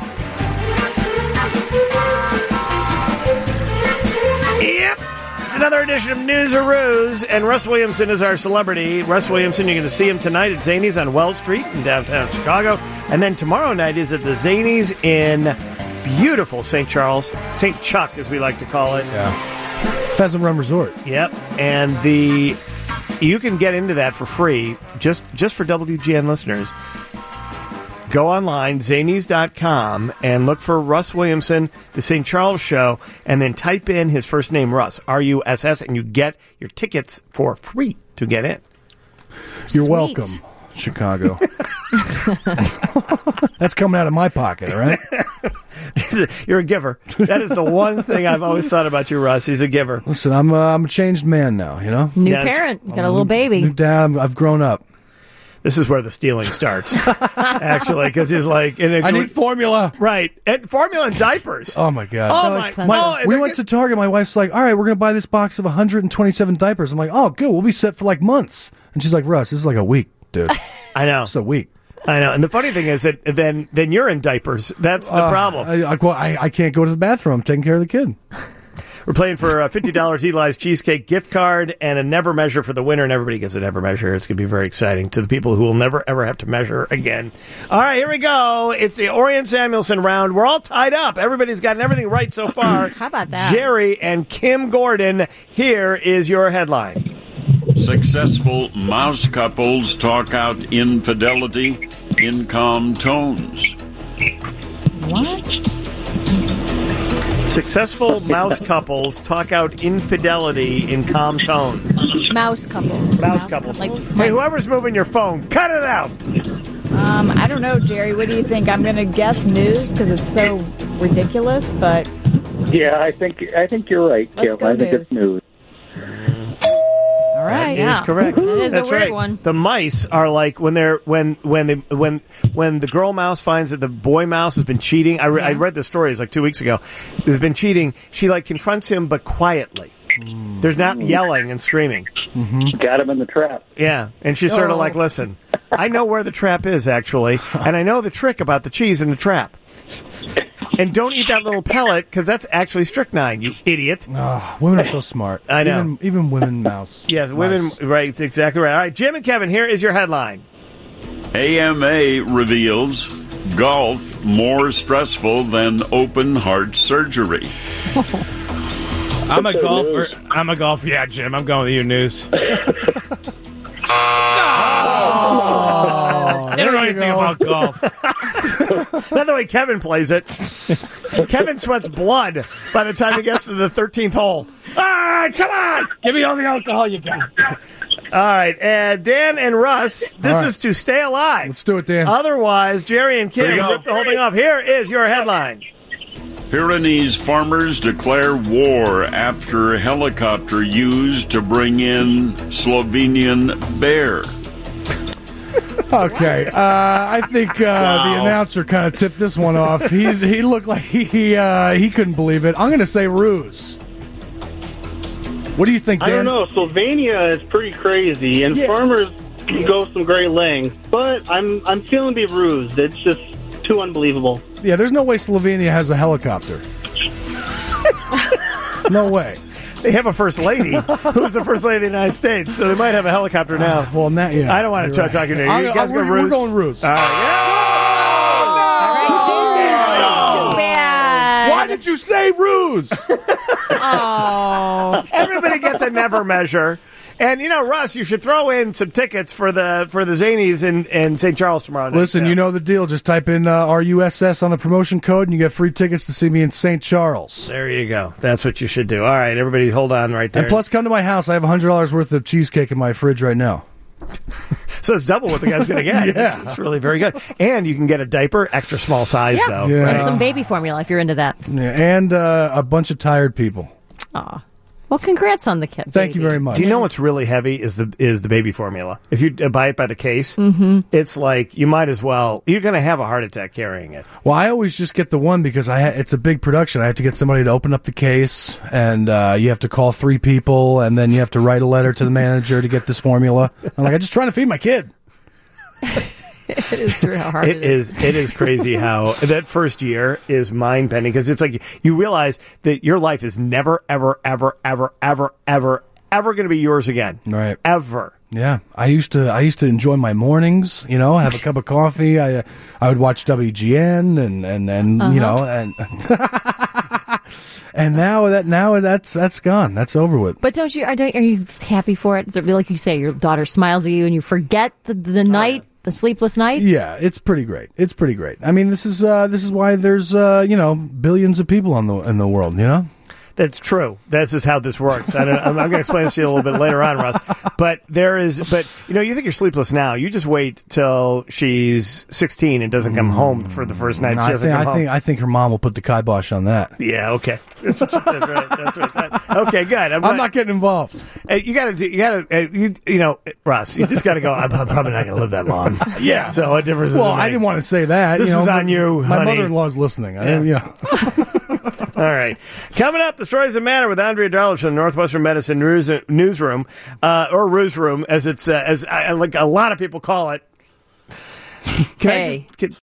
Yep. It's another edition of News or Ruse, and Russ Williamson is our celebrity. Russ Williamson, you're going to see him tonight at Zany's on Wells Street in downtown Chicago. And then tomorrow night is at the Zany's in beautiful St. Charles, St. Chuck, as we like to call it. Yeah. Pheasant Run Resort. Yep. And you can get into that for free, just for WGN listeners. Go online, Zanies.com, and look for Russ Williamson, the St. Charles show, and then type in his first name, Russ, R-U-S-S, and you get your tickets for free to get in. You're welcome, Chicago. That's coming out of my pocket, all right? You're a giver. That is the one thing I've always thought about you, Russ. He's a giver. Listen, I'm a changed man now, you know? New parent. Got a little baby. New dad. I've grown up. This is where the stealing starts, actually, because he's like... I need formula. Right. And formula and diapers. Oh, my God. Oh, my... we went to Target. My wife's like, all right, we're going to buy this box of 127 diapers. I'm like, oh, good. We'll be set for like months. And she's like, Russ, this is like a week, dude. I know. It's a week. I know. And the funny thing is that then you're in diapers. That's the problem. I can't go to the bathroom. I'm taking care of the kid. We're playing for a $50 Eli's Cheesecake gift card and a Never Measure for the winner, and everybody gets a Never Measure. It's going to be very exciting to the people who will never, ever have to measure again. All right, here we go. It's the Orion Samuelson round. We're all tied up. Everybody's gotten everything right so far. How about that? Jerry and Kim Gordon, here is your headline. Successful mouse couples talk out infidelity in calm tones. What? Successful mouse couples talk out infidelity in calm tones. Mouse couples. Mouse couples. Like hey, whoever's moving your phone, cut it out. I don't know, Jerry. What do you think? I'm going to guess news because it's so ridiculous, but... Yeah, I think you're right, Kim. Let's go I think news. it's news. right. That is correct. That is That's a weird right. one. The mice are like when the girl mouse finds that the boy mouse has been cheating. I read this story. It's like 2 weeks ago. Has been cheating. She like confronts him, but quietly. There's not yelling and screaming. Got him in the trap. Yeah, and she's sort of like, listen, I know where the trap is, actually, and I know the trick about the cheese in the trap. And don't eat that little pellet, because that's actually strychnine, you idiot. Oh, women are so smart. I know. Even women mouse. Yes, women, right, it's exactly right. All right, Jim and Kevin, here is your headline. AMA reveals golf more stressful than open heart surgery. I'm a golfer. Yeah, Jim, I'm going with you, News. They don't know anything about golf. Not the way Kevin plays it. Kevin sweats blood by the time he gets to the 13th hole. Come on! Give me all the alcohol you got. All right, Dan and Russ, this is to stay alive. Let's do it, Dan. Otherwise, Jerry and Kim rip the whole thing off. Here is your headline. Pyrenees farmers declare war after helicopter used to bring in Slovenian bear. Okay, I think the announcer kind of tipped this one off. He looked like he couldn't believe it. I'm going to say ruse. What do you think, Dan? I don't know. Slovenia is pretty crazy, and farmers go some great lengths. But I'm feeling to be rused. It's just too unbelievable. Yeah, there's no way Slovenia has a helicopter. No way. They have a first lady who's the first lady of the United States, so they might have a helicopter now. Well, now, yeah. I don't want to talk to you. You guys go we're ruse? going ruse. Too bad. Why did you say ruse? Oh. Everybody gets a never measure. And, Russ, you should throw in some tickets for the Zanies in St. Charles tomorrow night. Listen, you know the deal. Just type in RUSS on the promotion code, and you get free tickets to see me in St. Charles. There you go. That's what you should do. All right, everybody hold on right there. And plus, come to my house. I have $100 worth of cheesecake in my fridge right now. So it's double what the guy's going to get. Yeah. It's really very good. And you can get a diaper, extra small size, though. Yeah. And some baby formula if you're into that. Yeah, and a bunch of tired people. Aw. Well, congrats on the kid. Thank you very much. Do you know what's really heavy is the baby formula? If you buy it by the case, it's like you might as well. You're going to have a heart attack carrying it. Well, I always just get the one because it's a big production. I have to get somebody to open up the case, and you have to call 3 people, and then you have to write a letter to the manager to get this formula. I'm like, I'm just trying to feed my kid. It is true how hard it is. It is crazy how that first year is mind-bending because it's like you realize that your life is never, ever, ever, ever, ever, ever, ever going to be yours again. Right. Ever. Yeah, I used to enjoy my mornings. Have a cup of coffee. I would watch WGN and and now that's gone. That's over with. But are you happy for it? Does it feel like you say your daughter smiles at you and you forget the night? The sleepless night? Yeah, it's pretty great. It's pretty great. I mean, this is why there's billions of people in the world. That's true. This is how this works. I'm going to explain this to you a little bit later on, Russ. But you think you're sleepless now. You just wait till she's 16 and doesn't come home for the first night. I think her mom will put the kibosh on that. Yeah. Okay. That's right. That's right. Okay. Good. I'm not getting involved. Russ. You just got to go. I'm probably not going to live that long. Yeah. So what difference does it make? I didn't want to say that. This is on you. My honey. mother-in-law's listening. Yeah. All right. Coming up, the Stories that Matter with Andrea Darlich from the Northwestern Medicine Newsroom, or Ruse Room, as like a lot of people call it. Hey.